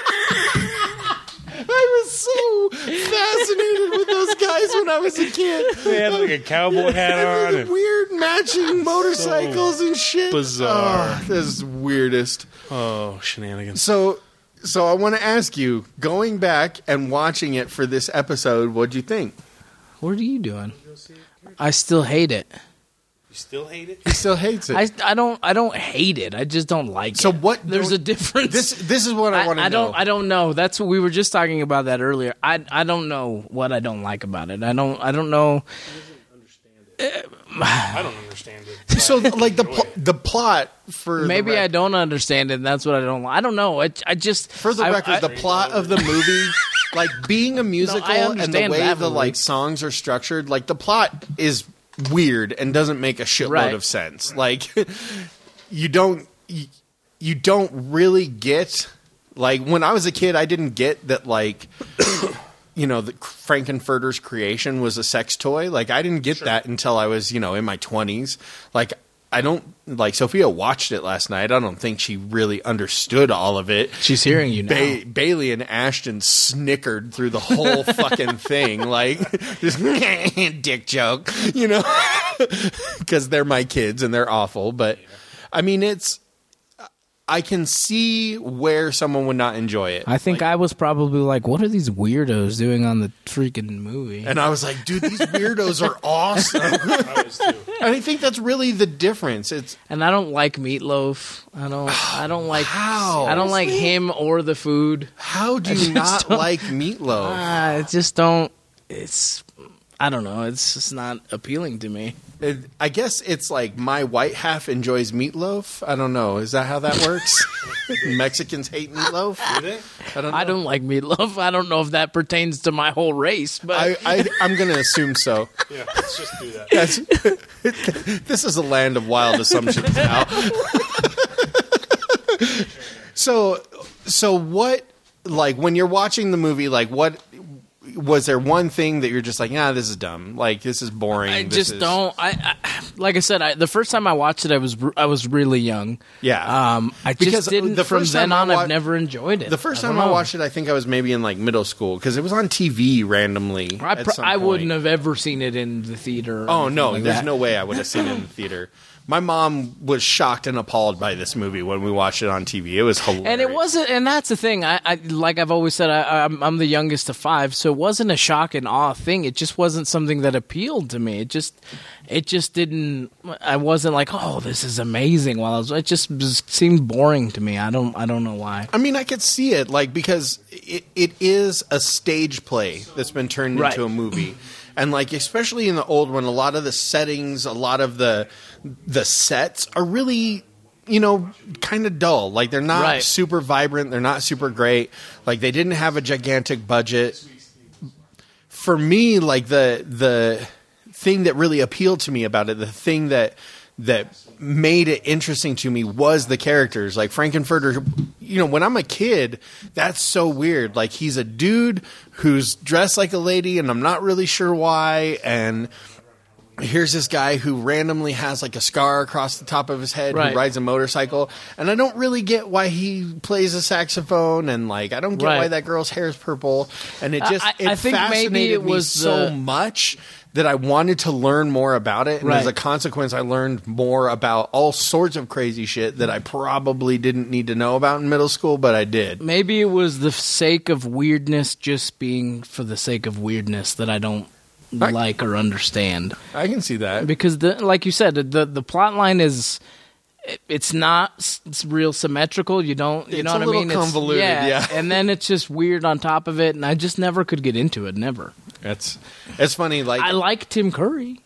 Speaker 2: I was so fascinated with those guys when I was a kid.
Speaker 3: They had like a cowboy hat on.
Speaker 2: And weird matching motorcycles and shit.
Speaker 3: bizarre.
Speaker 2: Oh, this is weirdest.
Speaker 3: Oh, shenanigans.
Speaker 2: So I want to ask you, going back and watching it for this episode, what'd you think?
Speaker 1: What are you doing? I still hate it.
Speaker 3: You still hate it?
Speaker 2: He still hates it.
Speaker 1: I don't hate it. I just don't like it.
Speaker 2: So what?
Speaker 1: There's a difference.
Speaker 2: This is what I want to know.
Speaker 1: I don't know. That's what we were just talking about that earlier. I don't know what I don't like about it. I don't know.
Speaker 3: I don't understand it.
Speaker 2: So like the plot for
Speaker 1: Maybe I don't understand it. And that's what I don't like. I don't know. I just
Speaker 2: for the record, the plot of the movie like being a musical and the
Speaker 1: understand
Speaker 2: way
Speaker 1: that
Speaker 2: the
Speaker 1: movie.
Speaker 2: songs are structured, like the plot is weird and doesn't make a shitload
Speaker 1: Right.
Speaker 2: of sense. Like you don't really get, like when I was a kid, I didn't get that like that Frankenfurter's creation was a sex toy. Like I didn't get that until I was in my 20s. Like I don't like Sophia watched it last night. I don't think she really understood all of it.
Speaker 1: She's hearing you now.
Speaker 2: Bailey and Ashton snickered through the whole fucking thing, like just dick joke, because they're my kids and they're awful. But I mean, I can see where someone would not enjoy it.
Speaker 1: I think I was probably like, what are these weirdos doing on the freaking movie?
Speaker 2: And I was like, dude, these weirdos are awesome.
Speaker 3: I was too.
Speaker 2: And I think that's really the difference.
Speaker 1: And I don't like Meatloaf. I don't like
Speaker 2: How?
Speaker 1: I don't like him or the food.
Speaker 2: How do you not like Meatloaf?
Speaker 1: I just don't. I don't know. It's just not appealing to me.
Speaker 2: I guess it's like my white half enjoys meatloaf. I don't know. Is that how that works? Mexicans hate meatloaf? Do they? I don't know.
Speaker 1: I don't like meatloaf. I don't know if that pertains to my whole race, but
Speaker 2: I'm going to assume so.
Speaker 3: Yeah, let's just do that.
Speaker 2: This is a land of wild assumptions now. So what, like, when you're watching the movie, like, what was there one thing that you're just like, this is dumb, like this is boring?
Speaker 1: I just don't. I like I said, the first time I watched it, I was really young.
Speaker 2: Yeah,
Speaker 1: I
Speaker 2: because
Speaker 1: just didn't.
Speaker 2: the
Speaker 1: From
Speaker 2: first
Speaker 1: then
Speaker 2: time
Speaker 1: on,
Speaker 2: I
Speaker 1: I've never enjoyed it.
Speaker 2: The first time I watched it, I think I was maybe in like middle school because it was on TV randomly.
Speaker 1: I wouldn't have ever seen it in the theater.
Speaker 2: Oh no,
Speaker 1: like
Speaker 2: there's
Speaker 1: that.
Speaker 2: no way I would have seen it in the theater. My mom was shocked and appalled by this movie when we watched it on TV. It was hilarious.
Speaker 1: And it wasn't, and that's the thing. I like I've always said, I'm the youngest of 5, so it wasn't a shock and awe thing. It just wasn't something that appealed to me. It just didn't. I wasn't like, oh, this is amazing. It just seemed boring to me. I don't know why.
Speaker 2: I mean, I could see it, like, because it is a stage play that's been turned into a movie. And, like, especially in the old one, a lot of the settings, a lot of the sets are really, kind of dull. Like, they're not super vibrant. They're not super great. Like, they didn't have a gigantic budget. For me, like, the thing that really appealed to me about it, the thing that made it interesting to me was the characters. Like Frankenfurter, when I'm a kid, that's so weird. Like he's a dude who's dressed like a lady and I'm not really sure why. And here's this guy who randomly has like a scar across the top of his head who rides a motorcycle. And I don't really get why he plays a saxophone. And like, I don't get why that girl's hair is purple. And it just,
Speaker 1: I think
Speaker 2: fascinated
Speaker 1: maybe it
Speaker 2: me
Speaker 1: was
Speaker 2: so much that I wanted to learn more about it. And as a consequence, I learned more about all sorts of crazy shit that I probably didn't need to know about in middle school, but I did.
Speaker 1: Maybe it was the sake of weirdness just being for the sake of weirdness that I don't like or understand.
Speaker 2: I can see that.
Speaker 1: Because, like you said, the plot line is... It's not real symmetrical. You know what I mean?
Speaker 2: It's a little convoluted, yeah.
Speaker 1: And then it's just weird on top of it, and I just never could get into it. Never.
Speaker 2: It's funny. Like
Speaker 1: I like Tim Curry,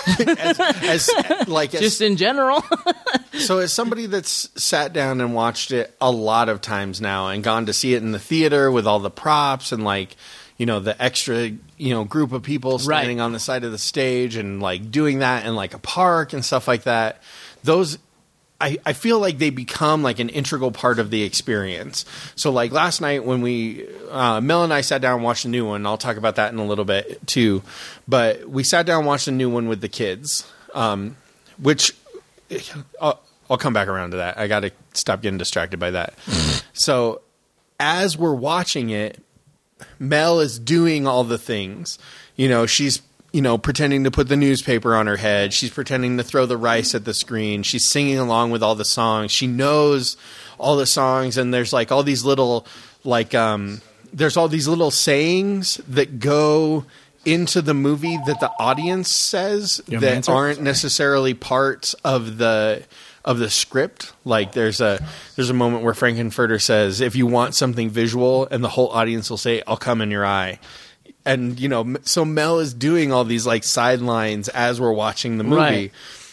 Speaker 2: just
Speaker 1: in general.
Speaker 2: So as somebody that's sat down and watched it a lot of times now, and gone to see it in the theater with all the props and like the extra group of people standing on the side of the stage and like doing that in like a park and stuff like that, those. I feel like they become like an integral part of the experience. So like last night when Mel and I sat down and watched the new one, I'll talk about that in a little bit too, but we sat down and watched the new one with the kids, which I'll come back around to that. I got to stop getting distracted by that. So as we're watching it, Mel is doing all the things, she's pretending to put the newspaper on her head. She's pretending to throw the rice at the screen. She's singing along with all the songs. She knows all the songs, and there's like all these little there's all these little sayings that go into the movie that the audience says that aren't necessarily parts of the script. Like there's a moment where Frankenfurter says, "If you want something visual," and the whole audience will say, "I'll come in your eye." And, so Mel is doing all these like sidelines as we're watching the movie.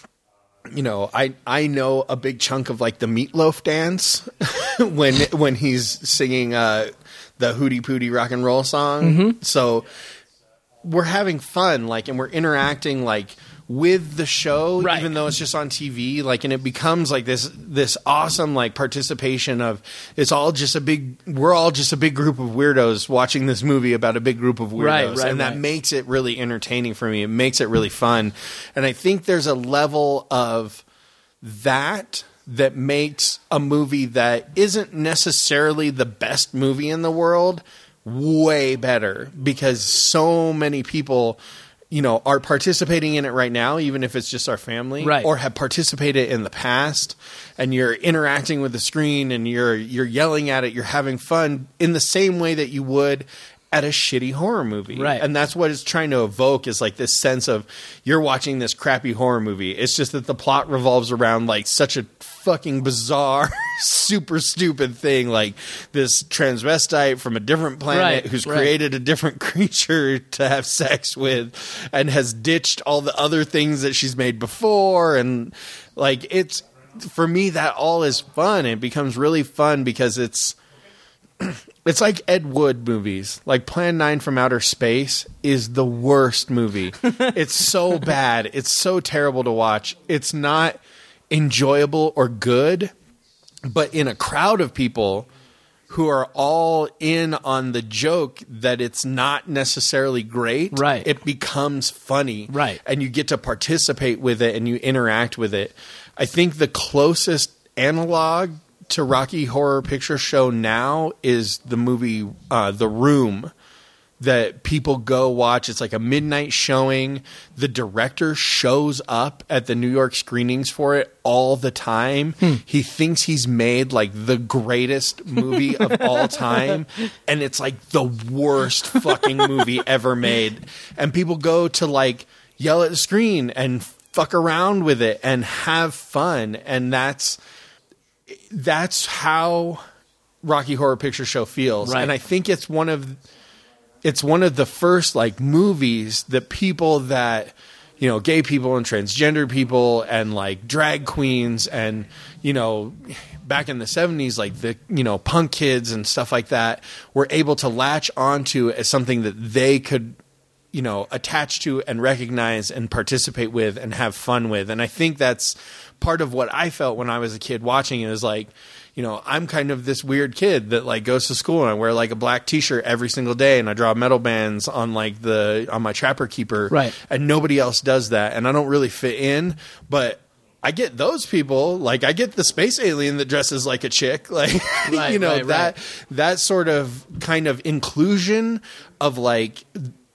Speaker 2: I know a big chunk of like the Meatloaf dance when he's singing the the Hootie Pootie rock and roll song. So we're having fun, like, and we're interacting, like, with the show, even though it's just on TV, like, and it becomes like this awesome, like, participation of, we're all just a big group of weirdos watching this movie about a big group of weirdos. And that makes it really entertaining for me. It makes it really fun. And I think there's a level of that makes a movie that isn't necessarily the best movie in the world way better, because so many people, you know, are participating in it right now, even if it's just our family, or have participated in the past, and you're interacting with the screen and you're yelling at it, you're having fun in the same way that you would at a shitty horror movie. And that's what it's trying to evoke, is like this sense of you're watching this crappy horror movie. It's just that the plot revolves around like such a fucking bizarre, super stupid thing, like this transvestite from a different planet who's created a different creature to have sex with and has ditched all the other things that she's made before. And like, it's, for me, that all is fun. It becomes really fun because it's like Ed Wood movies. Like Plan 9 from Outer Space is the worst movie. It's so bad. It's so terrible to watch. It's not enjoyable or good, but in a crowd of people who are all in on the joke that it's not necessarily great, it becomes funny. And you get to participate with it and you interact with it. I think the closest analog to Rocky Horror Picture Show now is the movie The Room, that people go watch. It's like a midnight showing. The director shows up at the New York screenings for it all the time. He thinks he's made like the greatest movie of all time, and it's like the worst fucking movie ever made. And people go to like yell at the screen and fuck around with it and have fun, and that's how Rocky Horror Picture Show feels. And I think it's one of the first like movies that people that, you know, gay people and transgender people and like drag queens and, you know, back in the 70s, like the, you know, punk kids and stuff like that were able to latch onto as something that they could, you know, attach to and recognize and participate with and have fun with. And I think that's part of what I felt when I was a kid watching it. Is like, you know, I'm kind of this weird kid that like goes to school and I wear like a black t-shirt every single day and I draw metal bands on like on my Trapper Keeper. And nobody else does that. And I don't really fit in, but I get those people. Like I get the space alien that dresses like a chick. Like, you know, that sort of kind of inclusion of like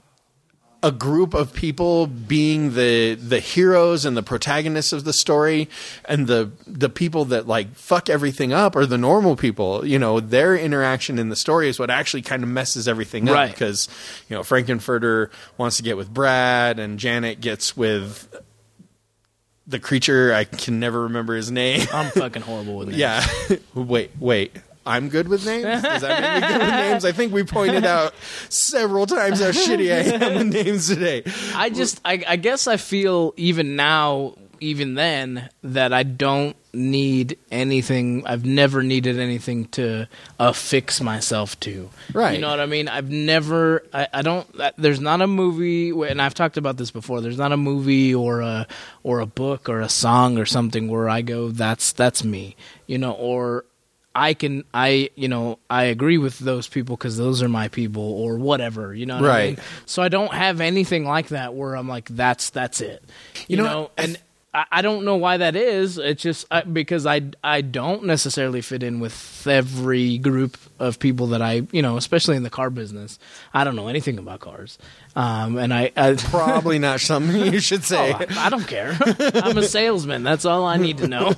Speaker 2: a group of people being the heroes and the protagonists of the story, and the people that like fuck everything up are the normal people. You know, their interaction in the story is what actually kind of messes everything up, because, you know, Frankenfurter wants to get with Brad and Janet gets with the creature. I can never remember his name.
Speaker 1: I'm fucking horrible with names.
Speaker 2: Yeah. Wait. I'm good with names? Does that make me good with names? I think we pointed out several times how shitty I am with names today.
Speaker 1: I guess I feel even now, even then, that I don't need anything. I've never needed anything to affix myself to. You know what I mean? I've never, I don't, there's not a movie, and I've talked about this before, there's not a movie or a book or a song or something where I go, that's me, you know, or I agree with those people because those are my people, or whatever, you know what I mean? So I don't have anything like that where I'm like, that's it. You know, and I don't know why that is. It's just because I don't necessarily fit in with every group of people that I, you know, especially in the car business. I don't know anything about cars. And I
Speaker 2: probably not something you should say.
Speaker 1: Oh, I don't care. I'm a salesman. That's all I need to know.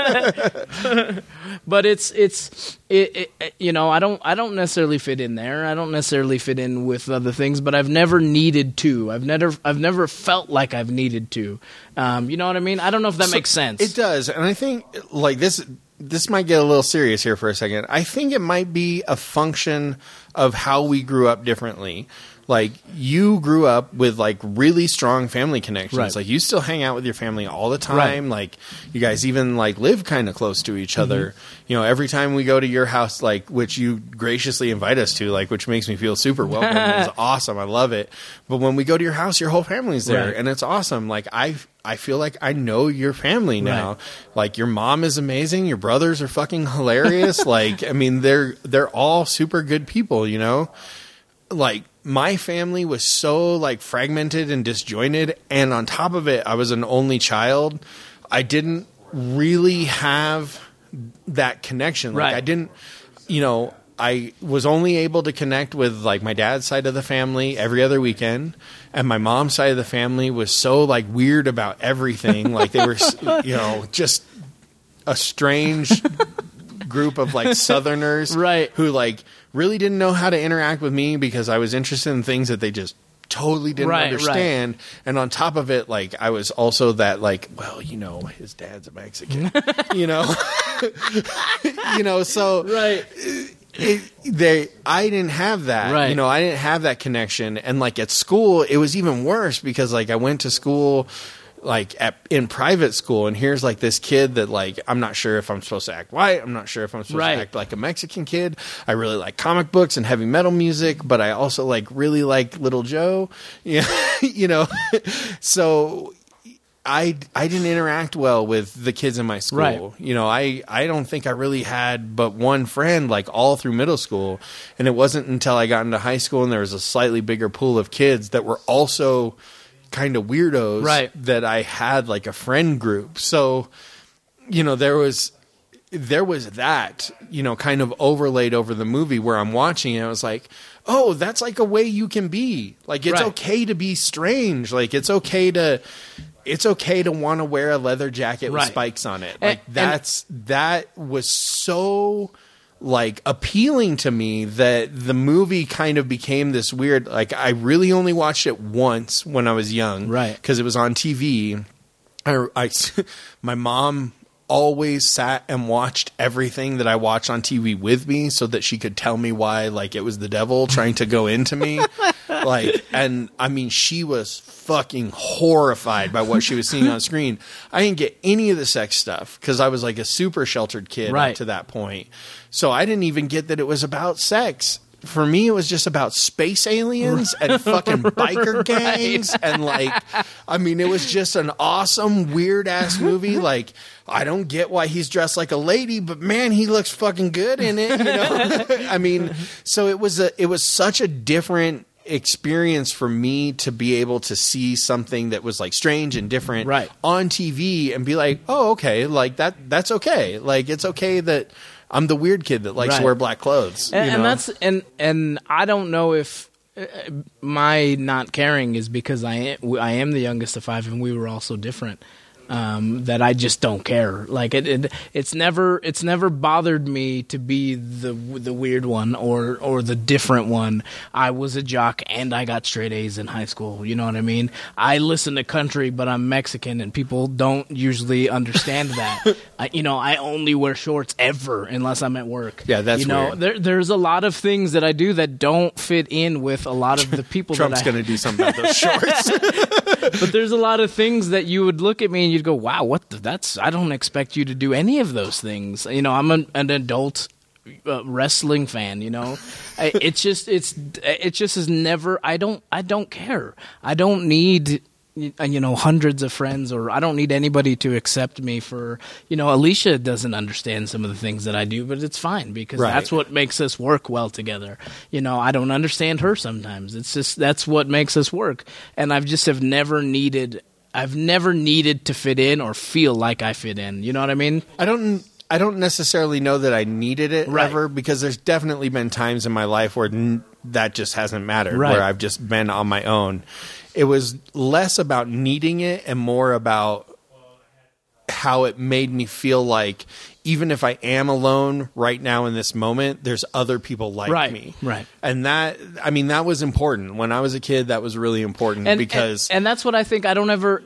Speaker 1: But it's you know, I don't necessarily fit in there. I don't necessarily fit in with other things, but I've never needed to. I've never felt like I've needed to. You know what I mean? I don't know if that makes sense.
Speaker 2: It does. And I think like this might get a little serious here for a second. I think it might be a function of how we grew up differently. like you grew up with like really strong family connections.
Speaker 1: Right.
Speaker 2: Like you still hang out with your family all the time.
Speaker 1: Right.
Speaker 2: Like you guys even like live kind of close to each other. You know, every time we go to your house, like which you graciously invite us to, like which makes me feel super welcome. It's awesome. I love it. But when we go to your house, your whole family's there, and it's awesome. Like I feel like I know your family now.
Speaker 1: Right.
Speaker 2: Like your mom is amazing. Your brothers are fucking hilarious. Like I mean, they're all super good people. You know, like. My family was so like fragmented and disjointed, and on top of it, I was an only child. I didn't really have that connection. Like I didn't, you know, I was only able to connect with like my dad's side of the family every other weekend, and my mom's side of the family was so like weird about everything. Like they were, you know, just a strange group of like Southerners, who like really didn't know how to interact with me because I was interested in things that they just totally didn't understand. And on top of it, like I was also that like, well, you know, his dad's a Mexican, you know, you know, so I didn't have that, you know, I didn't have that connection. And like at school, it was even worse because like I went to school like in private school, and here's like this kid that like I'm not sure if I'm supposed to act white, I'm not sure if I'm supposed to act like a Mexican kid. I really like comic books and heavy metal music, but I also like really like Little Joe. Yeah, you know. So I didn't interact well with the kids in my school. You know, I don't think I really had but one friend like all through middle school, and it wasn't until I got into high school and there was a slightly bigger pool of kids that were also kind of weirdos that I had like a friend group. So, you know, there was that, you know, kind of overlaid over the movie where I'm watching it. I was like, oh, that's like a way you can be. Like, it's okay to be strange. Like, it's okay to want to wear a leather jacket with spikes on it. Like, that was so like appealing to me that the movie kind of became this weird, like I really only watched it once when I was young, because it was on TV. My mom always sat and watched everything that I watched on TV with me so that she could tell me why like it was the devil trying to go into me. Like, and I mean, she was fucking horrified by what she was seeing on screen. I didn't get any of the sex stuff because I was like a super sheltered kid up to that point. So I didn't even get that it was about sex. For me, it was just about space aliens and fucking biker gangs. And like, I mean, it was just an awesome, weird ass movie. Like, I don't get why he's dressed like a lady, but man, he looks fucking good in it. You know? I mean, so it was such a different experience for me to be able to see something that was like strange and different on TV and be like, oh, okay, like that's okay. Like, it's okay that I'm the weird kid that likes to wear black clothes.
Speaker 1: And that's and I don't know if my not caring is because I am the youngest of five and we were all so different. That I just don't care. Like it's never bothered me to be the weird one or the different one. I was a jock and I got straight A's in high school. You know what I mean? I listen to country, but I'm Mexican, and people don't usually understand that. I only wear shorts ever unless I'm at work.
Speaker 2: Yeah, that's weird.
Speaker 1: There's a lot of things that I do that don't fit in with a lot of the people.
Speaker 2: Trump's going to do something about those shorts.
Speaker 1: But there's a lot of things that you would look at me and you'd go, wow, I don't expect you to do any of those things. You know, I'm an adult wrestling fan, you know. It just is never, I don't care. I don't need, hundreds of friends, or I don't need anybody to accept me for, Alicia doesn't understand some of the things that I do, but it's fine because that's what makes us work well together. I don't understand her sometimes. It's just, that's what makes us work. And I've never needed to fit in or feel like I fit in. You know what I mean?
Speaker 2: I don't necessarily know that I needed it ever, because there's definitely been times in my life where that just hasn't mattered, where I've just been on my own. It was less about needing it and more about how it made me feel like even if I am alone right now in this moment, there's other people like me.
Speaker 1: Right.
Speaker 2: And that was important. When I was a kid, that was really important because...
Speaker 1: And that's what I think I don't ever,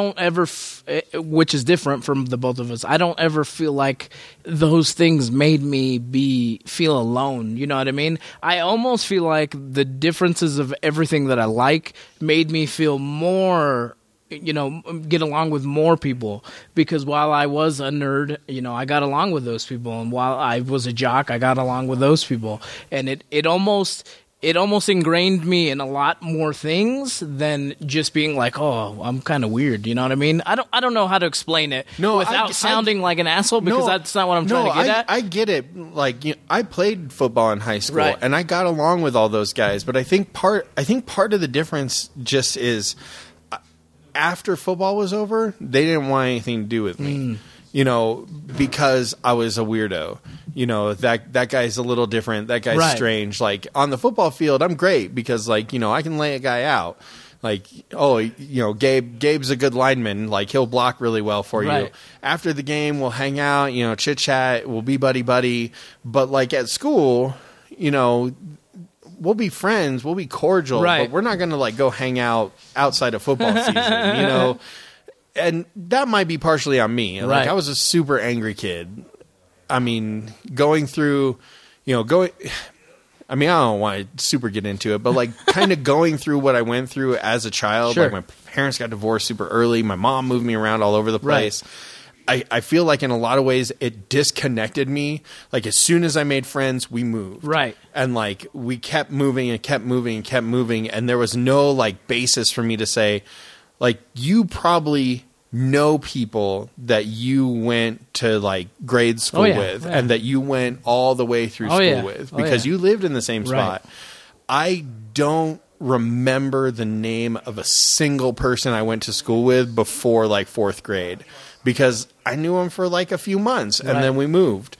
Speaker 1: which is different from the both of us, I don't ever feel like those things made me feel alone. You know what I mean? I almost feel like the differences of everything that I like made me feel more... get along with more people, because while I was a nerd, I got along with those people, and while I was a jock, I got along with those people, and it almost ingrained me in a lot more things than just being like, oh, I'm kind of weird. You know what I mean? I don't know how to explain it without sounding like an asshole, because that's not what I'm trying to get at.
Speaker 2: I get it. Like, I played football in high school, and I got along with all those guys, but I think part of the difference just is, after football was over, they didn't want anything to do with me, because I was a weirdo. That guy's a little different. That guy's strange. Like, on the football field, I'm great because, I can lay a guy out. Like, Gabe's a good lineman. Like, he'll block really well for you. After the game, we'll hang out, chit chat. We'll be buddy. But, at school, we'll be friends, we'll be cordial, but we're not going to go hang out outside of football season, And that might be partially on me. I was a super angry kid. I mean, going through, I don't want to super get into it, but kind of going through what I went through as a child.
Speaker 1: Sure.
Speaker 2: My parents got divorced super early. My mom moved me around all over the place. I feel like in a lot of ways it disconnected me. As soon as I made friends, we moved.
Speaker 1: Right.
Speaker 2: And we kept moving and kept moving and kept moving. And there was no basis for me to say, you probably know people that you went to grade school with and that you went all the way through school with because you lived in the same spot. I don't remember the name of a single person I went to school with before 4th grade. Because I knew him for a few months, and then we moved.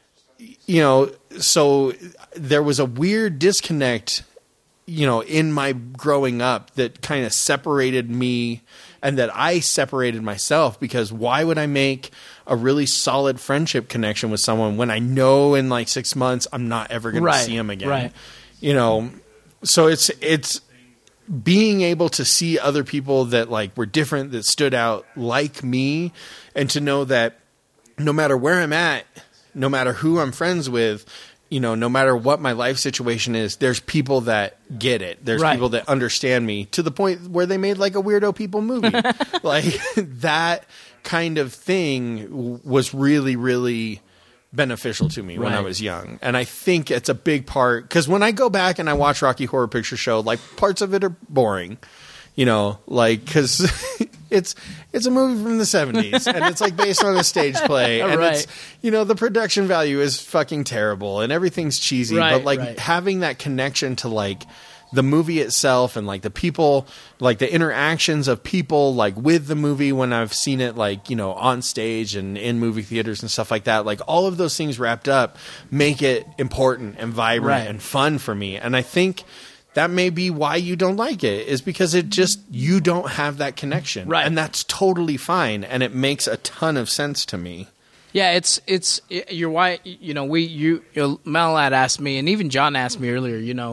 Speaker 2: So there was a weird disconnect, in my growing up that kind of separated me, and that I separated myself. Because why would I make a really solid friendship connection with someone when I know in 6 months I'm not ever going to see him again? Right. So it's being able to see other people that were different, that stood out like me, and to know that no matter where I'm at, no matter who I'm friends with, no matter what my life situation is, there's people that get it. There's people that understand me to the point where they made a Weirdo People movie. That kind of thing was really, really beneficial to me when I was young. And I think it's a big part, because when I go back and I watch Rocky Horror Picture Show, parts of it are boring, because it's a movie from the 70s and it's based on a stage play, and it's, the production value is fucking terrible and everything's cheesy, but having that connection to the movie itself and the people, the interactions of people with the movie when I've seen it on stage and in movie theaters and stuff like that, all of those things wrapped up make it important and vibrant and fun for me. And I think that may be why you don't like it, is because you don't have that connection. And that's totally fine, and it makes a ton of sense to me.
Speaker 1: Yeah, it's you're why, Mel had asked me, and even John asked me earlier,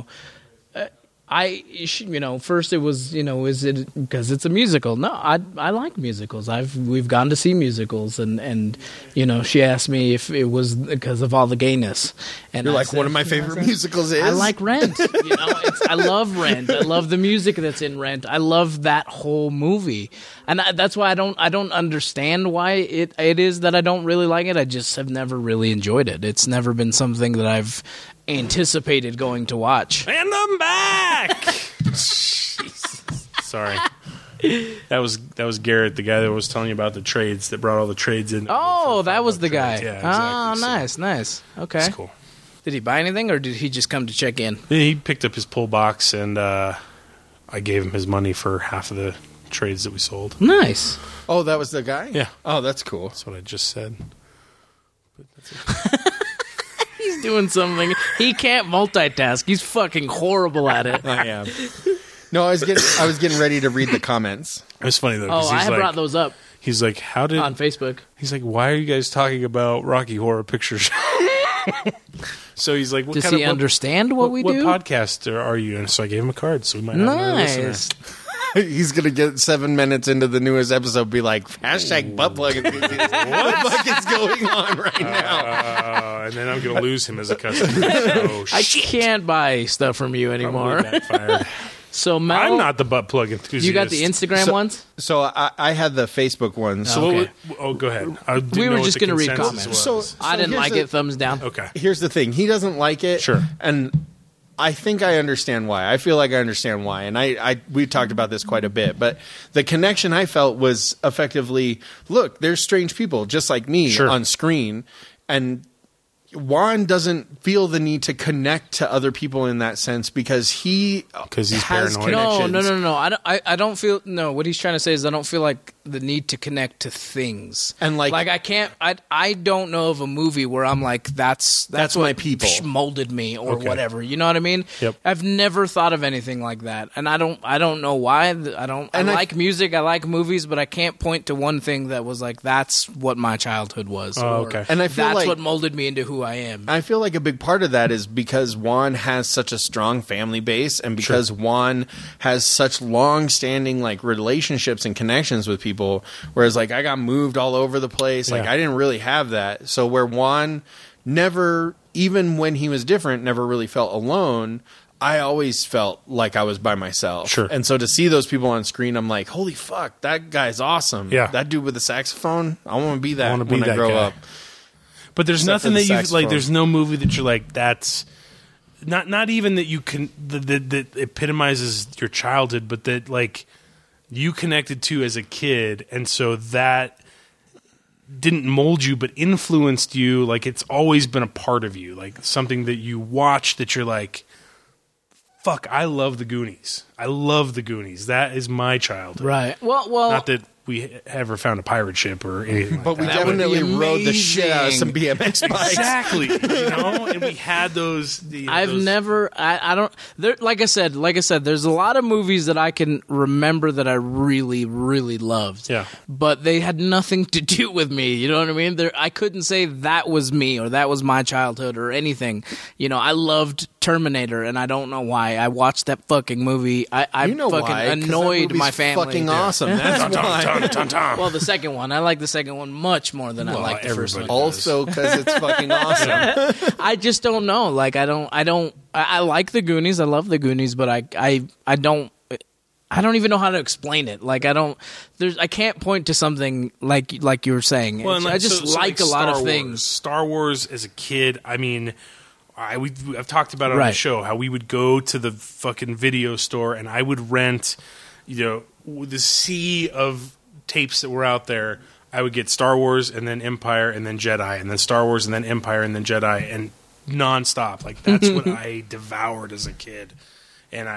Speaker 1: first it was, is it because it's a musical? No, I like musicals. We've gone to see musicals, and she asked me if it was because of all the gayness. And
Speaker 2: you're one of my favorite musicals is?
Speaker 1: I like Rent. I love Rent. I love the music that's in Rent. I love that whole movie, and that's why I don't understand why it is that I don't really like it. I just have never really enjoyed it. It's never been something that I've anticipated going to watch.
Speaker 3: And I'm back. Jesus. Sorry. That was Garrett, the guy that was telling you about the trades, that brought all the trades in.
Speaker 1: Oh, that was the guy.
Speaker 3: Yeah, exactly.
Speaker 1: Oh, nice. Okay.
Speaker 3: That's cool.
Speaker 1: Did he buy anything, or did he just come to check in?
Speaker 3: He picked up his pull box, and I gave him his money for half of the trades that we sold.
Speaker 1: Nice.
Speaker 2: Oh, that was the guy?
Speaker 3: Yeah.
Speaker 2: Oh, that's cool.
Speaker 3: That's what I just said. But that's it.
Speaker 1: He's doing something. He can't multitask. He's fucking horrible at it.
Speaker 2: I am. No, I was getting ready to read the comments.
Speaker 3: It was funny though.
Speaker 1: Oh, I brought those up.
Speaker 3: He's like, how did...
Speaker 1: On Facebook.
Speaker 3: He's like, why are you guys talking about Rocky Horror Picture Show? So he's like,
Speaker 1: does he understand what we do?
Speaker 3: What podcast are you? And so I gave him a card, so we might have another listener.
Speaker 2: He's going to get 7 minutes into the newest episode, be like, hashtag butt plug enthusiast. What the fuck is going on right now?
Speaker 3: And then I'm going to lose him as a customer. Oh,
Speaker 1: I
Speaker 3: shit.
Speaker 1: can't buy stuff from you anymore.
Speaker 3: Probably backfired.
Speaker 1: So Mel,
Speaker 3: I'm not the butt plug enthusiast.
Speaker 1: You got the Instagram ones?
Speaker 2: So I had the Facebook ones.
Speaker 3: So
Speaker 1: okay.
Speaker 3: go ahead.
Speaker 1: We were just going to read comments.
Speaker 2: So
Speaker 1: I didn't like it. Thumbs down.
Speaker 3: Okay.
Speaker 2: Here's the thing. He doesn't like it.
Speaker 3: Sure.
Speaker 2: And I think I understand why. I feel like I understand why. And we talked about this quite a bit. But the connection I felt was effectively, look, there's strange people just like me on screen. And Juan doesn't feel the need to connect to other people in that sense because he's
Speaker 3: paranoid.
Speaker 1: No. I don't feel. No, what he's trying to say is I don't feel like the need to connect to things.
Speaker 2: And like
Speaker 1: I can't. I don't know of a movie where I'm like that's
Speaker 2: what
Speaker 1: my
Speaker 2: people
Speaker 1: molded me or whatever. You know what I mean?
Speaker 3: Yep.
Speaker 1: I've never thought of anything like that, and I don't know why. I like music. I like movies, but I can't point to one thing that was like that's what my childhood was.
Speaker 3: Oh, okay.
Speaker 2: And I feel
Speaker 1: that's
Speaker 2: like
Speaker 1: what molded me into who I am.
Speaker 2: I feel like a big part of that is because Juan has such a strong family base and because Juan has such long-standing like relationships and connections with people, whereas like I got moved all over the place. Like I didn't really have that. So where Juan never, even when he was different, never really felt alone, I always felt like I was by myself.
Speaker 3: Sure.
Speaker 2: And so to see those people on screen, I'm like, holy fuck, that guy's awesome.
Speaker 3: Yeah.
Speaker 2: That dude with the saxophone, I want to be that
Speaker 3: when I grow up. But there's nothing that you like. There's no movie that you're like. That's not even that you can that epitomizes your childhood, but that like you connected to as a kid, and so that didn't mold you, but influenced you. Like it's always been a part of you, like something that you watch that you're like, fuck, I love the Goonies. I love the Goonies. That is my childhood.
Speaker 1: Right. Well.
Speaker 3: Not that we ever found a pirate ship or anything
Speaker 2: but
Speaker 3: like
Speaker 2: we
Speaker 3: that.
Speaker 2: definitely rode the shit out of some BMX bikes.
Speaker 3: Exactly. And we had those.
Speaker 1: I've never. I don't. There, like I said. There's a lot of movies that I can remember that I really, really loved.
Speaker 3: Yeah.
Speaker 1: But they had nothing to do with me. You know what I mean? I couldn't say that was me or that was my childhood or anything. You know, I loved Terminator, and I don't know why. I watched that fucking movie. I fucking
Speaker 2: why?
Speaker 1: Annoyed my family.
Speaker 2: Fucking awesome. That's why.
Speaker 1: Well, the second one. I like the second one much more than I like the first one.
Speaker 2: Also, because it's fucking awesome.
Speaker 1: I just don't know. Like, I like the Goonies. I love the Goonies, but I don't even know how to explain it. Like, I can't point to something like you were saying.
Speaker 3: Well,
Speaker 1: I just like a lot of things.
Speaker 3: Star Wars as a kid, I mean, I've talked about it on the show, how we would go to the fucking video store and I would rent, the sea of tapes that were out there. I would get Star Wars and then Empire and then Jedi and then Star Wars and then Empire and then Jedi and nonstop. Like that's what I devoured as a kid, and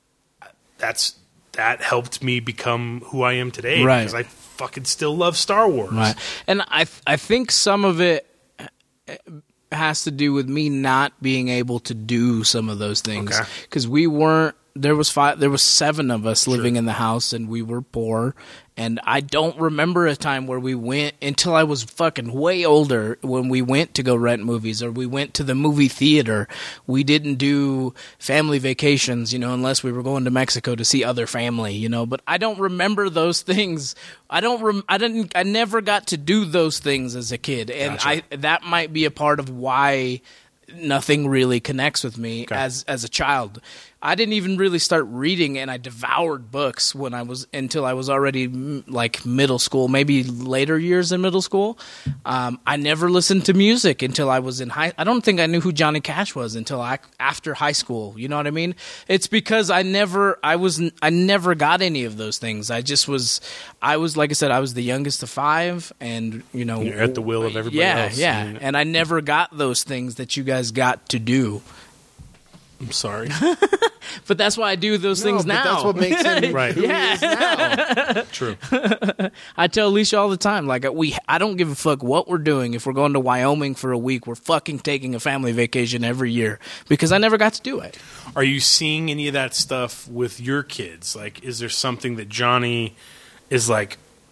Speaker 3: that helped me become who I am today.
Speaker 1: Right.
Speaker 3: Because I fucking still love Star Wars.
Speaker 1: Right. And I think some of it has to do with me not being able to do some of those things because we weren't. There was 7 of us living in the house, and we were poor. And I don't remember a time where we went until I was fucking way older when we went to go rent movies or we went to the movie theater. We didn't do family vacations, unless we were going to Mexico to see other family, But I don't remember those things. I never got to do those things as a kid, and that might be a part of why nothing really connects with me as a child. I didn't even really start reading, and I devoured books until I was already like middle school, maybe later years in middle school. I never listened to music until I was in I don't think I knew who Johnny Cash was until after high school. You know what I mean? It's because I never got any of those things. I was like I said, I was the youngest of 5, and
Speaker 3: you're at the will of everybody else.
Speaker 1: Yeah, and I never got those things that you guys got to do.
Speaker 3: I'm sorry.
Speaker 1: But that's why I do those things now.
Speaker 2: That's what makes him
Speaker 3: right.
Speaker 2: who he is now.
Speaker 3: True.
Speaker 1: I tell Alicia all the time, like, I don't give a fuck what we're doing. If we're going to Wyoming for a week, we're fucking taking a family vacation every year because I never got to do it.
Speaker 3: Are you seeing any of that stuff with your kids? Like, is there something that Johnny is like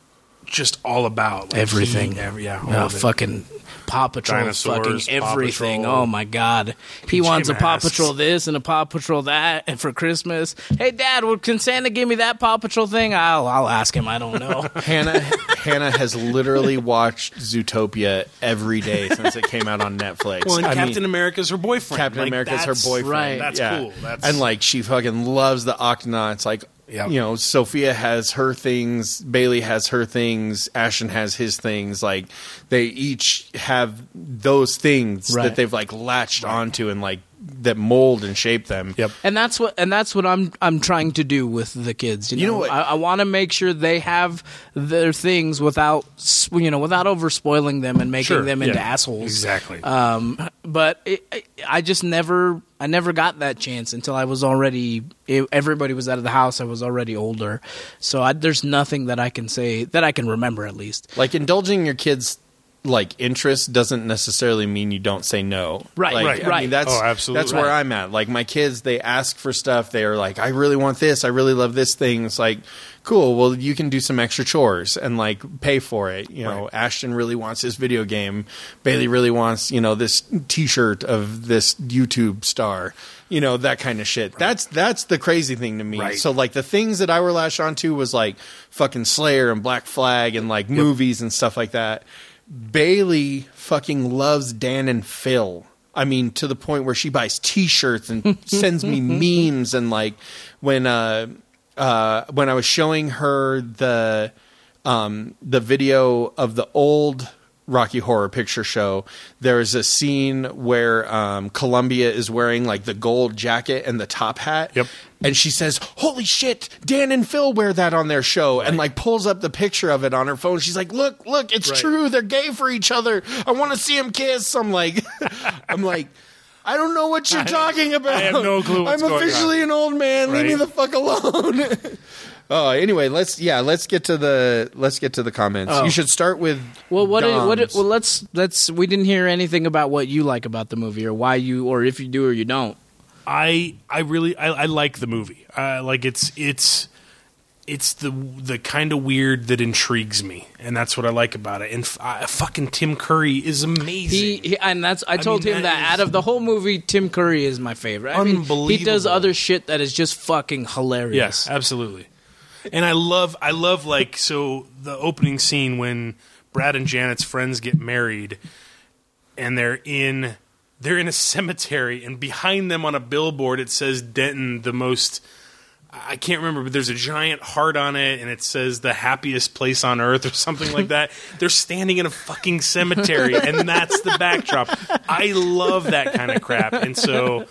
Speaker 3: just all about like,
Speaker 1: everything.
Speaker 3: All of it.
Speaker 1: Fucking Paw Patrol,
Speaker 3: Dinosaurs,
Speaker 1: fucking
Speaker 3: Paw
Speaker 1: everything.
Speaker 3: Patrol.
Speaker 1: Oh my God, he
Speaker 3: PJ
Speaker 1: wants a Paw
Speaker 3: Masks.
Speaker 1: Patrol this and a Paw Patrol that, and for Christmas, hey Dad, can Santa give me that Paw Patrol thing? I'll ask him. I don't know.
Speaker 2: Hannah has literally watched Zootopia every day since it came out on Netflix.
Speaker 3: Well, and Captain America's her boyfriend.
Speaker 2: Captain
Speaker 3: Like,
Speaker 2: America's her
Speaker 3: that's-
Speaker 2: boyfriend.
Speaker 1: right.
Speaker 3: That's
Speaker 2: Yeah.
Speaker 3: cool.
Speaker 2: And like she fucking loves the Octonauts. Like
Speaker 3: Yep.
Speaker 2: you know, Sophia has her things, Bailey has her things, Ashton has his things. Like they each have those things
Speaker 1: Right.
Speaker 2: that they've like latched onto and like that mold and shape them.
Speaker 3: Yep.
Speaker 1: And that's what I'm trying to do with the kids. You know
Speaker 2: what?
Speaker 1: I want to make sure they have their things without without over spoiling them and making
Speaker 3: Sure,
Speaker 1: them into
Speaker 3: yeah.
Speaker 1: assholes.
Speaker 3: Exactly.
Speaker 1: But I just never got that chance until I was already. Everybody was out of the house. I was already older, so there's nothing that I can say that I can remember at least.
Speaker 2: Like indulging your kids' like interest doesn't necessarily mean you don't say no.
Speaker 1: Right,
Speaker 2: Like,
Speaker 1: right,
Speaker 2: I
Speaker 1: right.
Speaker 2: mean, that's
Speaker 3: absolutely.
Speaker 2: that's where I'm at. Like my kids, they ask for stuff. They are like, I really want this. I really love this thing. It's like, cool. Well, you can do some extra chores and like pay for it. You know, Ashton really wants this video game. Bailey really wants this T-shirt of this YouTube star. You know, that kind of shit. Right. That's the crazy thing to me.
Speaker 3: Right.
Speaker 2: So like the things that I were latched onto was like fucking Slayer and Black Flag and like movies and stuff like that. Bailey fucking loves Dan and Phil. I mean, to the point where she buys T-shirts and sends me memes. And like when I was showing her the video of the old Rocky Horror Picture Show, there is a scene where Columbia is wearing like the gold jacket and the top hat.
Speaker 3: Yep.
Speaker 2: And she says, "Holy shit, Dan and Phil wear that on their show." And like pulls up the picture of it on her phone. She's like, look, it's true. They're gay for each other. I want to see them kiss. I'm like, I don't know what you're talking about.
Speaker 3: I have no clue what's
Speaker 2: I'm
Speaker 3: going
Speaker 2: officially
Speaker 3: on.
Speaker 2: an old man. Leave me
Speaker 3: Right.
Speaker 2: the fuck alone. Oh, anyway, let's get to the comments.
Speaker 1: Oh.
Speaker 2: You should start with
Speaker 1: Let's
Speaker 2: Dom's.
Speaker 1: we didn't hear anything about what you like about the movie or why you, or if you do or you don't.
Speaker 3: I really like the movie. Like it's the kind of weird that intrigues me, and that's what I like about it. And fucking Tim Curry is amazing.
Speaker 1: I told him that out of the whole movie, Tim Curry is my favorite. I mean, he does
Speaker 3: Unbelievable.
Speaker 1: other shit that is just fucking hilarious.
Speaker 3: Yes, absolutely. And I love like so the opening scene when Brad and Janet's friends get married, and they're in a cemetery, and behind them on a billboard it says Denton, the most. I can't remember, but there's a giant heart on it, and it says the happiest place on earth or something like that. They're standing in a fucking cemetery, and that's the backdrop. I love that kind of crap, and so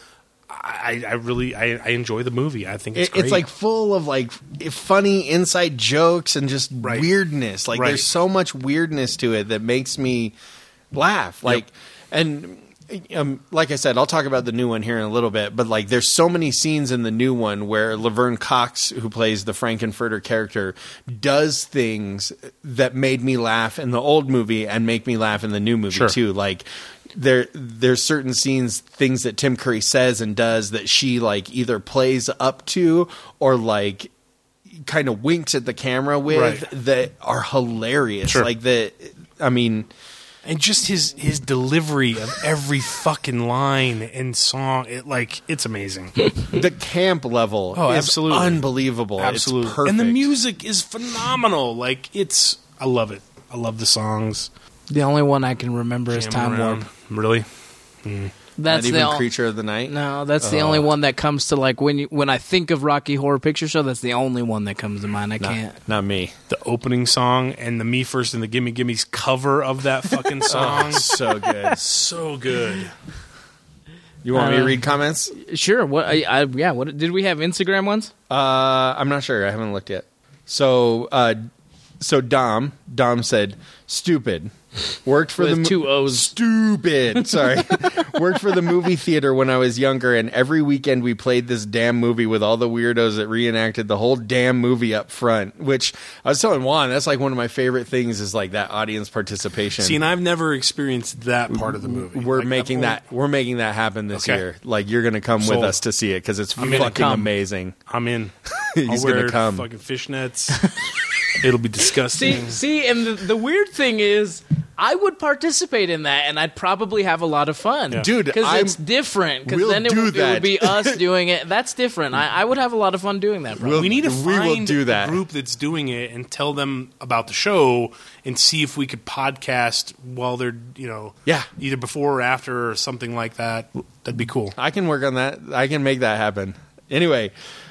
Speaker 3: I really enjoy the movie. I think it's great.
Speaker 2: It's like full of like funny inside jokes and just weirdness. Like there's so much weirdness to it that makes me laugh. Like and. Like I said, I'll talk about the new one here in a little bit, but like there's so many scenes in the new one where Laverne Cox, who plays the Frankenfurter character, does things that made me laugh in the old movie and make me laugh in the new movie too. Like there's certain scenes, things that Tim Curry says and does that she like either plays up to or like kind of winks at the camera with that are hilarious. Like I mean.
Speaker 3: And just his delivery of every fucking line and song, it's amazing.
Speaker 2: The camp level is
Speaker 3: absolutely
Speaker 2: unbelievable.
Speaker 3: Absolutely.
Speaker 2: It's perfect.
Speaker 3: And the music is phenomenal. I love it. I love the songs.
Speaker 1: The only one I can remember is Time Warp.
Speaker 3: Really?
Speaker 1: That's
Speaker 2: Not even Creature of the Night?
Speaker 1: No, that's the only one that comes to like when I think of Rocky Horror Picture Show. That's the only one that comes to mind. I can't.
Speaker 2: Not me.
Speaker 3: The opening song and the Me First and the Gimme Gimme's cover of that fucking song.
Speaker 2: So good.
Speaker 3: So good.
Speaker 2: You want me to read comments?
Speaker 1: Sure. What? What did we have Instagram ones?
Speaker 2: I'm not sure. I haven't looked yet. So Dom said, "Stupid." Worked for
Speaker 1: With two O's.
Speaker 2: Stupid. Sorry. Worked for the movie theater when I was younger, and every weekend we played this damn movie with all the weirdos that reenacted the whole damn movie up front, which I was telling Juan, that's like one of my favorite things is like that audience participation.
Speaker 3: See, and I've never experienced that part of the movie.
Speaker 2: We're making that happen this year. Like you're going to come with us to see it because it's fucking amazing.
Speaker 3: I'm in.
Speaker 2: He's
Speaker 3: I'll wear
Speaker 2: going to come.
Speaker 3: fucking fishnets. It'll be disgusting.
Speaker 1: See, and the weird thing is, I would participate in that, and I'd probably have a lot of fun.
Speaker 2: Yeah. Dude,
Speaker 1: because it's different. Because
Speaker 2: we'll
Speaker 1: then it would be us doing it. That's different. I would have a lot of fun doing that.
Speaker 3: We need to find a group that's doing it and tell them about the show and see if we could podcast while they're, either before or after or something like that. That'd be cool.
Speaker 2: I can work on that. I can make that happen. Anyway,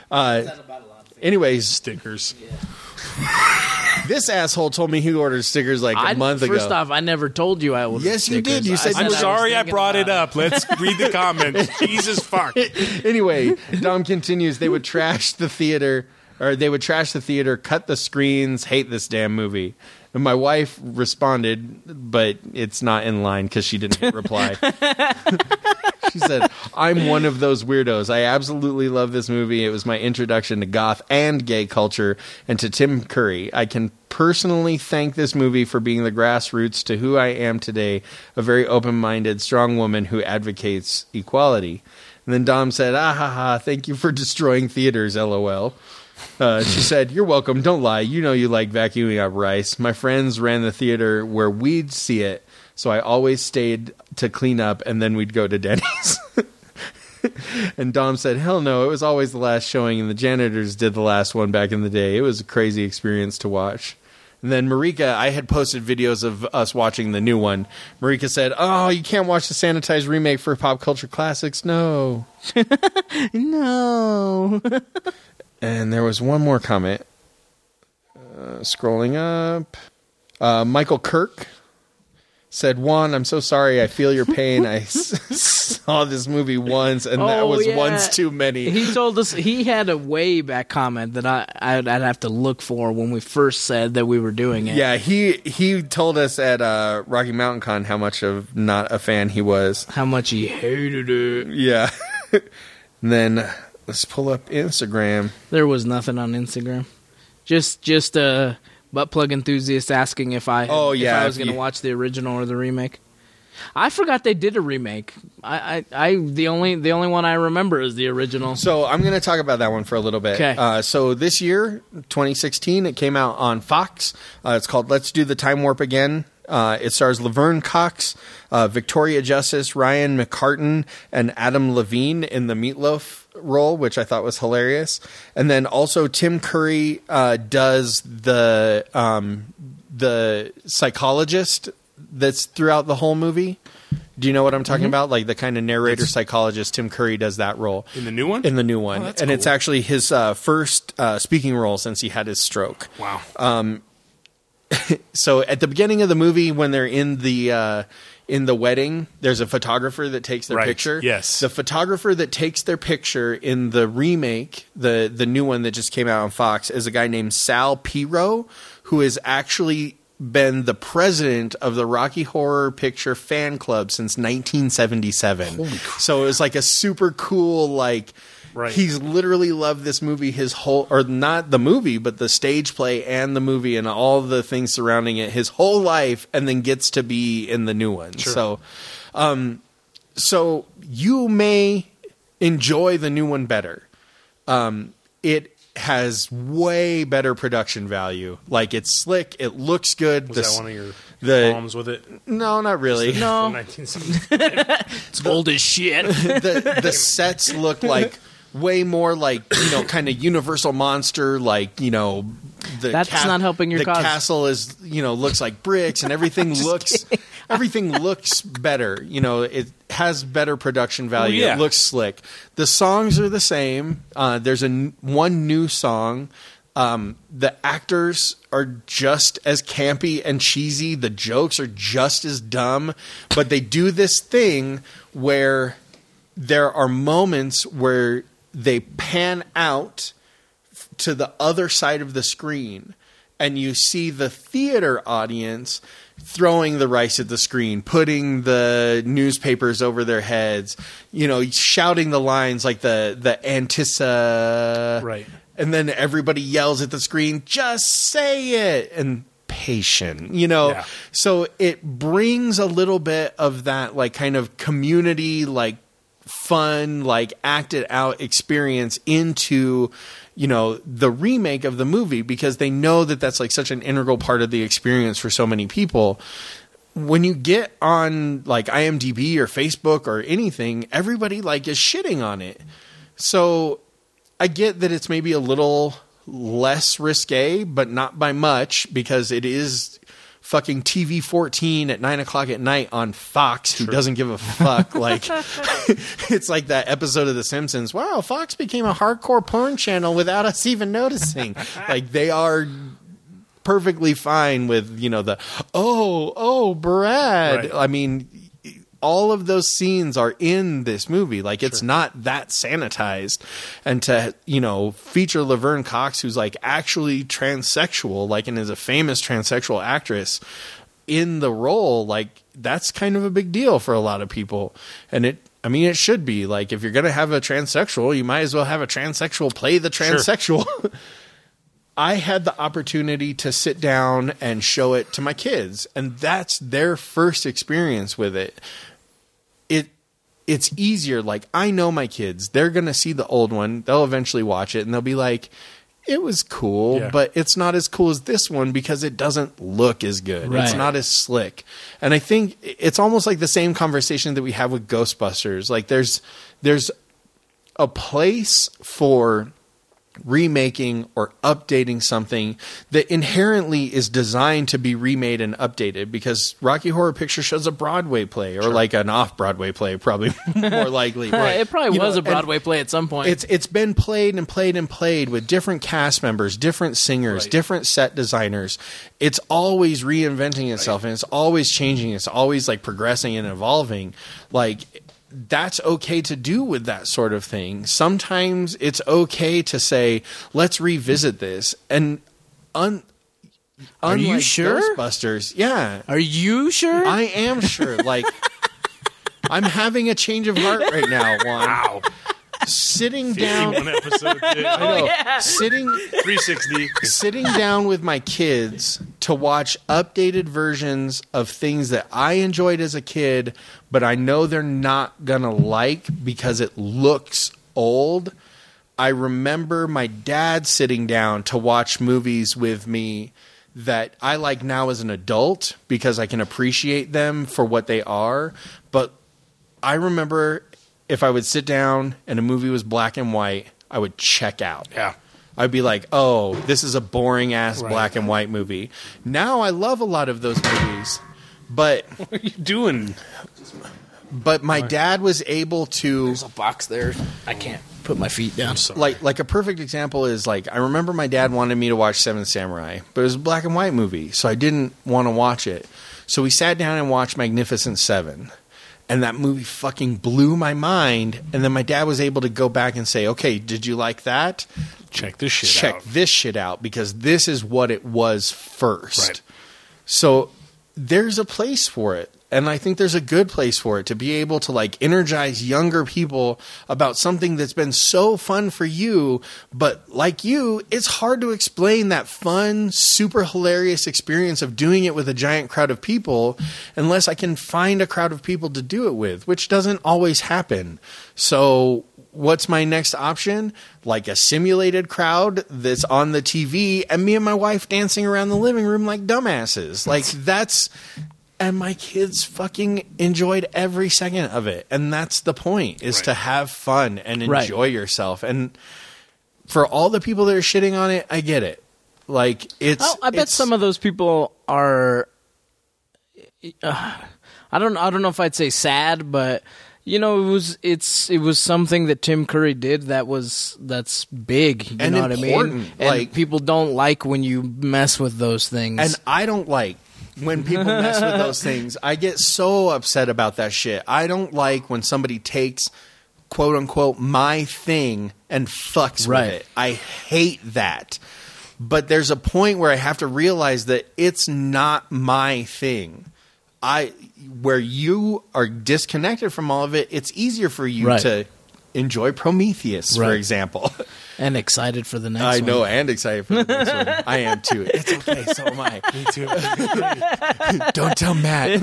Speaker 3: stickers.
Speaker 1: Yeah.
Speaker 2: This asshole told me he ordered stickers like a month ago.
Speaker 1: First off, I never told you I ordered
Speaker 2: Yes, you
Speaker 1: stickers.
Speaker 2: did. You said
Speaker 3: I'm sorry I brought it up. Let's read the comments. Jesus fuck.
Speaker 2: Anyway, Dom continues. They would trash the theater, cut the screens, hate this damn movie. And my wife responded, but it's not in line because she didn't reply. She said, I'm one of those weirdos. I absolutely love this movie. It was my introduction to goth and gay culture and to Tim Curry. I can personally thank this movie for being the grassroots to who I am today, a very open-minded, strong woman who advocates equality. And then Dom said, thank you for destroying theaters, LOL. She said, you're welcome. Don't lie. You know you like vacuuming up rice. My friends ran the theater where we'd see it, so I always stayed to clean up, and then we'd go to Denny's. And Dom said, hell no, it was always the last showing, and the janitors did the last one back in the day. It was a crazy experience to watch. And then Marika, I had posted videos of us watching the new one. Marika said, oh, you can't watch the sanitized remake for Pop Culture Classics? No.
Speaker 1: No.
Speaker 2: And there was one more comment. Scrolling up. Michael Kirk said, Juan, I'm so sorry. I feel your pain. I saw this movie once, and that was once too many.
Speaker 1: He told us he had a way back comment that I'd have to look for when we first said that we were doing it.
Speaker 2: Yeah, he told us at Rocky Mountain Con how much of not a fan he was.
Speaker 1: How much he hated it.
Speaker 2: Yeah. And then let's pull up Instagram.
Speaker 1: There was nothing on Instagram. Just a butt plug enthusiast asking if I was going to watch the original or the remake. I forgot they did a remake. I the only one I remember is the original.
Speaker 2: So I'm going to talk about that one for a little bit.
Speaker 1: Okay.
Speaker 2: So this year, 2016, it came out on Fox. It's called Let's Do the Time Warp Again. It stars Laverne Cox, Victoria Justice, Ryan McCartan, and Adam Levine in the Meatloaf role, which I thought was hilarious. And then also Tim Curry does the psychologist that's throughout the whole movie. Do you know what I'm talking about? Like the kind of narrator psychologist, Tim Curry does that role.
Speaker 3: In the new one?
Speaker 2: In the new one.
Speaker 3: Oh, that's
Speaker 2: and
Speaker 3: cool.
Speaker 2: It's actually his first speaking role since he had his stroke.
Speaker 3: Wow.
Speaker 2: So at the beginning of the movie, when they're in the wedding, there's a photographer that takes their picture.
Speaker 3: Yes.
Speaker 2: The photographer that takes their picture in the remake, the new one that just came out on Fox, is a guy named Sal Piro, who has actually been the president of the Rocky Horror Picture Fan Club since 1977.
Speaker 3: Holy crap.
Speaker 2: So it was like a super cool, like...
Speaker 3: Right.
Speaker 2: He's literally loved this movie his whole, or not the movie, but the stage play and the movie and all the things surrounding it his whole life, and then gets to be in the new one.
Speaker 3: Sure.
Speaker 2: So you may enjoy the new one better. It has way better production value. Like, it's slick. It looks good.
Speaker 3: Was that one of your problems with it?
Speaker 2: No, not really.
Speaker 1: No.
Speaker 3: 1975.
Speaker 1: It's old as shit.
Speaker 2: The sets look like way more like, kind of Universal Monster, like,
Speaker 1: that's not helping your cause.
Speaker 2: The castle is, looks like bricks, and everything looks better. It has better production value.
Speaker 3: Oh, yeah.
Speaker 2: It looks slick. The songs are the same. There's one new song. The actors are just as campy and cheesy. The jokes are just as dumb, but they do this thing where there are moments where they pan out to the other side of the screen, and you see the theater audience throwing the rice at the screen, putting the newspapers over their heads, shouting the lines like the Antissa.
Speaker 3: Right.
Speaker 2: And then everybody yells at the screen, just say it. And patient, Yeah. So it brings a little bit of that, like, kind of community, like, fun, like acted out experience into, you know, the remake of the movie, because they know that that's like such an integral part of the experience for so many people. When you get on like IMDb or Facebook or anything, everybody like is shitting on it. So I get that it's maybe a little less risque, but not by much, because it is fucking TV 14 at 9:00 at night on Fox, who doesn't give a fuck. Like, it's like that episode of The Simpsons. Wow, Fox became a hardcore porn channel without us even noticing. Like, they are perfectly fine with, you know, the Brad. Right. I mean, all of those scenes are in this movie. Like, it's not that sanitized. And to, you know, feature Laverne Cox, who's like actually transsexual, like, and is a famous transsexual actress in the role, like, that's kind of a big deal for a lot of people. And it should be. Like, if you're going to have a transsexual, you might as well have a transsexual play the transsexual. Sure. I had the opportunity to sit down and show it to my kids, and that's their first experience with it. It's easier. Like, I know my kids, they're going to see the old one. They'll eventually watch it and they'll be like, it was cool, but it's not as cool as this one because it doesn't look as good. Right. It's not as slick. And I think it's almost like the same conversation that we have with Ghostbusters. Like, there's a place for remaking or updating something that inherently is designed to be remade and updated, because Rocky Horror Picture Show's a Broadway play, or like an off-Broadway play, probably more likely.
Speaker 1: Right. It probably was a Broadway play at some point.
Speaker 2: It's been played and played and played with different cast members, different singers, different set designers. It's always reinventing itself, and it's always changing. It's always like progressing and evolving. Like, that's okay to do with that sort of thing. Sometimes it's okay to say, let's revisit this. And
Speaker 1: are you sure?
Speaker 2: Ghostbusters, yeah.
Speaker 1: Are you sure?
Speaker 2: I am sure. Like, I'm having a change of heart right now, Juan. Wow. Sitting down,
Speaker 3: episode, I
Speaker 2: know, sitting
Speaker 3: 360,
Speaker 2: sitting down with my kids to watch updated versions of things that I enjoyed as a kid, but I know they're not gonna like because it looks old. I remember my dad sitting down to watch movies with me that I like now as an adult because I can appreciate them for what they are. But I remember, if I would sit down and a movie was black and white, I would check out.
Speaker 3: Yeah.
Speaker 2: I'd be like, oh, this is a boring-ass black and white movie. Now I love a lot of those movies, but...
Speaker 3: What are you doing?
Speaker 2: But my dad was able to...
Speaker 1: There's a box there. I can't put my feet down.
Speaker 2: Like a perfect example is, like, I remember my dad wanted me to watch Seven Samurai, but it was a black and white movie, so I didn't want to watch it. So we sat down and watched Magnificent Seven. And that movie fucking blew my mind. And then my dad was able to go back and say, okay, did you like that?
Speaker 3: Check this shit out.
Speaker 2: Check this shit out, because this is what it was first.
Speaker 3: Right.
Speaker 2: So there's a place for it. And I think there's a good place for it to be able to like energize younger people about something that's been so fun for you. But like you, it's hard to explain that fun, super hilarious experience of doing it with a giant crowd of people unless I can find a crowd of people to do it with, which doesn't always happen. So what's my next option? Like a simulated crowd that's on the TV and me and my wife dancing around the living room like dumbasses. Like that's... And my kids fucking enjoyed every second of it. And that's the point, is to have fun and enjoy yourself. And for all the people that are shitting on it, I get it. Like, it's...
Speaker 1: I bet some of those people are... I don't know if I'd say sad, but... You know, it was something that Tim Curry did that's big. You
Speaker 2: and
Speaker 1: know
Speaker 2: important.
Speaker 1: What I mean? And like, people don't like when you mess with those things.
Speaker 2: And I don't like when people mess with those things. I get so upset about that shit. I don't like when somebody takes, quote unquote, my thing and fucks with it. I hate that. But there's a point where I have to realize that it's not my thing. Where you are disconnected from all of it, it's easier for you to enjoy Prometheus, for example.
Speaker 1: And excited for the next one.
Speaker 2: I know, and excited for the next one. I am too. It's okay, so am I.
Speaker 3: Me too.
Speaker 2: Don't tell Matt.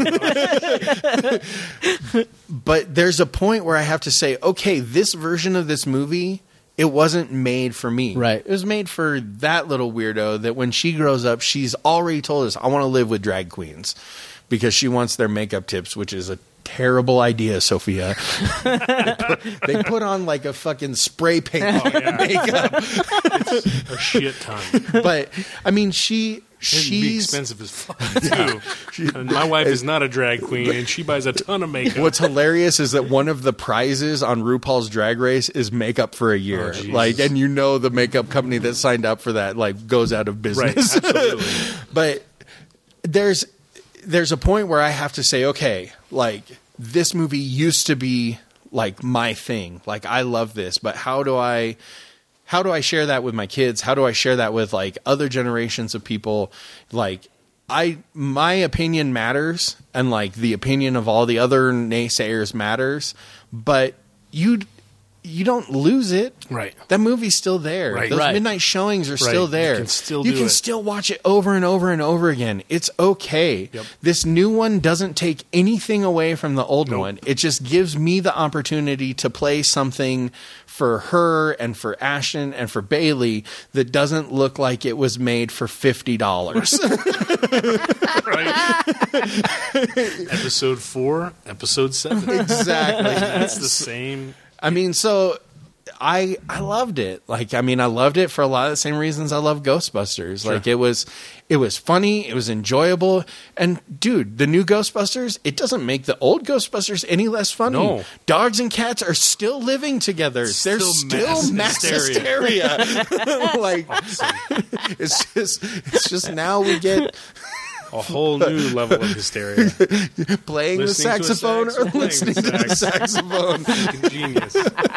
Speaker 2: But there's a point where I have to say, okay, this version of this movie, it wasn't made for me.
Speaker 1: Right.
Speaker 2: It was made for that little weirdo that when she grows up, she's already told us, I want to live with drag queens because she wants their makeup tips, which is a terrible idea, Sophia. They put on like a fucking spray paint makeup.
Speaker 3: It's a shit ton.
Speaker 2: But I mean, she's
Speaker 3: be expensive as fuck too. And my wife is not a drag queen, and she buys a ton of makeup.
Speaker 2: What's hilarious is that one of the prizes on RuPaul's Drag Race is makeup for a year. And you know the makeup company that signed up for that goes out of business.
Speaker 3: Right, absolutely.
Speaker 2: But there's a point where I have to say, okay, this movie used to be my thing. I love this, but how do I share that with my kids? How do I share that with other generations of people? My opinion matters, and the opinion of all the other naysayers matters, but you don't lose it.
Speaker 3: Right.
Speaker 2: That movie's still there.
Speaker 3: Right.
Speaker 2: Those
Speaker 3: Right.
Speaker 2: midnight showings are still there.
Speaker 3: You can
Speaker 2: still watch it over and over and over again. It's okay.
Speaker 3: Yep.
Speaker 2: This new one doesn't take anything away from the old one. It just gives me the opportunity to play something for her and for Ashton and for Bailey that doesn't look like it was made for $50.
Speaker 3: Right. Episode 4, episode 7.
Speaker 2: Exactly.
Speaker 3: That's the same.
Speaker 2: I mean, so I loved it. I loved it for a lot of the same reasons I love Ghostbusters.
Speaker 3: Sure.
Speaker 2: It was funny, it was enjoyable, and dude, the new Ghostbusters, it doesn't make the old Ghostbusters any less funny.
Speaker 3: No.
Speaker 2: Dogs and cats are still living together. There's still mass hysteria.
Speaker 3: Awesome.
Speaker 2: It's just now we get
Speaker 3: a whole new level of hysteria.
Speaker 2: Playing the saxophone or listening to the saxophone.
Speaker 3: Genius.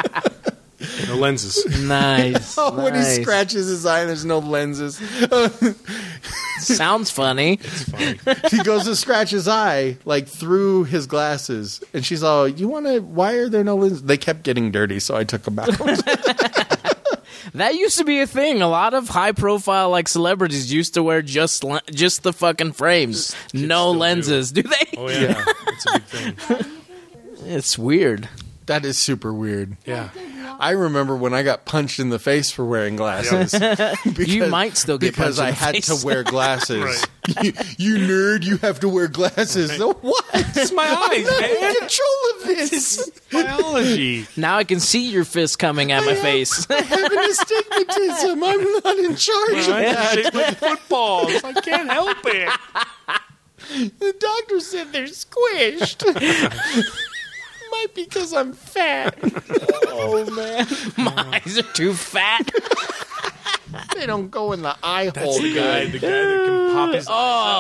Speaker 3: No lenses.
Speaker 1: Nice.
Speaker 2: When he scratches his eye and there's no lenses.
Speaker 1: Sounds funny.
Speaker 3: It's funny.
Speaker 2: He goes to scratch his eye through his glasses, and she's all, why are there no lenses? They kept getting dirty, so I took them out.
Speaker 1: That used to be a thing. A lot of high-profile celebrities used to wear just the fucking frames, no lenses. Do they?
Speaker 3: Oh yeah, it's a big thing.
Speaker 1: It's weird.
Speaker 2: That is super weird.
Speaker 3: Yeah.
Speaker 2: I remember when I got punched in the face for wearing glasses.
Speaker 1: You might still get punched in the
Speaker 2: had
Speaker 1: face.
Speaker 2: to wear glasses.
Speaker 3: Right.
Speaker 2: You nerd, you have to wear glasses.
Speaker 3: Right.
Speaker 2: So what?
Speaker 3: It's my eyes,
Speaker 2: I'm not
Speaker 3: man.
Speaker 2: in control of this.
Speaker 3: Biology.
Speaker 1: Now I can see your fist coming at my face.
Speaker 2: I have an astigmatism. I'm not in charge of that.
Speaker 3: Shaped like footballs. I can't help it.
Speaker 2: The doctor said they're squished. Might be because I'm fat.
Speaker 1: Oh, man. My eyes are too fat.
Speaker 2: They don't go in the eye hole.
Speaker 3: The guy that can pop his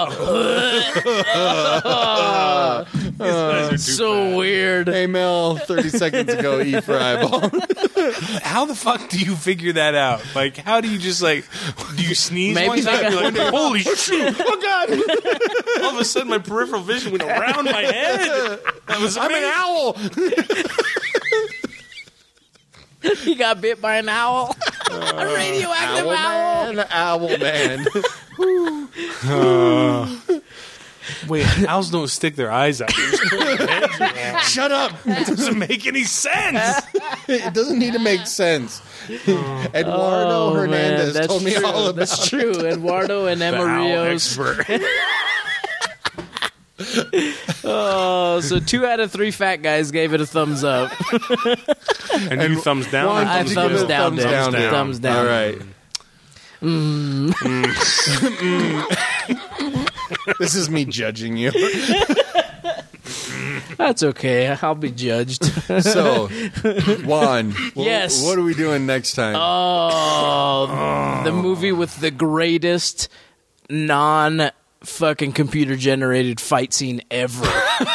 Speaker 3: His eyes are too
Speaker 1: so
Speaker 3: fat.
Speaker 1: weird.
Speaker 2: Hey, Mel, 30 seconds ago, E for eyeball.
Speaker 3: How the fuck do you figure that out? How do you just do you sneeze
Speaker 1: Maybe
Speaker 3: one
Speaker 1: they
Speaker 3: time?
Speaker 1: got-
Speaker 3: You're like, holy shit.
Speaker 2: Oh, God.
Speaker 3: All of a sudden my peripheral vision went around my head. That was
Speaker 2: I'm an owl.
Speaker 1: He got bit by an owl. A radioactive owl.
Speaker 2: Owl man.
Speaker 3: Wait, owls don't stick their eyes out.
Speaker 2: Shut up.
Speaker 3: It doesn't make any sense.
Speaker 2: It doesn't need to make sense. Eduardo Hernandez
Speaker 1: man,
Speaker 2: told me
Speaker 1: true.
Speaker 2: all about
Speaker 1: That's true. Eduardo and Emma Rios. So 2 out of 3 fat guys gave it a thumbs up.
Speaker 3: And you thumbs down?
Speaker 2: One,
Speaker 3: or
Speaker 1: I
Speaker 3: thumbs
Speaker 1: thumbs
Speaker 3: good?
Speaker 1: down.
Speaker 2: Thumbs down.
Speaker 1: Thumbs down.
Speaker 2: All right. This is me judging you.
Speaker 1: That's okay. I'll be judged.
Speaker 2: So, Juan,
Speaker 1: Yes.
Speaker 2: what are we doing next time?
Speaker 1: The movie with the greatest non-fucking computer-generated fight scene ever.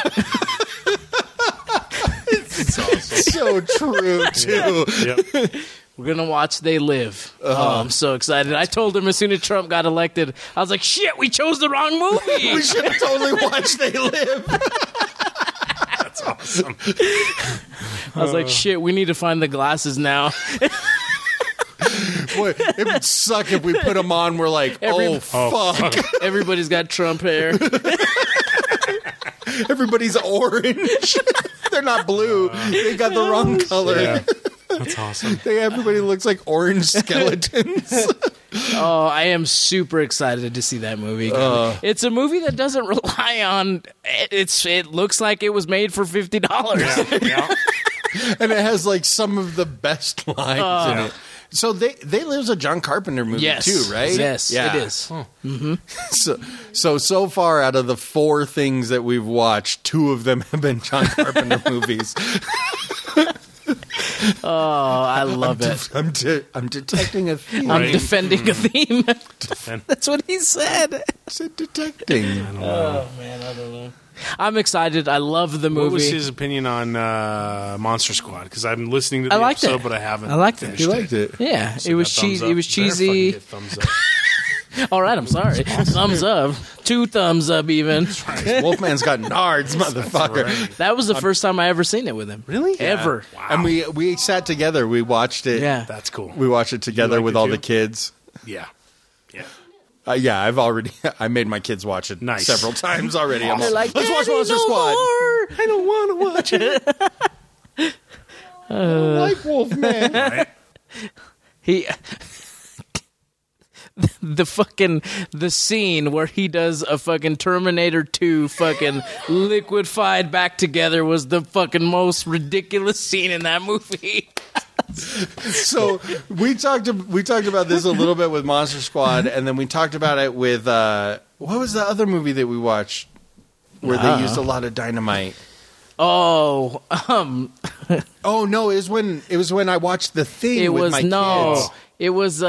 Speaker 3: It's awesome.
Speaker 2: So true, too.
Speaker 3: Yep.
Speaker 1: We're going to watch They Live. Oh, I'm so excited. I told him as soon as Trump got elected, I was like, shit, we chose the wrong movie.
Speaker 2: We should have totally watched They Live.
Speaker 3: That's awesome.
Speaker 1: I was like, shit, we need to find the glasses now.
Speaker 2: Boy, it would suck if we put them on. We're like, fuck.
Speaker 1: Everybody's got Trump hair.
Speaker 2: Everybody's orange. They're not blue. They got the wrong color.
Speaker 3: Yeah. That's awesome.
Speaker 2: Everybody looks like orange skeletons.
Speaker 1: Oh, I am super excited to see that movie. It's a movie that doesn't rely on. It looks like it was made for $50.
Speaker 3: Yeah.
Speaker 2: And it has like some of the best lines in it. So there's a John Carpenter movie too, right?
Speaker 1: Yes, it is.
Speaker 2: Oh. Mm-hmm. So far out of the 4 things that we've watched, 2 of them have been John Carpenter movies.
Speaker 1: Oh, I love it.
Speaker 2: I'm detecting a theme.
Speaker 1: I'm defending a theme. That's what he said.
Speaker 2: I said detecting.
Speaker 3: I don't know.
Speaker 1: Oh man, I don't know. I'm excited. I love the movie.
Speaker 3: What was his opinion on Monster Squad? Because I'm listening to the
Speaker 1: liked
Speaker 3: episode,
Speaker 1: it.
Speaker 3: but I haven't.
Speaker 1: I liked it.
Speaker 2: You liked it?
Speaker 1: Yeah,
Speaker 3: So
Speaker 1: it was
Speaker 3: got thumbs
Speaker 1: cheesy.
Speaker 3: up.
Speaker 1: It was
Speaker 3: Better fucking
Speaker 1: cheesy.
Speaker 3: get thumbs up.
Speaker 1: All right, I'm sorry. Thumbs up. 2 thumbs up, even.
Speaker 2: Wolfman's got nards, motherfucker.
Speaker 3: Right.
Speaker 1: That was the first time I ever seen it with him.
Speaker 3: Really?
Speaker 1: Ever.
Speaker 3: Wow.
Speaker 2: And we sat together. We watched it.
Speaker 1: Yeah.
Speaker 3: That's cool.
Speaker 2: We watched it together
Speaker 3: liked
Speaker 2: with
Speaker 3: it
Speaker 2: all
Speaker 3: too?
Speaker 2: the kids.
Speaker 3: Yeah. Yeah.
Speaker 2: Yeah, I made my kids watch it
Speaker 3: Nice.
Speaker 2: several times already. I'm
Speaker 1: They're like,
Speaker 2: let's watch
Speaker 1: "Daddy,
Speaker 2: Monster
Speaker 1: no
Speaker 2: Squad.
Speaker 1: more."
Speaker 2: I don't want to watch it. I don't like Wolfman.
Speaker 3: Right?
Speaker 1: He the scene where he does a fucking Terminator 2 fucking liquefied back together was the fucking most ridiculous scene in that movie.
Speaker 2: So we talked about this a little bit with Monster Squad, and then we talked about it with what was the other movie that we watched where they used a lot of dynamite?
Speaker 1: Oh,
Speaker 2: Oh no, it was when I watched The Thing with my kids.
Speaker 1: It was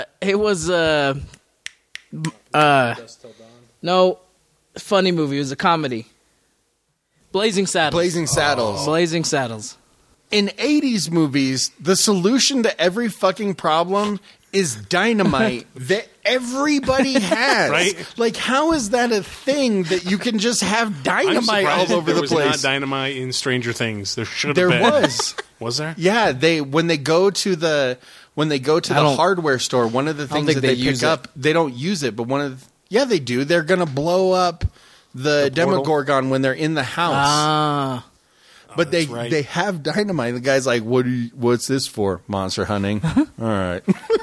Speaker 1: no funny movie. It was a comedy. Blazing Saddles. Blazing Saddles.
Speaker 2: In 80s movies, the solution to every fucking problem is dynamite that everybody has.
Speaker 3: Right?
Speaker 2: Like, how is that a thing that you can just have dynamite all over the
Speaker 3: there
Speaker 2: place?
Speaker 3: was not dynamite in Stranger Things. There should have
Speaker 2: There
Speaker 3: been.
Speaker 2: was.
Speaker 3: Was there?
Speaker 2: Yeah, when they go to the hardware store, one of the things
Speaker 1: think
Speaker 2: that they
Speaker 1: use
Speaker 2: pick up, they don't use it, but they do. They're going to blow up the Demogorgon when they're in the house.
Speaker 1: Ah.
Speaker 2: But they have dynamite. The guy's like, what's this for? Monster hunting. All right.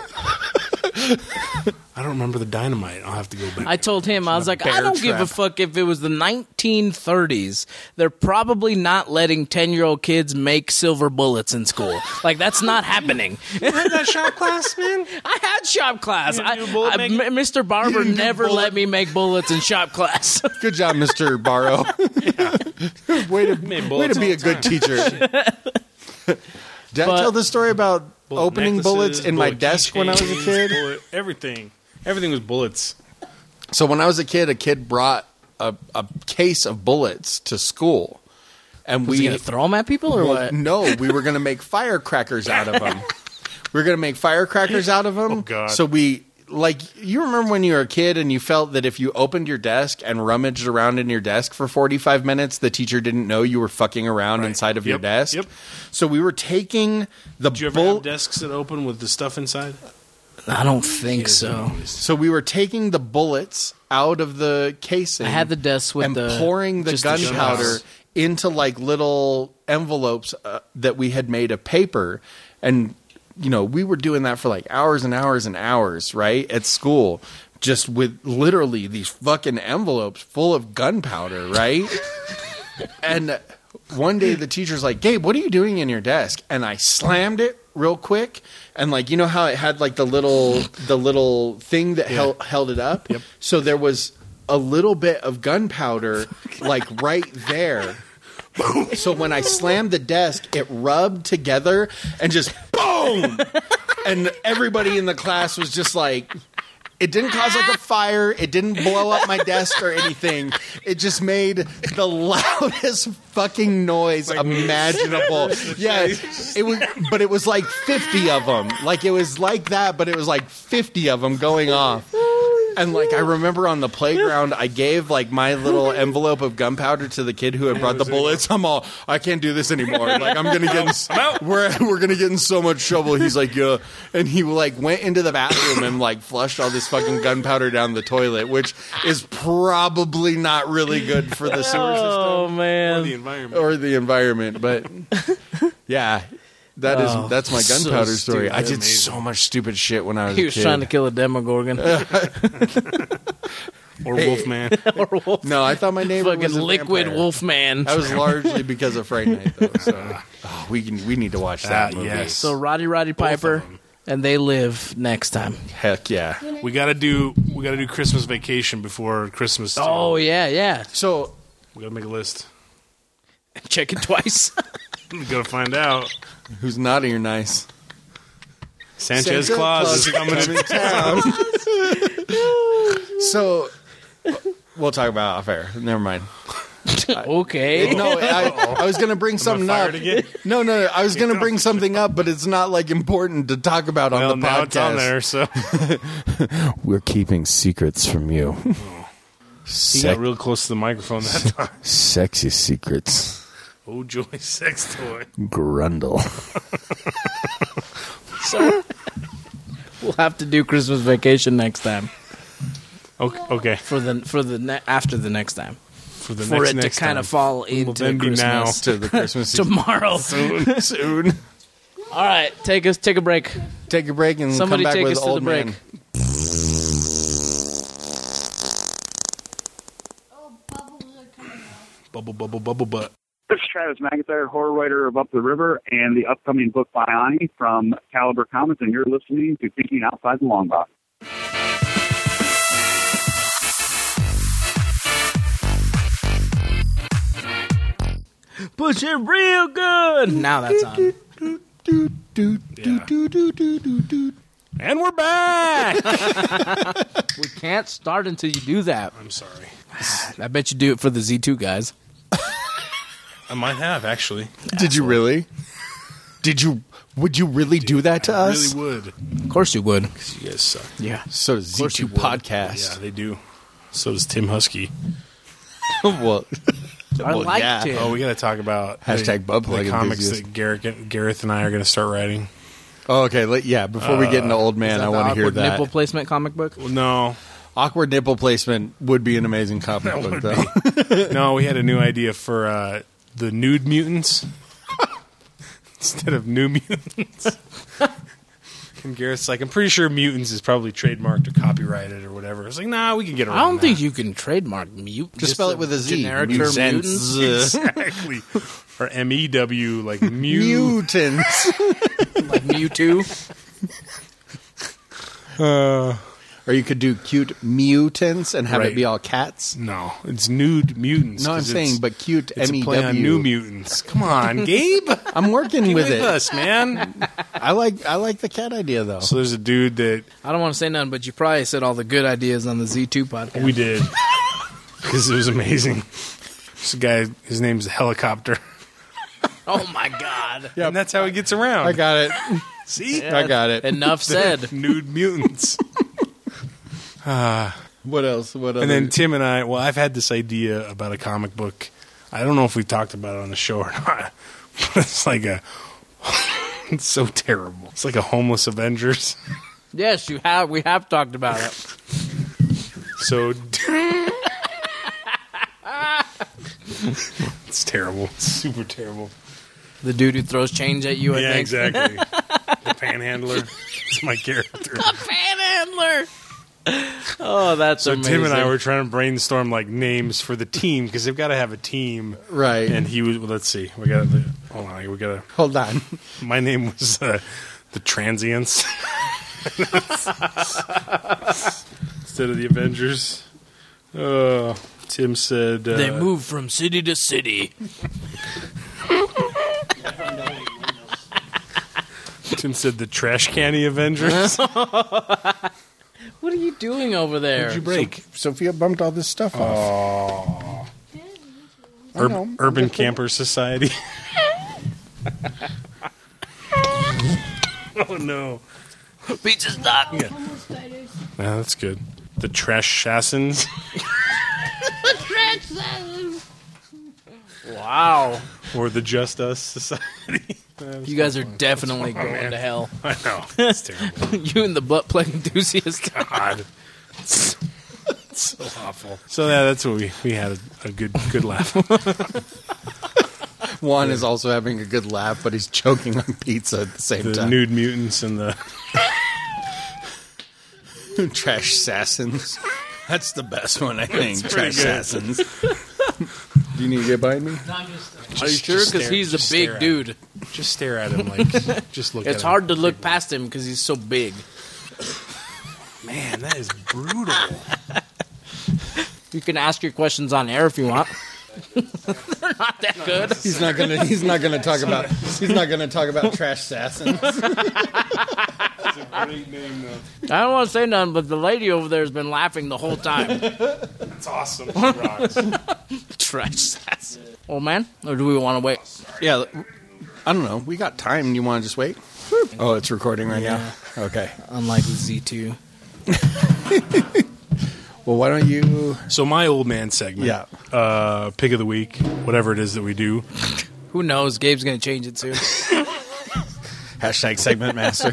Speaker 3: I don't remember the dynamite. I'll have to go back.
Speaker 1: I told him, I was like,
Speaker 2: bear
Speaker 1: I don't give a
Speaker 2: trap.
Speaker 1: fuck if it was the 1930s. They're probably not letting 10-year-old kids make silver bullets in school. Like, that's not happening.
Speaker 3: You had that shop class, man?
Speaker 1: I had shop class.
Speaker 3: You didn't do bullet making?
Speaker 1: Mr. Barber
Speaker 2: You didn't do
Speaker 1: never let me make bullets in shop class.
Speaker 2: Good job, Mr. Barrow. way to
Speaker 3: bullets
Speaker 2: be
Speaker 3: all
Speaker 2: a
Speaker 3: the
Speaker 2: good teacher. Did I tell the story about opening bullets in my desk when I was a kid?
Speaker 3: Everything was bullets.
Speaker 2: So when I was a kid brought a case of bullets to school. And
Speaker 1: Was he going to throw them at people or what?
Speaker 2: No, we were going to make firecrackers out of them.
Speaker 3: Oh, God.
Speaker 2: So you remember when you were a kid and you felt that if you opened your desk and rummaged around in your desk for 45 minutes, the teacher didn't know you were fucking around inside of your desk?
Speaker 3: Yep.
Speaker 2: So we were taking the
Speaker 3: Did you ever have desks that open with the stuff inside?
Speaker 1: I don't think so.
Speaker 2: So we were taking the bullets out of the casing.
Speaker 1: I had the desk with
Speaker 2: and
Speaker 1: the
Speaker 2: pouring the
Speaker 1: just the
Speaker 2: gunpowder
Speaker 1: shells.
Speaker 2: into like little envelopes that we had made of paper, and we were doing that for like hours and hours and hours, right, at school, just with literally these fucking envelopes full of gunpowder, right? And one day the teacher's like, Gabe, what are you doing in your desk? And I slammed it real quick, and like, you know how it had like the little thing that held it up?
Speaker 3: Yep.
Speaker 2: So there was a little bit of gunpowder like right there. So when I slammed the desk, it rubbed together and just boom! And everybody in the class was just like, it didn't cause like a fire. It didn't blow up my desk or anything. It just made the loudest fucking noise imaginable. Yeah, it was like 50 of them. Like it was like that, but it was like 50 of them going off. And like I remember on the playground, I gave like my little envelope of gunpowder to the kid who had brought the bullets. I'm all, I can't do this anymore. Like I'm gonna get we're gonna get in so much trouble. He's like, yeah, and he like went into the bathroom and like flushed all this fucking gunpowder down the toilet, which is probably not really good for the sewer system.
Speaker 1: Oh man,
Speaker 3: or
Speaker 2: the environment. But yeah. That's my gunpowder story. I did so much stupid shit when I was a kid.
Speaker 1: He was trying to kill a Demogorgon.
Speaker 3: Or Wolfman.
Speaker 1: Or Wolf.
Speaker 2: No, I thought my neighbor
Speaker 1: fucking
Speaker 2: was a
Speaker 1: liquid
Speaker 2: vampire.
Speaker 1: Wolfman.
Speaker 2: That was largely because of Fright Night, though. So we need to watch that movie.
Speaker 3: Yes.
Speaker 1: So Roddy Piper, and They Live next time.
Speaker 2: Heck yeah.
Speaker 3: We gotta do Christmas Vacation before Christmas.
Speaker 1: Oh yeah.
Speaker 2: So
Speaker 3: we gotta make a list.
Speaker 1: Check it twice.
Speaker 3: We gotta find out
Speaker 2: who's naughty or nice.
Speaker 3: Sanchez Claus is coming to town.
Speaker 2: So we'll talk about off air. Never mind.
Speaker 1: Okay.
Speaker 2: No, I was going to bring something up. No, I was going to bring something up, but it's not like important to talk about on the podcast.
Speaker 3: It's on there, so
Speaker 2: we're keeping secrets from you.
Speaker 3: He got real close to the microphone that time.
Speaker 2: Sexy secrets.
Speaker 3: Oh, joy, sex toy.
Speaker 2: Grundle.
Speaker 1: So we'll have to do Christmas Vacation next time.
Speaker 3: Okay.
Speaker 1: For the after the next time.
Speaker 3: For
Speaker 1: it to kind of fall into Christmas.
Speaker 2: Now to the Christmas season.
Speaker 1: Tomorrow.
Speaker 2: Soon.
Speaker 1: All right, take a break.
Speaker 2: Take a break and
Speaker 1: somebody
Speaker 2: come back
Speaker 1: take
Speaker 2: with
Speaker 1: us to
Speaker 2: Old
Speaker 1: the break.
Speaker 2: Man.
Speaker 3: Bubble butt.
Speaker 13: This is Travis McIntyre, horror writer of Up the River and the upcoming book by Ani from Caliber Comics, and you're listening to Thinking Outside the Long Box.
Speaker 1: Push it real good. Now that's on.
Speaker 3: And we're back.
Speaker 1: We can't start until you do that.
Speaker 3: I'm sorry.
Speaker 1: I bet you do it for the Z2 guys.
Speaker 3: I might have, actually.
Speaker 2: Did you really? Would you really do that to us?
Speaker 3: I really would.
Speaker 1: Of course you would.
Speaker 3: Because you guys suck.
Speaker 1: Yeah.
Speaker 2: So does Z2 Podcast.
Speaker 3: Yeah, they do. So does Tim Husky.
Speaker 2: Well,
Speaker 1: I like
Speaker 2: yeah.
Speaker 1: Tim.
Speaker 3: Oh, we got to talk about
Speaker 2: Hashtag butt plug
Speaker 3: the comics
Speaker 2: enthusiast.
Speaker 3: that Gareth and I are going to start writing.
Speaker 2: Oh, okay. Before we get into Old Man, I want to hear that.
Speaker 1: Nipple placement comic book?
Speaker 3: Well, no.
Speaker 2: Awkward nipple placement would be an amazing comic book, though.
Speaker 3: No, we had a new idea for the Nude Mutants instead of New Mutants. And Garrett's like, I'm pretty sure Mutants is probably trademarked or copyrighted or whatever. It's like, nah, we can get around
Speaker 1: I don't
Speaker 3: that.
Speaker 1: think you can trademark mute.
Speaker 2: Just spell it with a Z.
Speaker 1: Generic term mutants.
Speaker 3: Exactly. Or MEW, like
Speaker 2: Mutants.
Speaker 1: Like Mewtwo.
Speaker 2: Or you could do cute mutants and have it be all cats.
Speaker 3: No, it's Nude Mutants.
Speaker 2: No, I'm saying, but cute
Speaker 3: it's
Speaker 2: MEW.
Speaker 3: a play on New Mutants. Come on, Gabe.
Speaker 2: I'm working with it.
Speaker 3: us, man.
Speaker 2: I like the cat idea, though.
Speaker 3: So there's a dude that...
Speaker 1: I don't want to say nothing, but you probably said all the good ideas on the Z2 podcast.
Speaker 3: We did. Because it was amazing. This guy, his name's Helicopter.
Speaker 1: Oh, my God.
Speaker 3: Yep. And that's how he gets around.
Speaker 2: I got it.
Speaker 3: See?
Speaker 1: Yeah,
Speaker 2: I got it.
Speaker 1: Enough said.
Speaker 3: Nude Mutants.
Speaker 2: What else? What
Speaker 3: and then Tim and I, I've had this idea about a comic book. I don't know if we've talked about it on the show or not. But it's like it's so terrible. It's like a homeless Avengers.
Speaker 1: Yes, you have. We have talked about it.
Speaker 3: So it's terrible. It's super terrible.
Speaker 1: The dude who throws change at you, I think.
Speaker 3: Exactly. The panhandler. It's my character.
Speaker 1: The panhandler. Oh, that's
Speaker 3: so
Speaker 1: amazing.
Speaker 3: Tim and I were trying to brainstorm like names for the team because they've got to have a team,
Speaker 2: right?
Speaker 3: And he was. let's see. We got to
Speaker 2: hold on.
Speaker 3: My name was the Transients instead of the Avengers. Tim said
Speaker 1: they move from city to city.
Speaker 3: Tim said the Trash Canny Avengers.
Speaker 1: What are you doing over there?
Speaker 3: What'd you break?
Speaker 2: Sophia bumped all this stuff off.
Speaker 3: Urban Camper Society. Oh no!
Speaker 1: Pizza stock.
Speaker 3: Yeah, that's good. The Trash Assassins.
Speaker 1: Wow.
Speaker 3: Or the Just Us Society.
Speaker 1: You guys are definitely going to hell.
Speaker 3: I know. It's terrible.
Speaker 1: You and the butt plug enthusiast.
Speaker 3: God. It's so awful. So yeah, that's what we had a good laugh.
Speaker 2: Juan is also having a good laugh, but he's choking on pizza at the same
Speaker 3: The
Speaker 2: time.
Speaker 3: Nude Mutants and the
Speaker 2: Trash Assassins. That's the best one, I think.
Speaker 3: That's
Speaker 2: Trash
Speaker 3: pretty good.
Speaker 2: Assassins. Do you need to get behind me?
Speaker 1: Are you sure? Because he's a big dude.
Speaker 3: Just stare at him like. Just look at him.
Speaker 1: It's hard to look past him because he's so big.
Speaker 3: Man, that is brutal.
Speaker 1: You can ask your questions on air if you want. They're not that good.
Speaker 2: He's not gonna talk about Trash Assassins.
Speaker 3: That's a great name, though.
Speaker 1: I don't want to say nothing, but the lady over there has been laughing the whole time.
Speaker 3: That's awesome. She rocks.
Speaker 1: Trash assassin. Old man? Or do we want to wait?
Speaker 2: Yeah, I don't know. We got time. You want to just wait? Oh, it's recording right now. Okay.
Speaker 1: Unlike the Z2.
Speaker 2: Well, why don't you...
Speaker 3: So my old man segment.
Speaker 2: Yeah.
Speaker 3: Pick of the week, whatever it is that we do.
Speaker 1: Who knows? Gabe's going to change it soon.
Speaker 2: Hashtag segment master.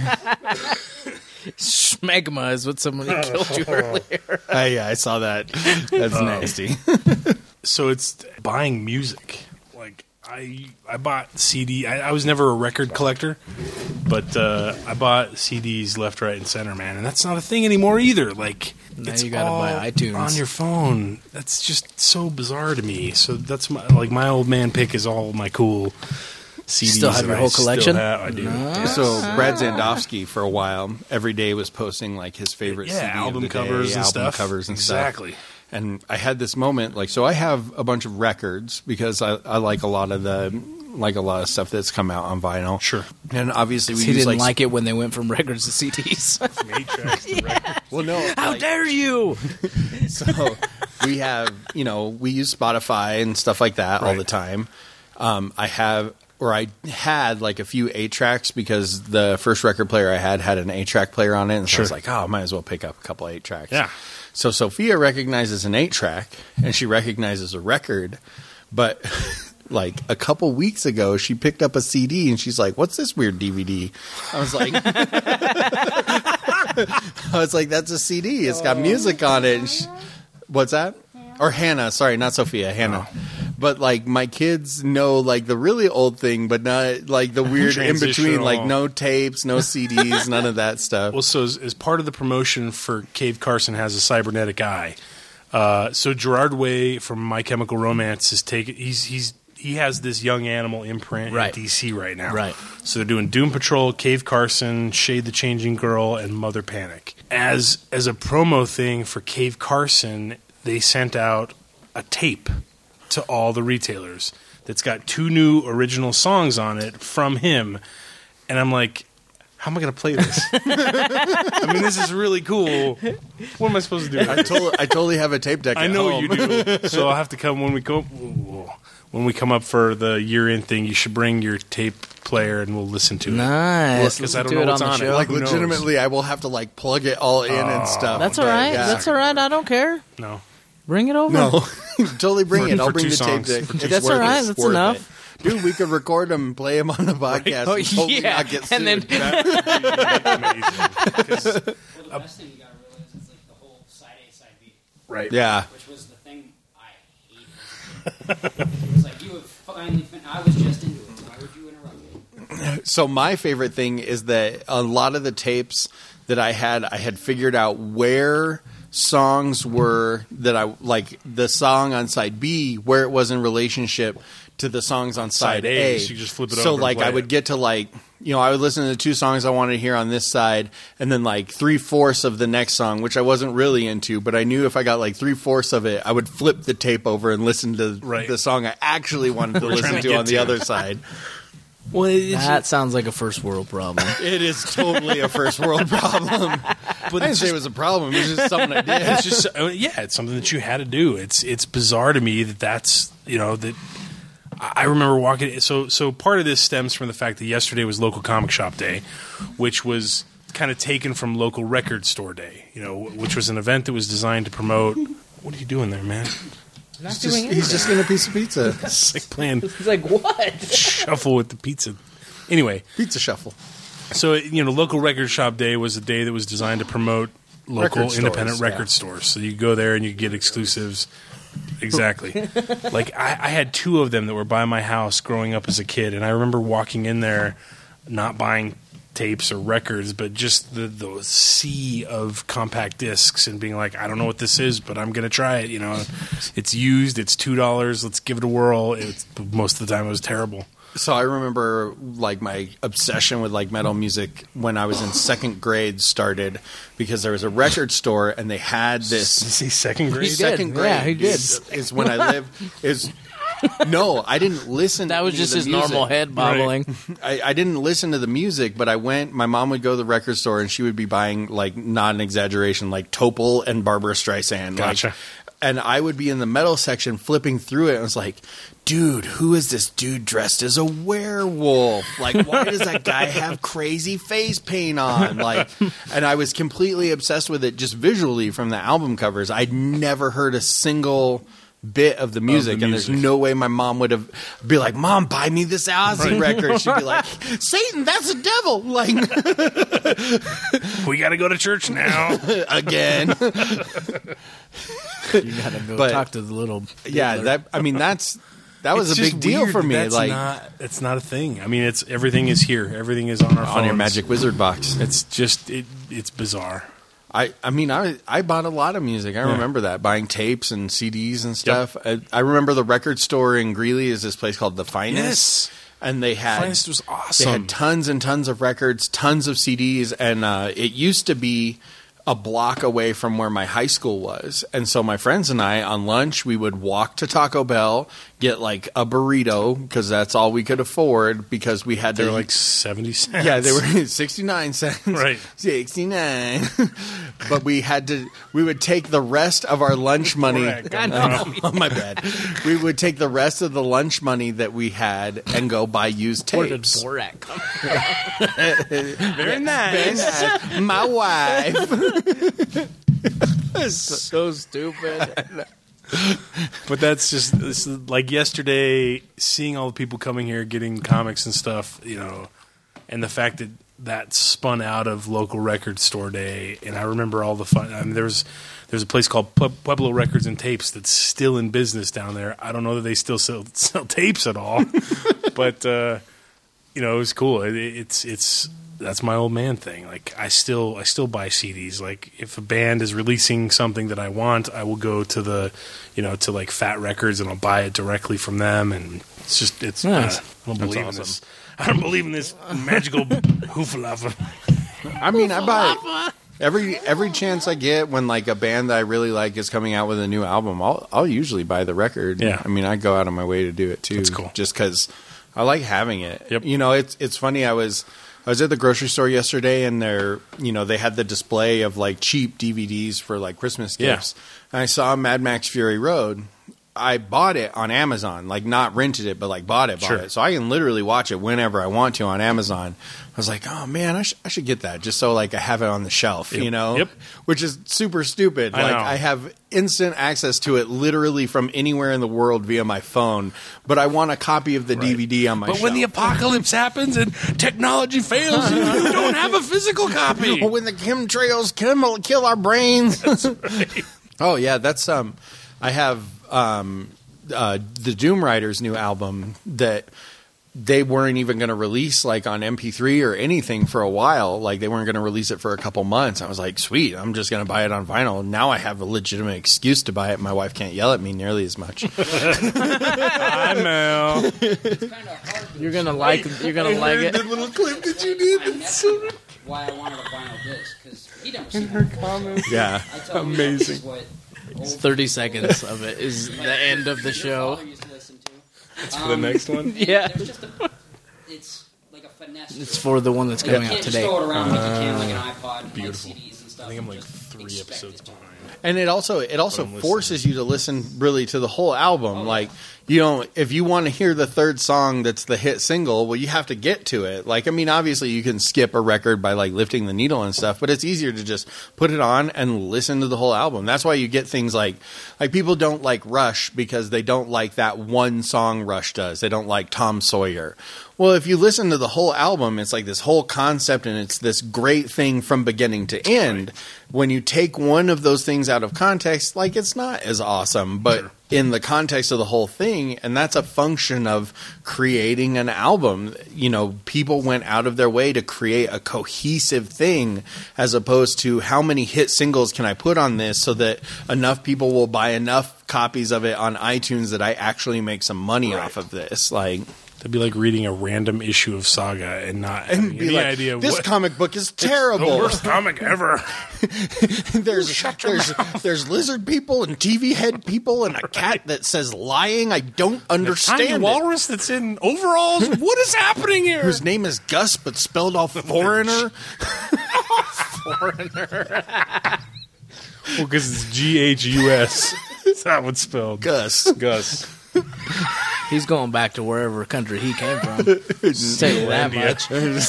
Speaker 1: Schmegma is what somebody killed you earlier.
Speaker 2: Yeah, I saw that. That's nasty.
Speaker 3: So it's buying music. Like I bought CD. I was never a record collector, but I bought CDs left, right, and center, man. And that's not a thing anymore either. Like
Speaker 1: Now
Speaker 3: it's
Speaker 1: you gotta
Speaker 3: all
Speaker 1: buy iTunes
Speaker 3: on your phone. That's just so bizarre to me. So that's my old man pick is all my cool CDs.
Speaker 1: Still have
Speaker 3: that
Speaker 1: your
Speaker 3: I
Speaker 1: whole
Speaker 3: still
Speaker 1: collection?
Speaker 3: have. I do.
Speaker 1: Nice.
Speaker 2: So Brad Zandowski, for a while, every day was posting like his favorite CD
Speaker 3: album
Speaker 2: of the
Speaker 3: covers
Speaker 2: day,
Speaker 3: and
Speaker 2: album
Speaker 3: stuff.
Speaker 2: covers and
Speaker 3: Exactly.
Speaker 2: stuff. And I had this moment, like, so I have a bunch of records because I like a lot of stuff that's come out on vinyl.
Speaker 3: Sure.
Speaker 2: And obviously we
Speaker 1: He
Speaker 2: use
Speaker 1: didn't like it when they went from records to CDs.
Speaker 3: From 8 tracks to records.
Speaker 2: Well, no.
Speaker 1: How dare you?
Speaker 2: So we have, we use Spotify and stuff like that all the time. I had like a few 8-tracks because the first record player I had an 8-track player on it. And so I was like, I might as well pick up a couple 8-tracks.
Speaker 3: Yeah.
Speaker 2: So Sophia recognizes an 8-track and she recognizes a record. But like a couple weeks ago, she picked up a CD and she's like, what's this weird DVD? I was like, that's a CD. It's got music on it. And what's that? Or Hannah. Sorry, not Sophia. Hannah. But like my kids know like the really old thing, but not like the weird in between, like no tapes, no CDs, none of that stuff.
Speaker 3: Well, so as part of the promotion for Cave Carson has a cybernetic eye. So Gerard Way from My Chemical Romance is he has this Young Animal imprint at DC right now.
Speaker 1: Right.
Speaker 3: So they're doing Doom Patrol, Cave Carson, Shade the Changing Girl, and Mother Panic. As a promo thing for Cave Carson, they sent out a tape to all the retailers that's got 2 new original songs on it from him. And I'm like, how am I going to play this? I mean, this is really cool. What am I supposed to do?
Speaker 2: I totally have a tape deck
Speaker 3: I
Speaker 2: at
Speaker 3: know
Speaker 2: home.
Speaker 3: you do. So I'll have to come when we come up for the year-end thing. You should bring your tape player and we'll listen to it.
Speaker 1: Nice.
Speaker 3: Because I don't
Speaker 1: Do
Speaker 3: know
Speaker 1: it
Speaker 3: what's
Speaker 1: on the
Speaker 3: on it.
Speaker 1: show.
Speaker 2: Like
Speaker 3: Who knows?
Speaker 2: legitimately, I will have to like plug it all in and stuff.
Speaker 1: That's all right.
Speaker 2: Yeah.
Speaker 1: That's all right. I don't care.
Speaker 3: No.
Speaker 1: Bring it over.
Speaker 2: No, totally bring it. I'll
Speaker 3: for
Speaker 2: bring
Speaker 3: 2
Speaker 2: the
Speaker 3: songs.
Speaker 2: tape
Speaker 3: For
Speaker 2: deck.
Speaker 3: 2
Speaker 1: That's
Speaker 2: Worth
Speaker 1: all right.
Speaker 2: it.
Speaker 1: That's
Speaker 2: Worth
Speaker 1: enough.
Speaker 2: it. Dude, we could record them, play them on the podcast,
Speaker 1: Oh,
Speaker 2: and totally
Speaker 1: yeah.
Speaker 2: not get sued.
Speaker 1: And then-
Speaker 3: That would be amazing. 'Cause-
Speaker 14: Well, the best thing you gotta realize is like the whole side A, side B,
Speaker 3: right.
Speaker 2: Yeah.
Speaker 14: which was the thing I hated. It was like you have finally. I was just into it. Why would you interrupt me?
Speaker 2: So my favorite thing is that a lot of the tapes that I had figured out where songs were that I like the song on side B where it was in relationship to the songs on side A.
Speaker 3: So you just flip it
Speaker 2: So
Speaker 3: over and
Speaker 2: like
Speaker 3: play
Speaker 2: I would
Speaker 3: it.
Speaker 2: get to like I would listen to the 2 songs I wanted to hear on this side, and then like 3/4 of the next song, which I wasn't really into, but I knew if I got like 3/4 of it, I would flip the tape over and listen to the song I actually wanted to
Speaker 3: We're trying
Speaker 2: listen
Speaker 3: to
Speaker 2: to
Speaker 3: get
Speaker 2: on the
Speaker 3: to.
Speaker 2: other side.
Speaker 3: Well,
Speaker 1: That sounds like a first world problem.
Speaker 2: It is totally a first world problem. But I didn't say it was a problem. It was just something I did.
Speaker 3: It's just it's something that you had to do. It's bizarre to me that's that I remember walking. So part of this stems from the fact that yesterday was local comic shop day, which was kind of taken from Local Record Store Day, which was an event that was designed to promote. What are you doing there, man?
Speaker 2: He's just getting a piece of pizza.
Speaker 3: It's like playing.
Speaker 1: It's like what?
Speaker 3: Shuffle with the pizza. Anyway,
Speaker 2: pizza shuffle.
Speaker 3: So Local Record Shop Day was a day that was designed to promote local independent record stores. So you go there and you get exclusives. Exactly. Like I had 2 of them that were by my house growing up as a kid, and I remember walking in there, not buying tapes or records, but just the sea of compact discs and being like, I don't know what this is, but I'm going to try it. It's used. It's $2. Let's give it a whirl. Most of the time it was terrible.
Speaker 2: So I remember like my obsession with like metal music when I was in 2nd grade started because there was a record store and they had this.
Speaker 3: Did you say 2nd grade?
Speaker 2: Second grade.
Speaker 1: Yeah, he did.
Speaker 2: Is when I lived. No, I didn't listen.
Speaker 1: That was just his
Speaker 2: music.
Speaker 1: normal head bobbling.
Speaker 2: Right. I didn't listen to the music, but I went. My mom would go to the record store and she would be buying, like, not an exaggeration, like Topol and Barbara Streisand.
Speaker 3: Gotcha.
Speaker 2: And I would be in the metal section flipping through it and I was like, dude, who is this dude dressed as a werewolf? Like, why does that guy have crazy face paint on? Like, and I was completely obsessed with it just visually from the album covers. I'd never heard a single bit of the music, and there's no way my mom would have be like, Mom, buy me this Ozzy record. She'd be like, Satan, that's a devil. Like,
Speaker 3: we got to go to church now
Speaker 2: again.
Speaker 1: You got to go talk to the little.
Speaker 2: Yeah, that was a big deal for me.
Speaker 3: It's not a thing. I mean, everything is here. Everything is on our phones.
Speaker 2: On your Magic Wizard box.
Speaker 3: It's just it's bizarre.
Speaker 2: I bought a lot of music. I remember that, buying tapes and CDs and stuff. Yep. I remember the record store in Greeley is this place called The Finest. Yes. And they had
Speaker 3: Finest was awesome.
Speaker 2: They had tons and tons of records, tons of CDs, and it used to be a block away from where my high school was. And so my friends and I, on lunch, we would walk to Taco Bell, get like a burrito, because that's all we could afford, because we had
Speaker 3: They were like 70 cents.
Speaker 2: Yeah, they were 69 cents.
Speaker 3: Right.
Speaker 2: 69. But we would take the rest of our lunch money. Oh, my bad. We would take the rest of the lunch money that we had and go buy used tapes.
Speaker 1: Where did Borat come from?
Speaker 3: Very nice.
Speaker 2: Very nice. My wife.
Speaker 1: So stupid.
Speaker 3: But this is like yesterday, seeing all the people coming here getting comics and stuff, and the fact that spun out of Local Record Store Day. And I remember all the fun. I mean, there's a place called Pueblo Records and Tapes that's still in business down there. I don't know that they still sell tapes at all, but it was cool. That's my old man thing. Like I still buy CDs. Like if a band is releasing something that I want, I will go to the, to like Fat Records and I'll buy it directly from them. And it's
Speaker 1: nice.
Speaker 3: I don't believe in this. I don't believe in this magical hoofalava.
Speaker 2: I mean, I buy every chance I get when like a band that I really like is coming out with a new album. I'll usually buy the record.
Speaker 3: Yeah.
Speaker 2: I mean, I go out of my way to do it too.
Speaker 3: That's cool.
Speaker 2: Just because I like having it.
Speaker 3: Yep.
Speaker 2: It's funny. I was at the grocery store yesterday, and they had the display of like cheap DVDs for like Christmas gifts. Yeah. And I saw Mad Max Fury Road. I bought it on Amazon, like not rented it, but like bought it. So I can literally watch it whenever I want to on Amazon. I was like, oh man, I should get that just so like I have it on the shelf,
Speaker 3: Yep.
Speaker 2: Which is super stupid. I have instant access to it literally from anywhere in the world via my phone, but I want a copy of the DVD on my shelf.
Speaker 3: But when the apocalypse happens and technology fails, you don't have a physical copy.
Speaker 2: When the chemtrails kill our brains.
Speaker 3: That's right.
Speaker 2: Oh yeah, that's I have the Doom Riders' new album that they weren't even going to release like on MP3 or anything for a while. Like they weren't going to release it for a couple months. I was like, sweet, I'm just going to buy it on vinyl. Now I have a legitimate excuse to buy it. My wife can't yell at me nearly as much.
Speaker 3: Hi, Mel.
Speaker 1: You're gonna like it.
Speaker 2: The little clip that you did.
Speaker 14: Why I wanted a vinyl disc, because he never
Speaker 3: in her comments.
Speaker 2: Yeah,
Speaker 3: amazing.
Speaker 1: It's 30 seconds of it is the end of the show.
Speaker 3: It's for the next one?
Speaker 1: Yeah.
Speaker 14: It's like a finesse.
Speaker 1: It's for the one that's coming out today.
Speaker 14: You can't just throw it around like you can like an iPod,
Speaker 3: beautiful.
Speaker 14: Like CDs and stuff.
Speaker 3: I think I'm like 3 episodes behind.
Speaker 2: And it also forces you to listen really to the whole album. Like, if you want to hear the third song that's the hit single, well, you have to get to it. Like, I mean, obviously you can skip a record by like lifting the needle and stuff, but it's easier to just put it on and listen to the whole album. That's why you get things like people don't like Rush because they don't like that one song Rush does. They don't like Tom Sawyer. Well, if you listen to the whole album, it's like this whole concept and it's this great thing from beginning to end. When you take one of those things out of context, like it's not as awesome, but in the context of the whole thing, and that's a function of creating an album. You know, people went out of their way to create a cohesive thing as opposed to how many hit singles can I put on this so that enough people will buy enough copies of it on iTunes that I actually make some money off of this. Like,
Speaker 3: that'd be like reading a random issue of Saga and not having any
Speaker 2: like,
Speaker 3: idea of
Speaker 2: this comic book is terrible.
Speaker 3: It's the worst comic ever.
Speaker 2: there's lizard people and TV head people and a cat that says lying. I don't understand.
Speaker 3: A tiny walrus that's in overalls. What is happening here?
Speaker 2: Whose name is Gus, but spelled all foreigner.
Speaker 1: Foreigner.
Speaker 3: Well, because it's Ghus. That's how it's spelled.
Speaker 2: Gus.
Speaker 1: He's going back to wherever country he came from. Say that much.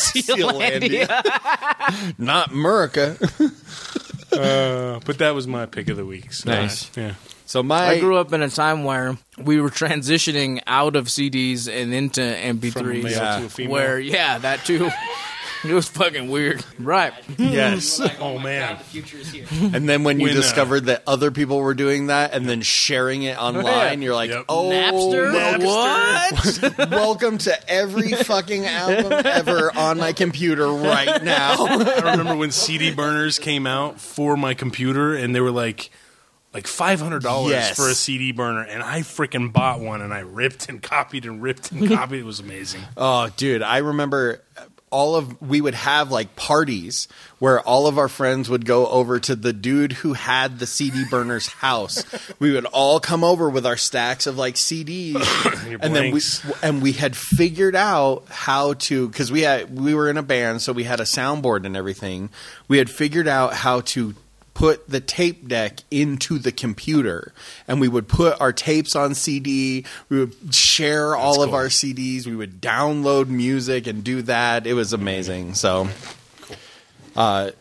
Speaker 2: Sealandia. Not America.
Speaker 3: But that was my pick of the week. So
Speaker 1: nice.
Speaker 3: Yeah.
Speaker 2: So
Speaker 1: I grew up in a time where we were transitioning out of CDs and into MP3s.
Speaker 3: From a male to a female.
Speaker 1: Where, that too. It was fucking weird. Right.
Speaker 2: Yes.
Speaker 14: Like,
Speaker 3: oh man.
Speaker 14: God, the future is here.
Speaker 2: And then when you discovered that other people were doing that and then sharing it online, you're like, oh,
Speaker 1: Napster?
Speaker 2: What? Welcome to every fucking album ever on my computer right now.
Speaker 3: I remember when CD burners came out for my computer and they were like $500 for a CD burner, and I freaking bought one and I ripped and copied and ripped and copied. It was amazing.
Speaker 2: Oh, dude, I remember we would have like parties where all of our friends would go over to the dude who had the CD burner's house. We would all come over with our stacks of like CDs, and then we had figured out how to, because we were in a band, so we had a soundboard and everything. We had figured out how to put the tape deck into the computer, and we would put our tapes on CD. We would share all of our CDs. We would download music and do that. It was amazing. So my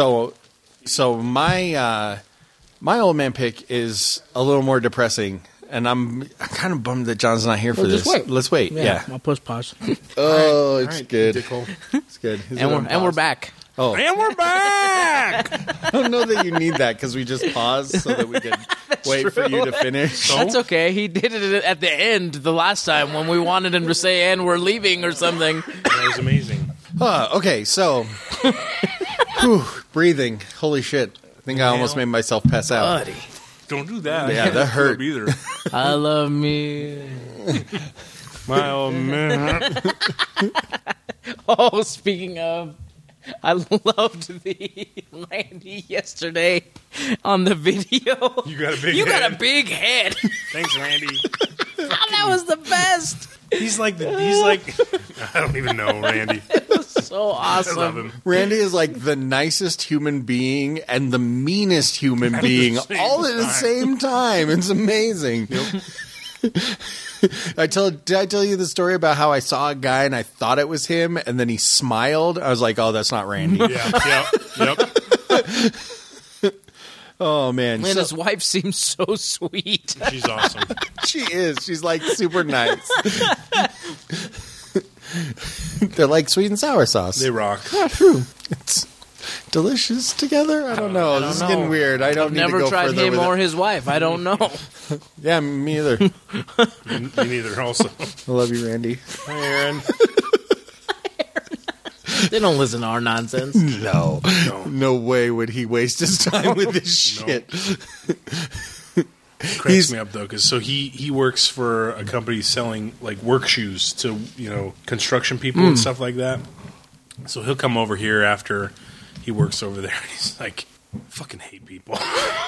Speaker 2: old man pick is a little more depressing, and I'm kind of bummed that John's not here for this.
Speaker 1: Wait.
Speaker 2: Let's wait. Yeah.
Speaker 1: I'll push pause.
Speaker 2: Oh, it's good. It's good.
Speaker 1: And we're back.
Speaker 2: Oh.
Speaker 3: And we're back!
Speaker 2: I don't know that you need that because we just paused so that we could wait for you to finish.
Speaker 1: That's okay. He did it at the end the last time when we wanted him to say, and we're leaving or something.
Speaker 3: That was amazing.
Speaker 2: Okay, so breathing. Holy shit. I think I almost made myself pass out.
Speaker 1: Buddy.
Speaker 3: Don't do that.
Speaker 2: Yeah, that hurt.
Speaker 3: Either.
Speaker 1: I love me.
Speaker 3: My old man.
Speaker 1: Oh, speaking of, I loved the Randy yesterday on the video.
Speaker 3: You got a big head.
Speaker 1: head.
Speaker 3: Thanks, Randy.
Speaker 1: That was the best.
Speaker 3: He's like I don't even know, Randy.
Speaker 1: It was so awesome.
Speaker 3: I love him.
Speaker 2: Randy is like the nicest human being and the meanest human being all at the same time. It's amazing.
Speaker 3: Yep.
Speaker 2: Did I tell you the story about how I saw a guy and I thought it was him, and then he smiled? I was like, oh, that's not Randy.
Speaker 3: Yep.
Speaker 2: Oh, man.
Speaker 1: And his wife seems so sweet.
Speaker 3: She's awesome.
Speaker 2: She is. She's like super nice. They're like sweet and sour sauce.
Speaker 3: They rock.
Speaker 2: Yeah, true. It's delicious together. I don't know. This is getting weird. I don't
Speaker 1: I've
Speaker 2: need to
Speaker 1: never
Speaker 2: go
Speaker 1: tried
Speaker 2: further
Speaker 1: him
Speaker 2: with
Speaker 1: or
Speaker 2: it.
Speaker 1: his wife. I don't know.
Speaker 2: Yeah, me either.
Speaker 3: Me neither. Also,
Speaker 2: I love you, Randy.
Speaker 3: hi, Aaron.
Speaker 1: They don't listen to our nonsense.
Speaker 2: No way would he waste his time with this shit.
Speaker 3: Cracks me up though, because he works for a company selling like work shoes to construction people and stuff like that. So he'll come over here after he works over there. And he's like, I fucking hate people.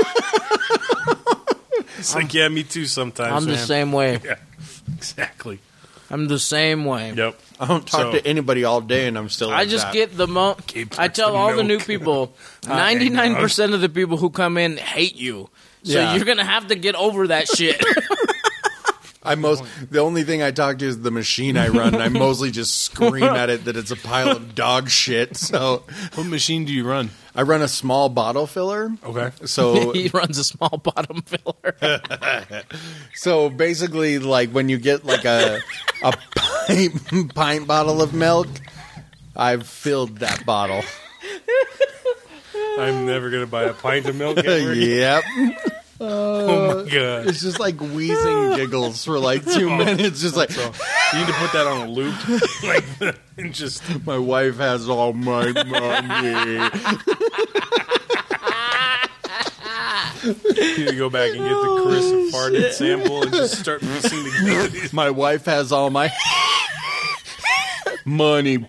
Speaker 3: It's like, yeah, me too. Sometimes
Speaker 1: I'm the same way.
Speaker 3: Yeah, exactly.
Speaker 1: I'm the same way.
Speaker 3: Yep.
Speaker 2: I don't talk to anybody all day, and I'm still.
Speaker 1: I just get the I tell all the new people, 99% of the people who come in hate you. So you're gonna have to get over that shit.
Speaker 2: The only thing I talk to is the machine I run. And I mostly just scream at it that it's a pile of dog shit. So,
Speaker 3: what machine do you run?
Speaker 2: I run a small bottle filler.
Speaker 3: Okay.
Speaker 2: So
Speaker 1: he runs a small bottom filler.
Speaker 2: So basically, like when you get like a pint bottle of milk, I've filled that bottle.
Speaker 3: I'm never gonna buy a pint of milk ever again.
Speaker 2: Yep.
Speaker 3: Oh my god!
Speaker 2: It's just like wheezing giggles for like 2 minutes. Just like
Speaker 3: you need to put that on a loop, like and just.
Speaker 2: My wife has all my money.
Speaker 3: You need to go back and get the Chris farted sample and just start mixing together.
Speaker 2: My wife has all my money.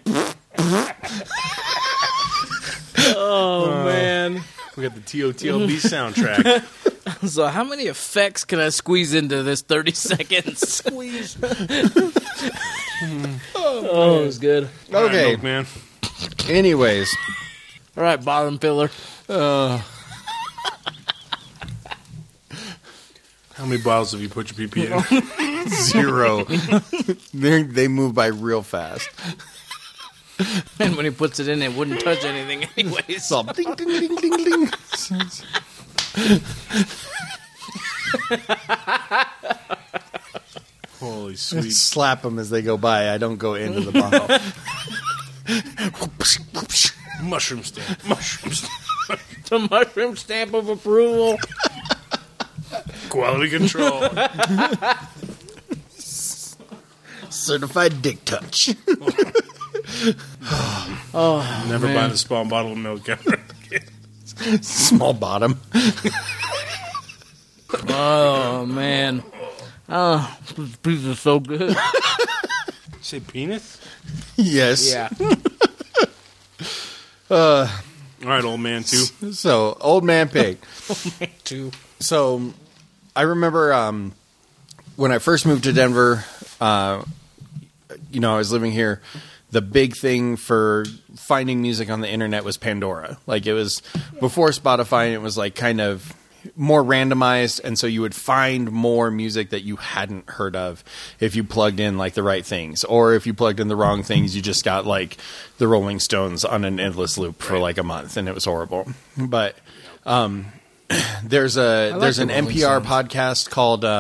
Speaker 1: Oh man.
Speaker 3: We got the TOTLB soundtrack.
Speaker 1: So how many effects can I squeeze into this 30 seconds?
Speaker 2: Squeeze.
Speaker 1: Oh, it was good.
Speaker 2: Okay.
Speaker 3: Milk, man.
Speaker 2: Anyways.
Speaker 1: All right, bottom filler.
Speaker 3: How many bottles have you put your PP in?
Speaker 2: 0. They move by real fast.
Speaker 1: And when he puts it in, it wouldn't touch anything anyways.
Speaker 2: So, ding, ding, ding, ding, ding.
Speaker 3: Holy sweet.
Speaker 2: Slap them as they go by. I don't go into the bottle.
Speaker 3: Mushroom stamp. Mushroom stamp.
Speaker 1: The mushroom stamp of approval.
Speaker 3: Quality control.
Speaker 2: Certified dick touch.
Speaker 1: Oh,
Speaker 3: never
Speaker 1: man.
Speaker 3: buy a small bottle of milk ever again.
Speaker 2: Small bottom.
Speaker 1: Oh, man. Oh, this piece is so good.
Speaker 3: Say penis?
Speaker 2: Yes.
Speaker 1: Yeah.
Speaker 3: All right, old man, too.
Speaker 2: So, Old Man Pig.
Speaker 1: Old Man 2.
Speaker 2: So, I remember when I first moved to Denver, I was living here. The big thing for finding music on the internet was Pandora. Like, it was before Spotify, and it was like kind of more randomized, and so you would find more music that you hadn't heard of if you plugged in like the right things, or if you plugged in the wrong things, you just got like the Rolling Stones on an endless loop for like a month, and it was horrible. But there's an NPR podcast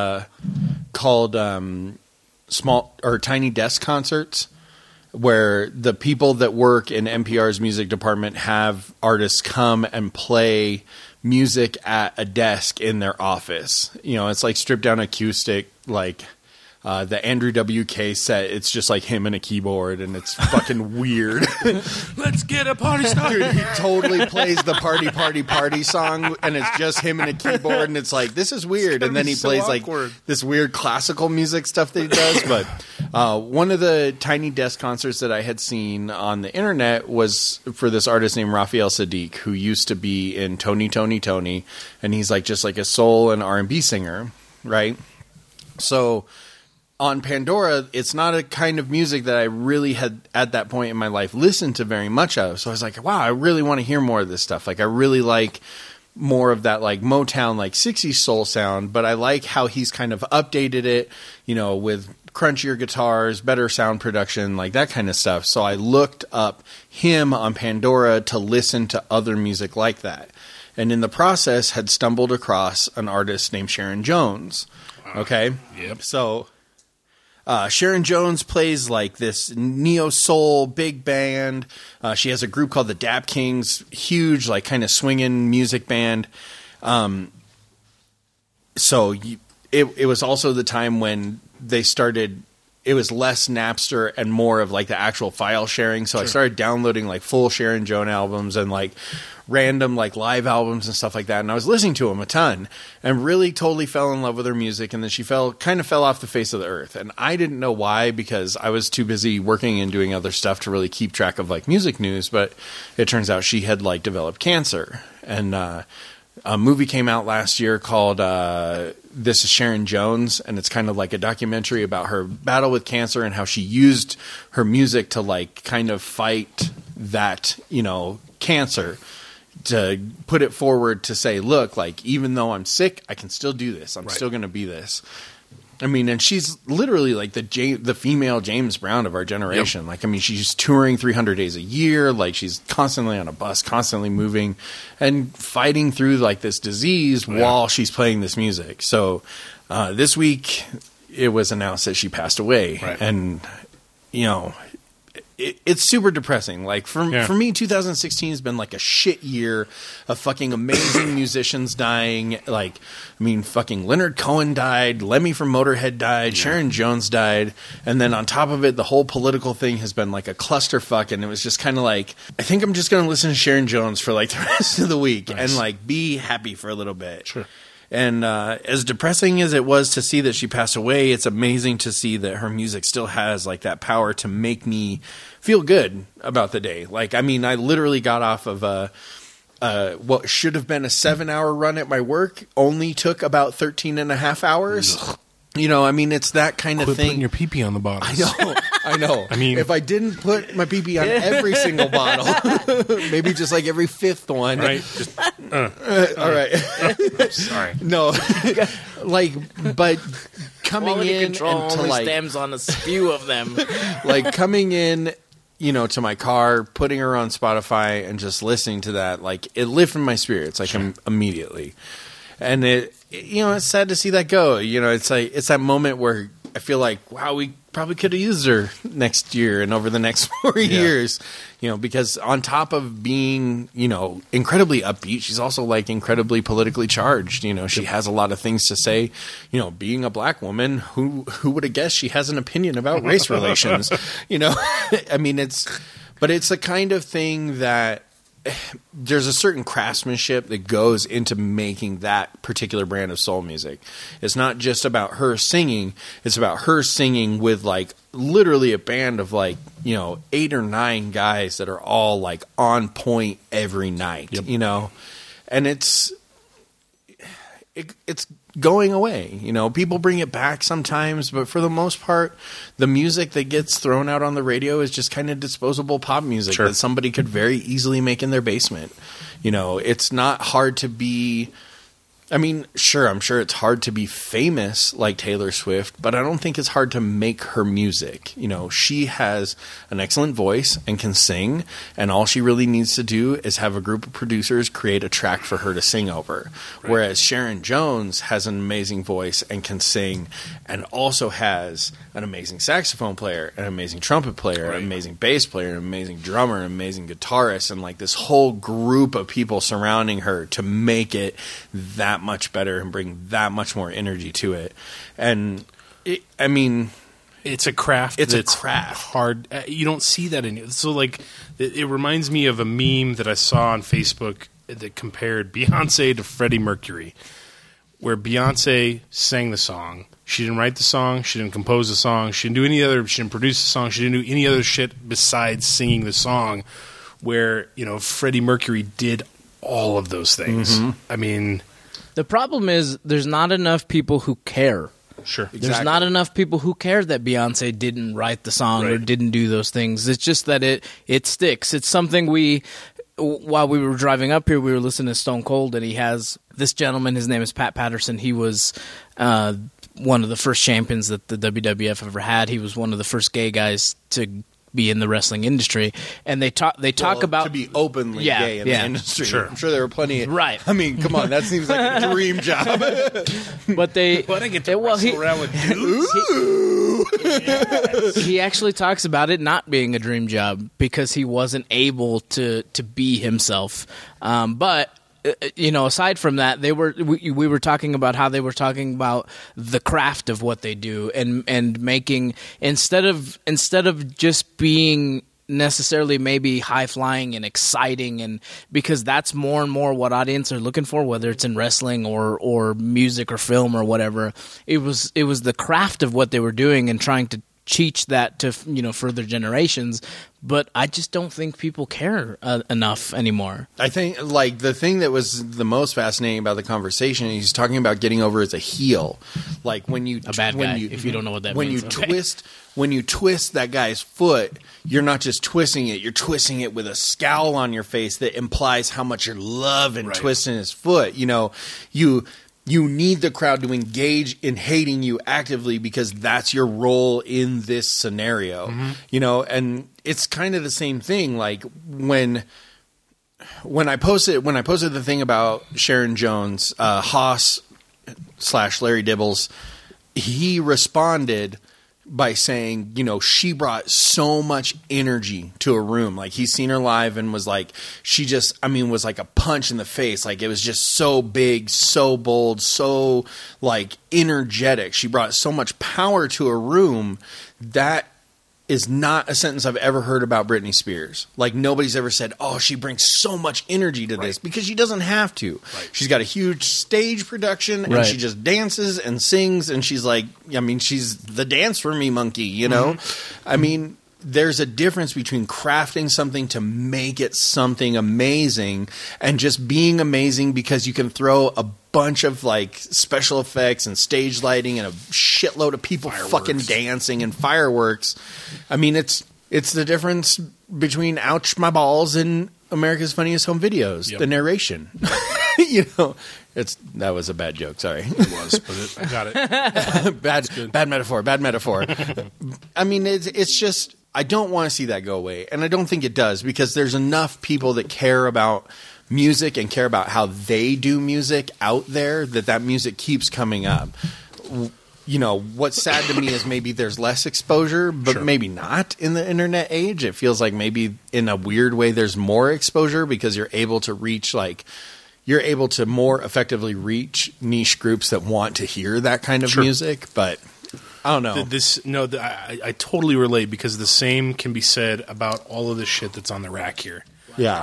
Speaker 2: called Small or Tiny Desk Concerts, where the people that work in NPR's music department have artists come and play music at a desk in their office. You know, it's like stripped down acoustic, like the Andrew WK set. It's just like him and a keyboard, and it's fucking weird.
Speaker 3: Let's get a party started.
Speaker 2: Dude, he totally plays the party song, and it's just him and a keyboard, and it's like, this is weird. And then he plays like this weird classical music stuff that he does. But one of the Tiny Desk concerts that I had seen on the internet was for this artist named Raphael Sadiq, who used to be in Tony, and he's like just like a soul and R&B singer, right? So on Pandora, it's not a kind of music that I really had at that point in my life listened to very much of. So I was like, wow, I really want to hear more of this stuff. Like, I really like more of that like Motown, like 60s soul sound, but I like how he's kind of updated it, you know, with crunchier guitars, better sound production, like that kind of stuff. So I looked up him on Pandora to listen to other music like that. And in the process had stumbled across an artist named Sharon Jones. Okay?
Speaker 3: Yep.
Speaker 2: So Sharon Jones plays like this neo-soul big band. She has a group called the Dap Kings, huge, like kind of swinging music band. So it was also the time when they started, it was less Napster and more of like the actual file sharing. So I started downloading like full Sharon Jones albums and like random like live albums and stuff like that. And I was listening to them a ton and really totally fell in love with her music. And then she kind of fell off the face of the earth. And I didn't know why, because I was too busy working and doing other stuff to really keep track of like music news. But it turns out she had like developed cancer. And a movie came out last year called This Is Sharon Jones, and it's kind of like a documentary about her battle with cancer and how she used her music to like kind of fight that, you know, cancer, to put it forward to say, look, like, even though I'm sick, I can still do this. I'm still going to be this. I mean, and she's literally like the female James Brown of our generation. Yep. Like, I mean, she's touring 300 days a year. Like, she's constantly on a bus, constantly moving and fighting through like this disease while she's playing this music. So this week it was announced that she passed away. Right. And, you know, it's super depressing. Like for me, 2016 has been like a shit year of fucking amazing musicians dying. Like, I mean, fucking Leonard Cohen died, Lemmy from Motorhead died, Sharon Jones died, and then on top of it, the whole political thing has been like a clusterfuck. And it was just kind of like, I think I'm just going to listen to Sharon Jones for like the rest of the week and like be happy for a little bit. Sure. And as depressing as it was to see that she passed away, it's amazing to see that her music still has like that power to make me feel good about the day. Like, I mean, I literally got off of what should have been a 7-hour run at my work, only took about 13 and a half hours. Ugh. You know, I mean, it's that kind of thing.
Speaker 3: Putting your pee-pee on the bottle.
Speaker 2: I know. I mean, if I didn't put my pee-pee on every single bottle, maybe just like every fifth one.
Speaker 3: Right. Just,
Speaker 2: all right.
Speaker 3: Sorry.
Speaker 2: No. Like, but coming
Speaker 1: Quality
Speaker 2: in
Speaker 1: control
Speaker 2: and to
Speaker 1: only
Speaker 2: like,
Speaker 1: stems on a few of them.
Speaker 2: Like coming in, you know, to my car, putting her on Spotify and just listening to that, like it lifted my spirits like immediately. And it, you know, it's sad to see that go. You know, it's like, it's that moment where I feel like, wow, we probably could have used her next year and over the next 4 years, you know, because on top of being, you know, incredibly upbeat, she's also like incredibly politically charged. You know, she has a lot of things to say. You know, being a black woman, who would have guessed she has an opinion about race relations? You know, I mean, it's a kind of thing that there's a certain craftsmanship that goes into making that particular brand of soul music. It's not just about her singing. It's about her singing with like literally a band of like, you know, 8 or 9 guys that are all like on point every night, you know, and it's going away. You know, people bring it back sometimes, but for the most part, the music that gets thrown out on the radio is just kind of disposable pop music that somebody could very easily make in their basement. You know, it's not hard to be... I mean, sure, I'm sure it's hard to be famous like Taylor Swift, but I don't think it's hard to make her music. You know, she has an excellent voice and can sing, and all she really needs to do is have a group of producers create a track for her to sing over. Right. Whereas Sharon Jones has an amazing voice and can sing, and also has an amazing saxophone player, an amazing trumpet player, an amazing bass player, an amazing drummer, an amazing guitarist, and like this whole group of people surrounding her to make it that much better and bring that much more energy to it. And I mean,
Speaker 3: it's a craft.
Speaker 2: It's a craft.
Speaker 3: Hard. You don't see that in it. So like, it reminds me of a meme that I saw on Facebook that compared Beyonce to Freddie Mercury, where Beyonce sang the song. She didn't write the song. She didn't compose the song. She didn't do any other. She didn't produce the song. She didn't do any other shit besides singing the song. Where, you know, Freddie Mercury did all of those things. Mm-hmm. I mean,
Speaker 1: the problem is there's not enough people who care.
Speaker 3: Sure.
Speaker 1: Exactly. There's not enough people who care that Beyonce didn't write the song or didn't do those things. It's just that it sticks. It's something while we were driving up here, we were listening to Stone Cold, and he has this gentleman, his name is Pat Patterson. He was one of the first champions that the WWF ever had. He was one of the first gay guys to be in the wrestling industry, and they talk about
Speaker 2: to be openly gay in the industry. Sure. I'm sure there were plenty.
Speaker 1: Right.
Speaker 2: I mean, come on, that seems like a dream job.
Speaker 1: But they
Speaker 3: want to get to wrestle around with dudes.
Speaker 1: He actually talks about it not being a dream job because he wasn't able to be himself. But you know, aside from that, we were talking about how they were talking about the craft of what they do and making instead of just being necessarily maybe high flying and exciting, and because that's more and more what audience are looking for, whether it's in wrestling or music or film or whatever. It was the craft of what they were doing and trying to teach that to, you know, further generations. But I just don't think people care enough anymore.
Speaker 2: I think, like, the thing that was the most fascinating about the conversation, he's talking about getting over as a heel. Like, when you...
Speaker 1: A bad guy, if you don't know what that means.
Speaker 2: When you twist that guy's foot, you're not just twisting it, you're twisting it with a scowl on your face that implies how much you're loving twisting his foot. You know, you you need the crowd to engage in hating you actively because that's your role in this scenario. And it's kind of the same thing. Like when I posted the thing about Sharon Jones, Haas / Larry Dibbles, he responded by saying, she brought so much energy to a room. Like, he's seen her live and was like, was like a punch in the face. Like, it was just so big, so bold, so like energetic. She brought so much power to a room. That is not a sentence I've ever heard about Britney Spears. Like, nobody's ever said, oh, she brings so much energy to this, because she doesn't have to. Right. She's got a huge stage production, and she just dances and sings, and she's like, she's the dance for me monkey, there's a difference between crafting something to make it something amazing and just being amazing because you can throw a bunch of like special effects and stage lighting and a shitload of people fucking dancing and fireworks. It's the difference between Ouch My Balls and America's Funniest Home Videos. The narration. That was a bad joke. Sorry.
Speaker 3: It was, but I got it.
Speaker 2: Bad metaphor. It's just, I don't want to see that go away. And I don't think it does, because there's enough people that care about music and care about how they do music out there that music keeps coming up. What's sad to me is maybe there's less exposure, but maybe not in the internet age. It feels like maybe in a weird way there's more exposure because you're able to more effectively reach niche groups that want to hear that kind of music. But I don't know.
Speaker 3: I totally relate, because the same can be said about all of the shit that's on the rack here.
Speaker 2: Yeah.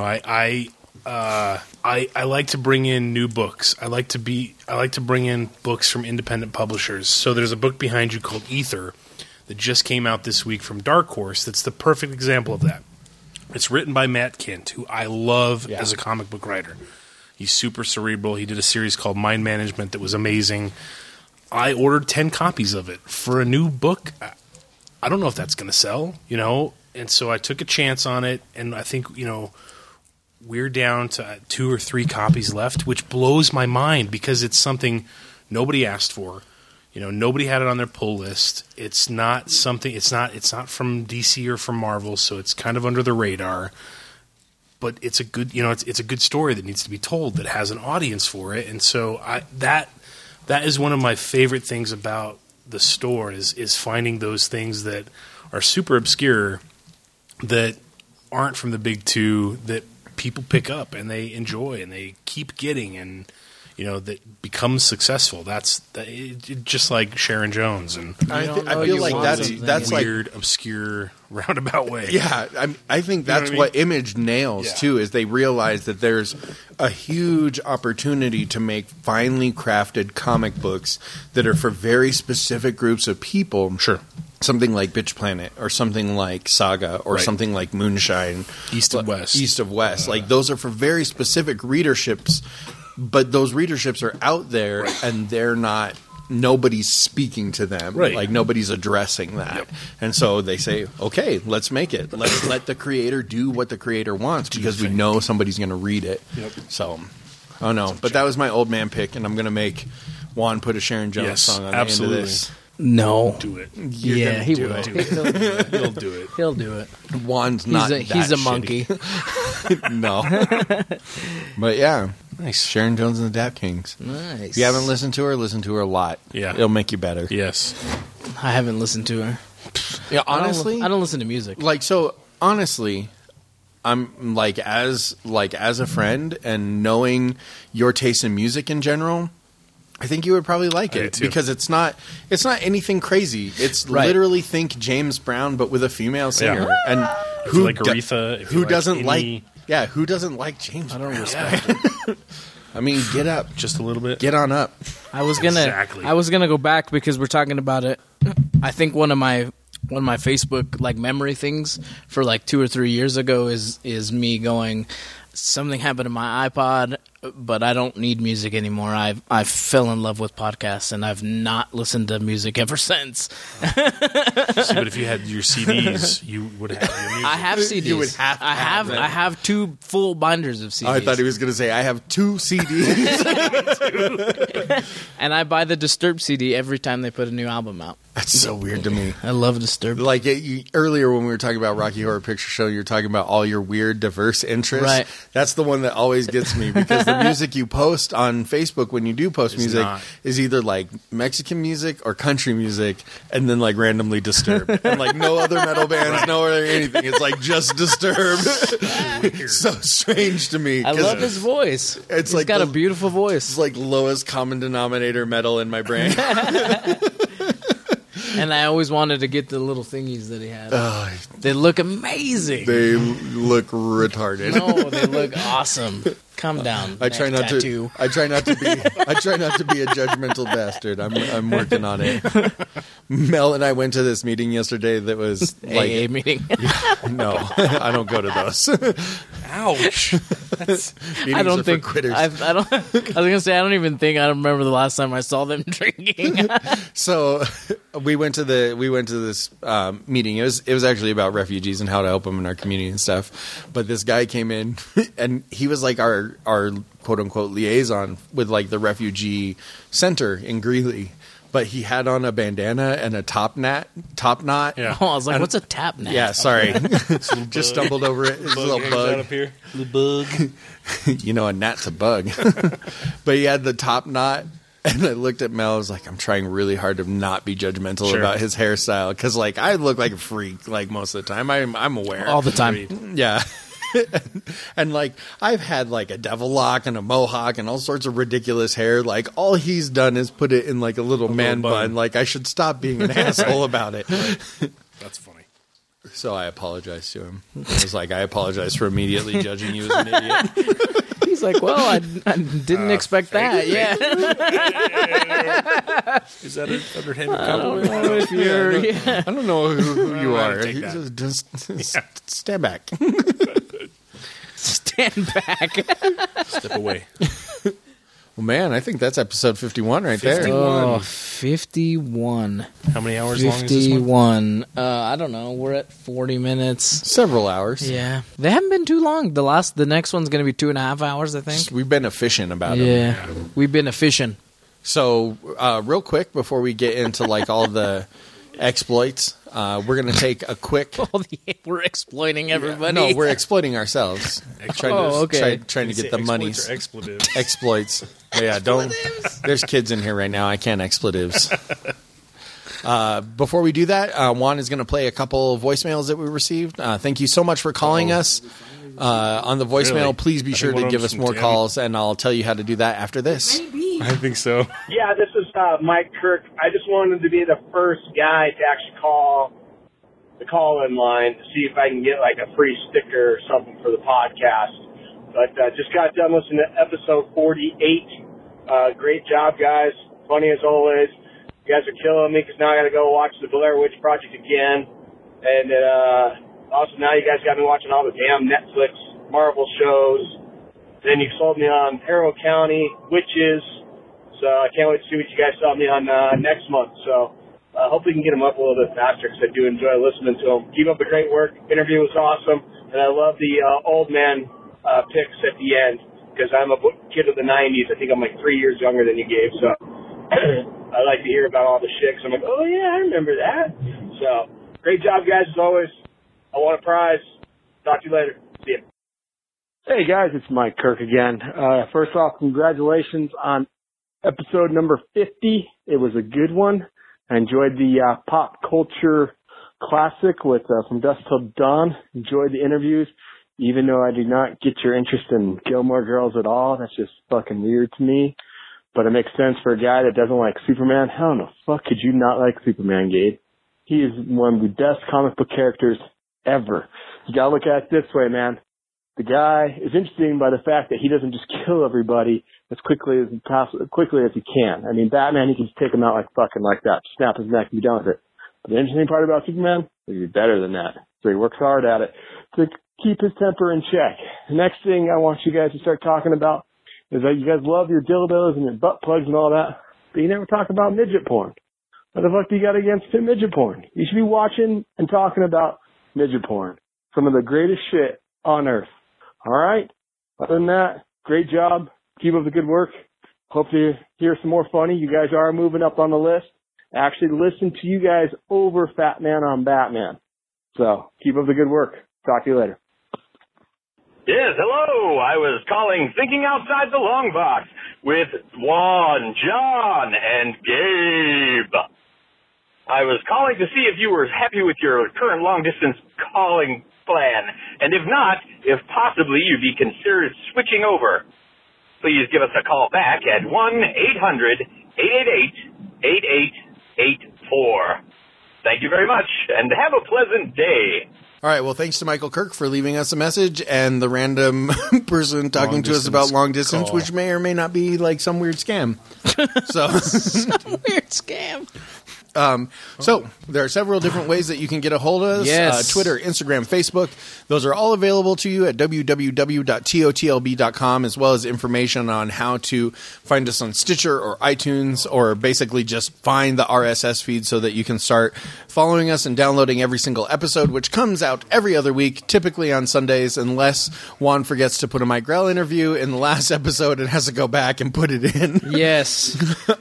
Speaker 3: I like to bring in new books. I like to bring in books from independent publishers. So there's a book behind you called Ether that just came out this week from Dark Horse. That's the perfect example of that. It's written by Matt Kint, who I love as a comic book writer. He's super cerebral. He did a series called Mind Management that was amazing. I ordered 10 copies of it for a new book. I don't know if that's going to sell, and so I took a chance on it, and I think, we're down to 2 or 3 copies left, which blows my mind because it's something nobody asked for. Nobody had it on their pull list. It's not something. It's not from DC or from Marvel, so it's kind of under the radar. But it's a good, it's a good story that needs to be told that has an audience for it, and so that is one of my favorite things about the store is finding those things that are super obscure, that aren't from the big two, that people pick up and they enjoy and they keep getting, and that becomes successful. That's just like Sharon Jones, and
Speaker 2: I feel like that's
Speaker 3: weird, obscure, roundabout way.
Speaker 2: Yeah, I think that's what Image nails too. Is they realize that there's a huge opportunity to make finely crafted comic books that are for very specific groups of people.
Speaker 3: Sure.
Speaker 2: Something like Bitch Planet, or something like Saga, or something like Moonshine,
Speaker 3: East of West.
Speaker 2: Like, those are for very specific readerships, but those readerships are out there, and they're not. Nobody's speaking to them.
Speaker 3: Right.
Speaker 2: Like, nobody's addressing that.
Speaker 3: Yep.
Speaker 2: And so they say, okay, let's make it. Let's let the creator do what the creator wants, because we know somebody's going to read it.
Speaker 3: Yep.
Speaker 2: So, oh no. But that was my old man pick, and I'm going to make Juan put a Sharon Jones song on the end of this.
Speaker 1: No.
Speaker 3: Do it.
Speaker 1: He will.
Speaker 3: He'll do it.
Speaker 1: He'll do it.
Speaker 2: Juan's not
Speaker 1: he's a monkey.
Speaker 2: No. But yeah. Nice. Sharon Jones and the Dap Kings.
Speaker 1: Nice.
Speaker 2: If you haven't listened to her a lot.
Speaker 3: Yeah.
Speaker 2: It'll make you better.
Speaker 3: Yes.
Speaker 1: I haven't listened to her.
Speaker 2: Yeah, honestly.
Speaker 1: I don't listen to music.
Speaker 2: Honestly, I'm as a friend, and knowing your taste in music in general, I think you would probably like it, because it's not anything crazy. It's literally think James Brown, but with a female singer.
Speaker 3: Yeah.
Speaker 2: And
Speaker 3: who like Aretha?
Speaker 2: Who doesn't like James?
Speaker 3: I don't
Speaker 2: Brown?
Speaker 3: respect it.
Speaker 2: Get up
Speaker 3: just a little bit.
Speaker 2: Get on up.
Speaker 1: I was gonna go back because we're talking about it. I think one of my Facebook memory things for 2 or 3 years ago is me going, something happened to my iPod. but I don't need music anymore. I fell in love with podcasts, and I've not listened to music ever since.
Speaker 3: See, but if you had your CDs, you would have your music.
Speaker 1: I have CDs.
Speaker 2: You would have to
Speaker 1: I have 2 full binders of CDs.
Speaker 2: I thought he was going to say, I have 2 CDs.
Speaker 1: And I buy the Disturbed CD every time they put a new album out.
Speaker 2: That's so weird to me.
Speaker 1: I love Disturbed.
Speaker 2: Like earlier when we were talking about Rocky Horror Picture Show, you were talking about all your weird, diverse interests.
Speaker 1: Right.
Speaker 2: That's the one that always gets me, because the music you post on Facebook when you do post music is either like Mexican music or country music, and then like randomly Disturbed. And like no other metal bands, no other anything. It's like just Disturbed. So strange to me.
Speaker 1: I love his voice. He's like got a beautiful voice.
Speaker 2: It's like lowest common denominator metal in my brain.
Speaker 1: And I always wanted to get the little thingies that he had. They look amazing.
Speaker 2: They look retarded.
Speaker 1: No, they look awesome. Calm down.
Speaker 2: I try not to be a judgmental bastard. I'm working on it. Mel and I went to this meeting yesterday that was like
Speaker 1: AA meeting.
Speaker 2: No, I don't go to those.
Speaker 3: Ouch.
Speaker 1: I don't think
Speaker 2: critters.
Speaker 1: I was gonna say I don't remember the last time I saw them drinking.
Speaker 2: So we went to this meeting. It was actually about refugees and how to help them in our community and stuff. But this guy came in and he was like our quote unquote liaison with like the refugee center in Greeley. But he had on a bandana and a top knot.
Speaker 3: Yeah.
Speaker 1: Oh, I was like, what's a top knot?
Speaker 2: Yeah, sorry. Just stumbled over it. It's a little bug.
Speaker 3: Up here.
Speaker 1: Little bug.
Speaker 2: You know, a gnat's a bug. But he had the top knot. And I looked at Mel. I was like, I'm trying really hard to not be judgmental about his hairstyle. Because, like, I look like a freak, like, most of the time. I'm aware.
Speaker 1: All the time.
Speaker 2: Yeah. And like I've had like a devil lock and a mohawk and all sorts of ridiculous hair. Like all he's done is put it in like a little man bun. Like I should stop being an asshole about it.
Speaker 3: That's funny.
Speaker 2: So I apologized to him. I was like, I apologize for immediately judging you as an idiot.
Speaker 1: He's like, well, I didn't expect that. Yeah.
Speaker 3: Is that under him?
Speaker 1: I don't know if you're.
Speaker 2: I don't know who you are.
Speaker 3: Just
Speaker 2: stand back.
Speaker 1: Stand back.
Speaker 3: Step away.
Speaker 2: Well, man, I think that's episode 51 right
Speaker 3: 51.
Speaker 2: there.
Speaker 1: Oh, 51.
Speaker 3: How many hours long is this
Speaker 1: one? 51. I don't know. We're at 40 minutes.
Speaker 2: Several hours.
Speaker 1: Yeah. They haven't been too long. The next one's going to be 2.5 hours, I think.
Speaker 2: We've been efficient about it.
Speaker 1: Yeah. We've been efficient.
Speaker 2: So, real quick, before we get into like all the exploits, we're going to take a quick...
Speaker 1: We're exploiting everybody.
Speaker 2: No, we're exploiting ourselves. Trying to get the monies. Exploits. Yeah, don't... There's kids in here right now. I can't expletives. Before we do that, Juan is going to play a couple voicemails that we received. Thank you so much for calling us. On the voicemail,
Speaker 3: really?
Speaker 2: Please be sure to give us more calls, and I'll tell you how to do that after this.
Speaker 3: I think so.
Speaker 15: Yeah, this is Mike Kirk. I just wanted to be the first guy to actually call the call-in line to see if I can get like a free sticker or something for the podcast. But just got done listening to episode 48. Great job, guys. Funny as always. You guys are killing me because now I got to go watch the Blair Witch Project again. And also now you guys got me watching all the damn Netflix Marvel shows. Then you sold me on Harrow County Witches. So I can't wait to see what you guys sell me on next month. So hopefully we can get them up a little bit faster because I do enjoy listening to them. Keep up the great work. Interview was awesome. And I love the old man picks at the end because I'm a kid of the 90s. I think I'm like 3 years younger than you, Gabe. So I like to hear about all the shit. I'm like, oh, yeah, I remember that. So great job, guys, as always. I want a prize. Talk to you later. See ya. Hey, guys, it's Mike Kirk again. First off, congratulations on episode number 50. It was a good one. I enjoyed the pop culture classic with From Dusk Till Dawn. Enjoyed the interviews, even though I did not get your interest in Gilmore Girls at all. That's just fucking weird to me. But it makes sense for a guy that doesn't like Superman. How in the fuck could you not like Superman, Gabe? He is one of the best comic book characters ever. You gotta look at it this way, man. The guy is interesting by the fact that he doesn't just kill everybody as quickly as he can. I mean, Batman, he can just take him out like fucking like that, snap his neck and be done with it. But the interesting part about Superman is he's better than that. So he works hard at it to keep his temper in check. The next thing I want you guys to start talking about
Speaker 16: is that you guys love your dildos and your butt plugs and all that, but you never talk about midget porn. What the fuck do you got against midget porn? You should be watching and talking about midget porn. Some of the greatest shit on earth. All right? Other than that, great job. Keep up the good work. Hope to hear some more funny. You guys are moving up on the list. I actually listen to you guys over Fat Man on Batman. So keep up the good work. Talk to you later.
Speaker 17: Yes, hello. I was calling Thinking Outside the Long Box with Juan, John, and Gabe. I was calling to see if you were happy with your current long-distance calling plan, and if not, if possibly you'd be considered switching over. Please give us a call back at 1-800-888-8884. Thank you very much, and have a pleasant day.
Speaker 2: All right. Well, thanks to Michael Kirk for leaving us a message and the random person talking to us about long distance, which may or may not be like some weird scam.
Speaker 1: Some weird scam.
Speaker 2: So there are several different ways that you can get a hold of us.
Speaker 1: Yes.
Speaker 2: Twitter, Instagram, Facebook. Those are all available to you at www.totlb.com, as well as information on how to find us on Stitcher or iTunes, or basically just find the RSS feed so that you can start following us and downloading every single episode, which comes out every other week, typically on Sundays, unless Juan forgets to put a Mike Grell interview in the last episode and has to go back and put it in.
Speaker 1: Yes.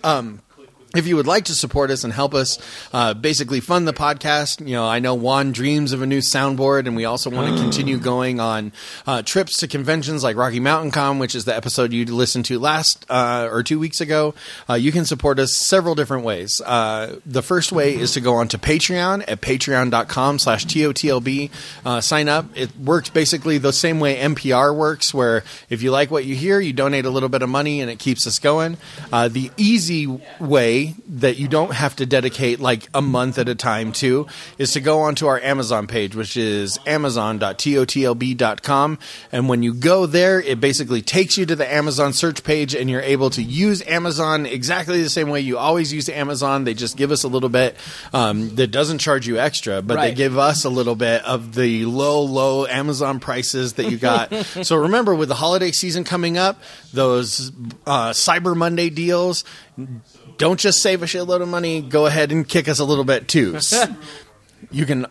Speaker 2: If you would like to support us and help us basically fund the podcast, I know Juan dreams of a new soundboard, and we also want to continue going on trips to conventions like Rocky Mountain Con, which is the episode you listened to last or 2 weeks ago. You can support us several different ways. The first way is to go on to Patreon at patreon.com/TOTLB. Sign up. It works basically the same way NPR works, where if you like what you hear, you donate a little bit of money and it keeps us going. The easy way that you don't have to dedicate like a month at a time to is to go onto our Amazon page, which is amazon.totlb.com. And when you go there, it basically takes you to the Amazon search page, and you're able to use Amazon exactly the same way you always use Amazon. They just give us a little bit that doesn't charge you extra, but they give us a little bit of the low Amazon prices that you got. So remember, with the holiday season coming up, those Cyber Monday deals, don't just save a shitload of money. Go ahead and kick us a little bit too. You can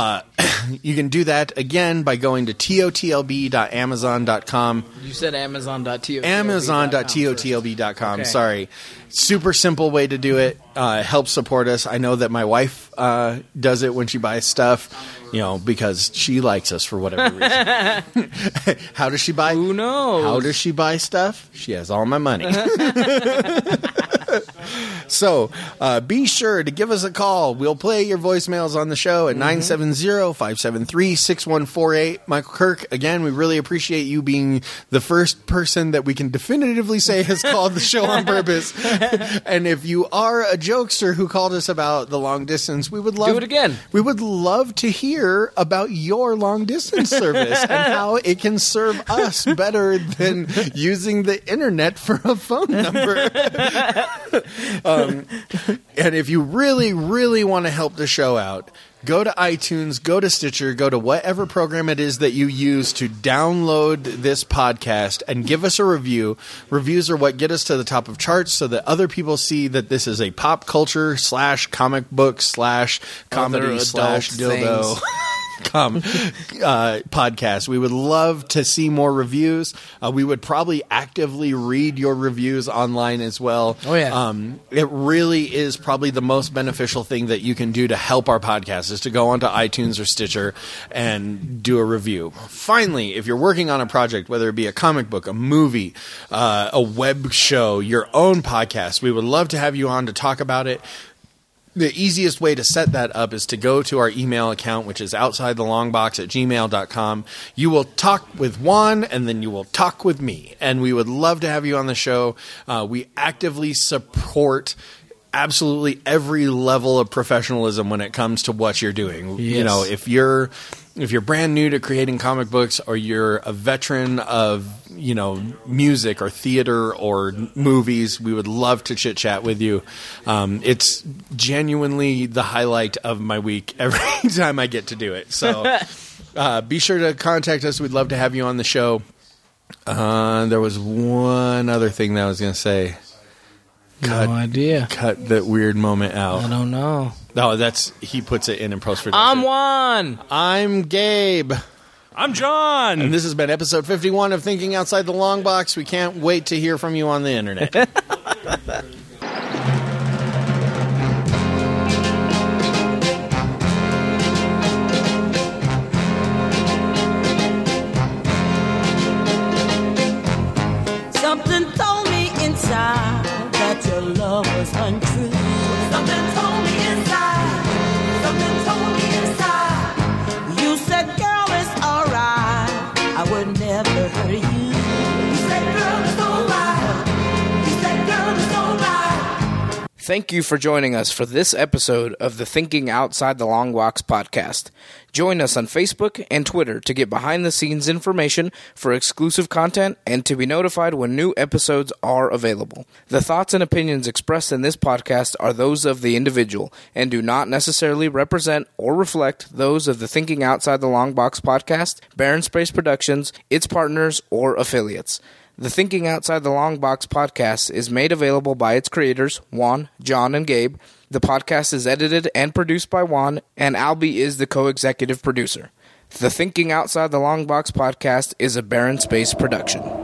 Speaker 2: do that again by going to totlb.amazon.com.
Speaker 1: You said amazon.totlb.com.
Speaker 2: Amazon.totlb.com.
Speaker 1: Okay.
Speaker 2: Sorry. Super simple way to do it. Help support us. I know that my wife does it when she buys stuff, because she likes us for whatever reason. How does she buy?
Speaker 1: Who knows?
Speaker 2: How does she buy stuff? She has all my money. So be sure to give us a call. We'll play your voicemails on the show at 970-573-6148. Michael Kirk, again, we really appreciate you being the first person that we can definitively say has called the show on purpose. And if you are a jokester who called us about the long distance, we would love
Speaker 1: do it again.
Speaker 2: We would love to hear about your long distance service and how it can serve us better than using the internet for a phone number. And if you really, really want to help the show out, go to iTunes, go to Stitcher, go to whatever program it is that you use to download this podcast and give us a review. Reviews are what get us to the top of charts so that other people see that this is a pop culture / comic book / comedy / dildo podcast. We would love to see more reviews. We would probably actively read your reviews online as well.
Speaker 1: Oh, yeah.
Speaker 2: It really is probably the most beneficial thing that you can do to help our podcast is to go onto iTunes or Stitcher and do a review. Finally, if you're working on a project, whether it be a comic book, a movie, a web show, your own podcast, we would love to have you on to talk about it. The easiest way to set that up is to go to our email account, which is outsidethelongbox@gmail.com. You will talk with Juan, and then you will talk with me. And we would love to have you on the show. We actively support absolutely every level of professionalism when it comes to what you're doing.
Speaker 1: Yes.
Speaker 2: If you're brand new to creating comic books, or you're a veteran of, music or theater or movies, we would love to chit chat with you. It's genuinely the highlight of my week every time I get to do it. So be sure to contact us. We'd love to have you on the show. There was one other thing that I was going to say.
Speaker 1: No idea.
Speaker 2: Cut that weird moment out.
Speaker 1: I don't know.
Speaker 2: No, he puts it in post-production.
Speaker 1: I'm Juan.
Speaker 2: I'm Gabe.
Speaker 3: I'm John.
Speaker 2: And this has been episode 51 of Thinking Outside the Long Box. We can't wait to hear from you on the internet.
Speaker 18: Something told me inside that your love was untrue. Something told me inside. Something told me inside. You said, girl, it's alright. I would never hurt you. You said, girl, it's alright. You said, girl, it's alright.
Speaker 1: Thank you for joining us for this episode of the Thinking Outside the Long Box podcast. Join us on Facebook and Twitter to get behind-the-scenes information for exclusive content and to be notified when new episodes are available. The thoughts and opinions expressed in this podcast are those of the individual and do not necessarily represent or reflect those of the Thinking Outside the Long Box podcast, Barren Space Productions, its partners, or affiliates. The Thinking Outside the Long Box podcast is made available by its creators, Juan, John, and Gabe. The podcast is edited and produced by Juan, and Albie is the co-executive producer. The Thinking Outside the Long Box podcast is a Barren Space production.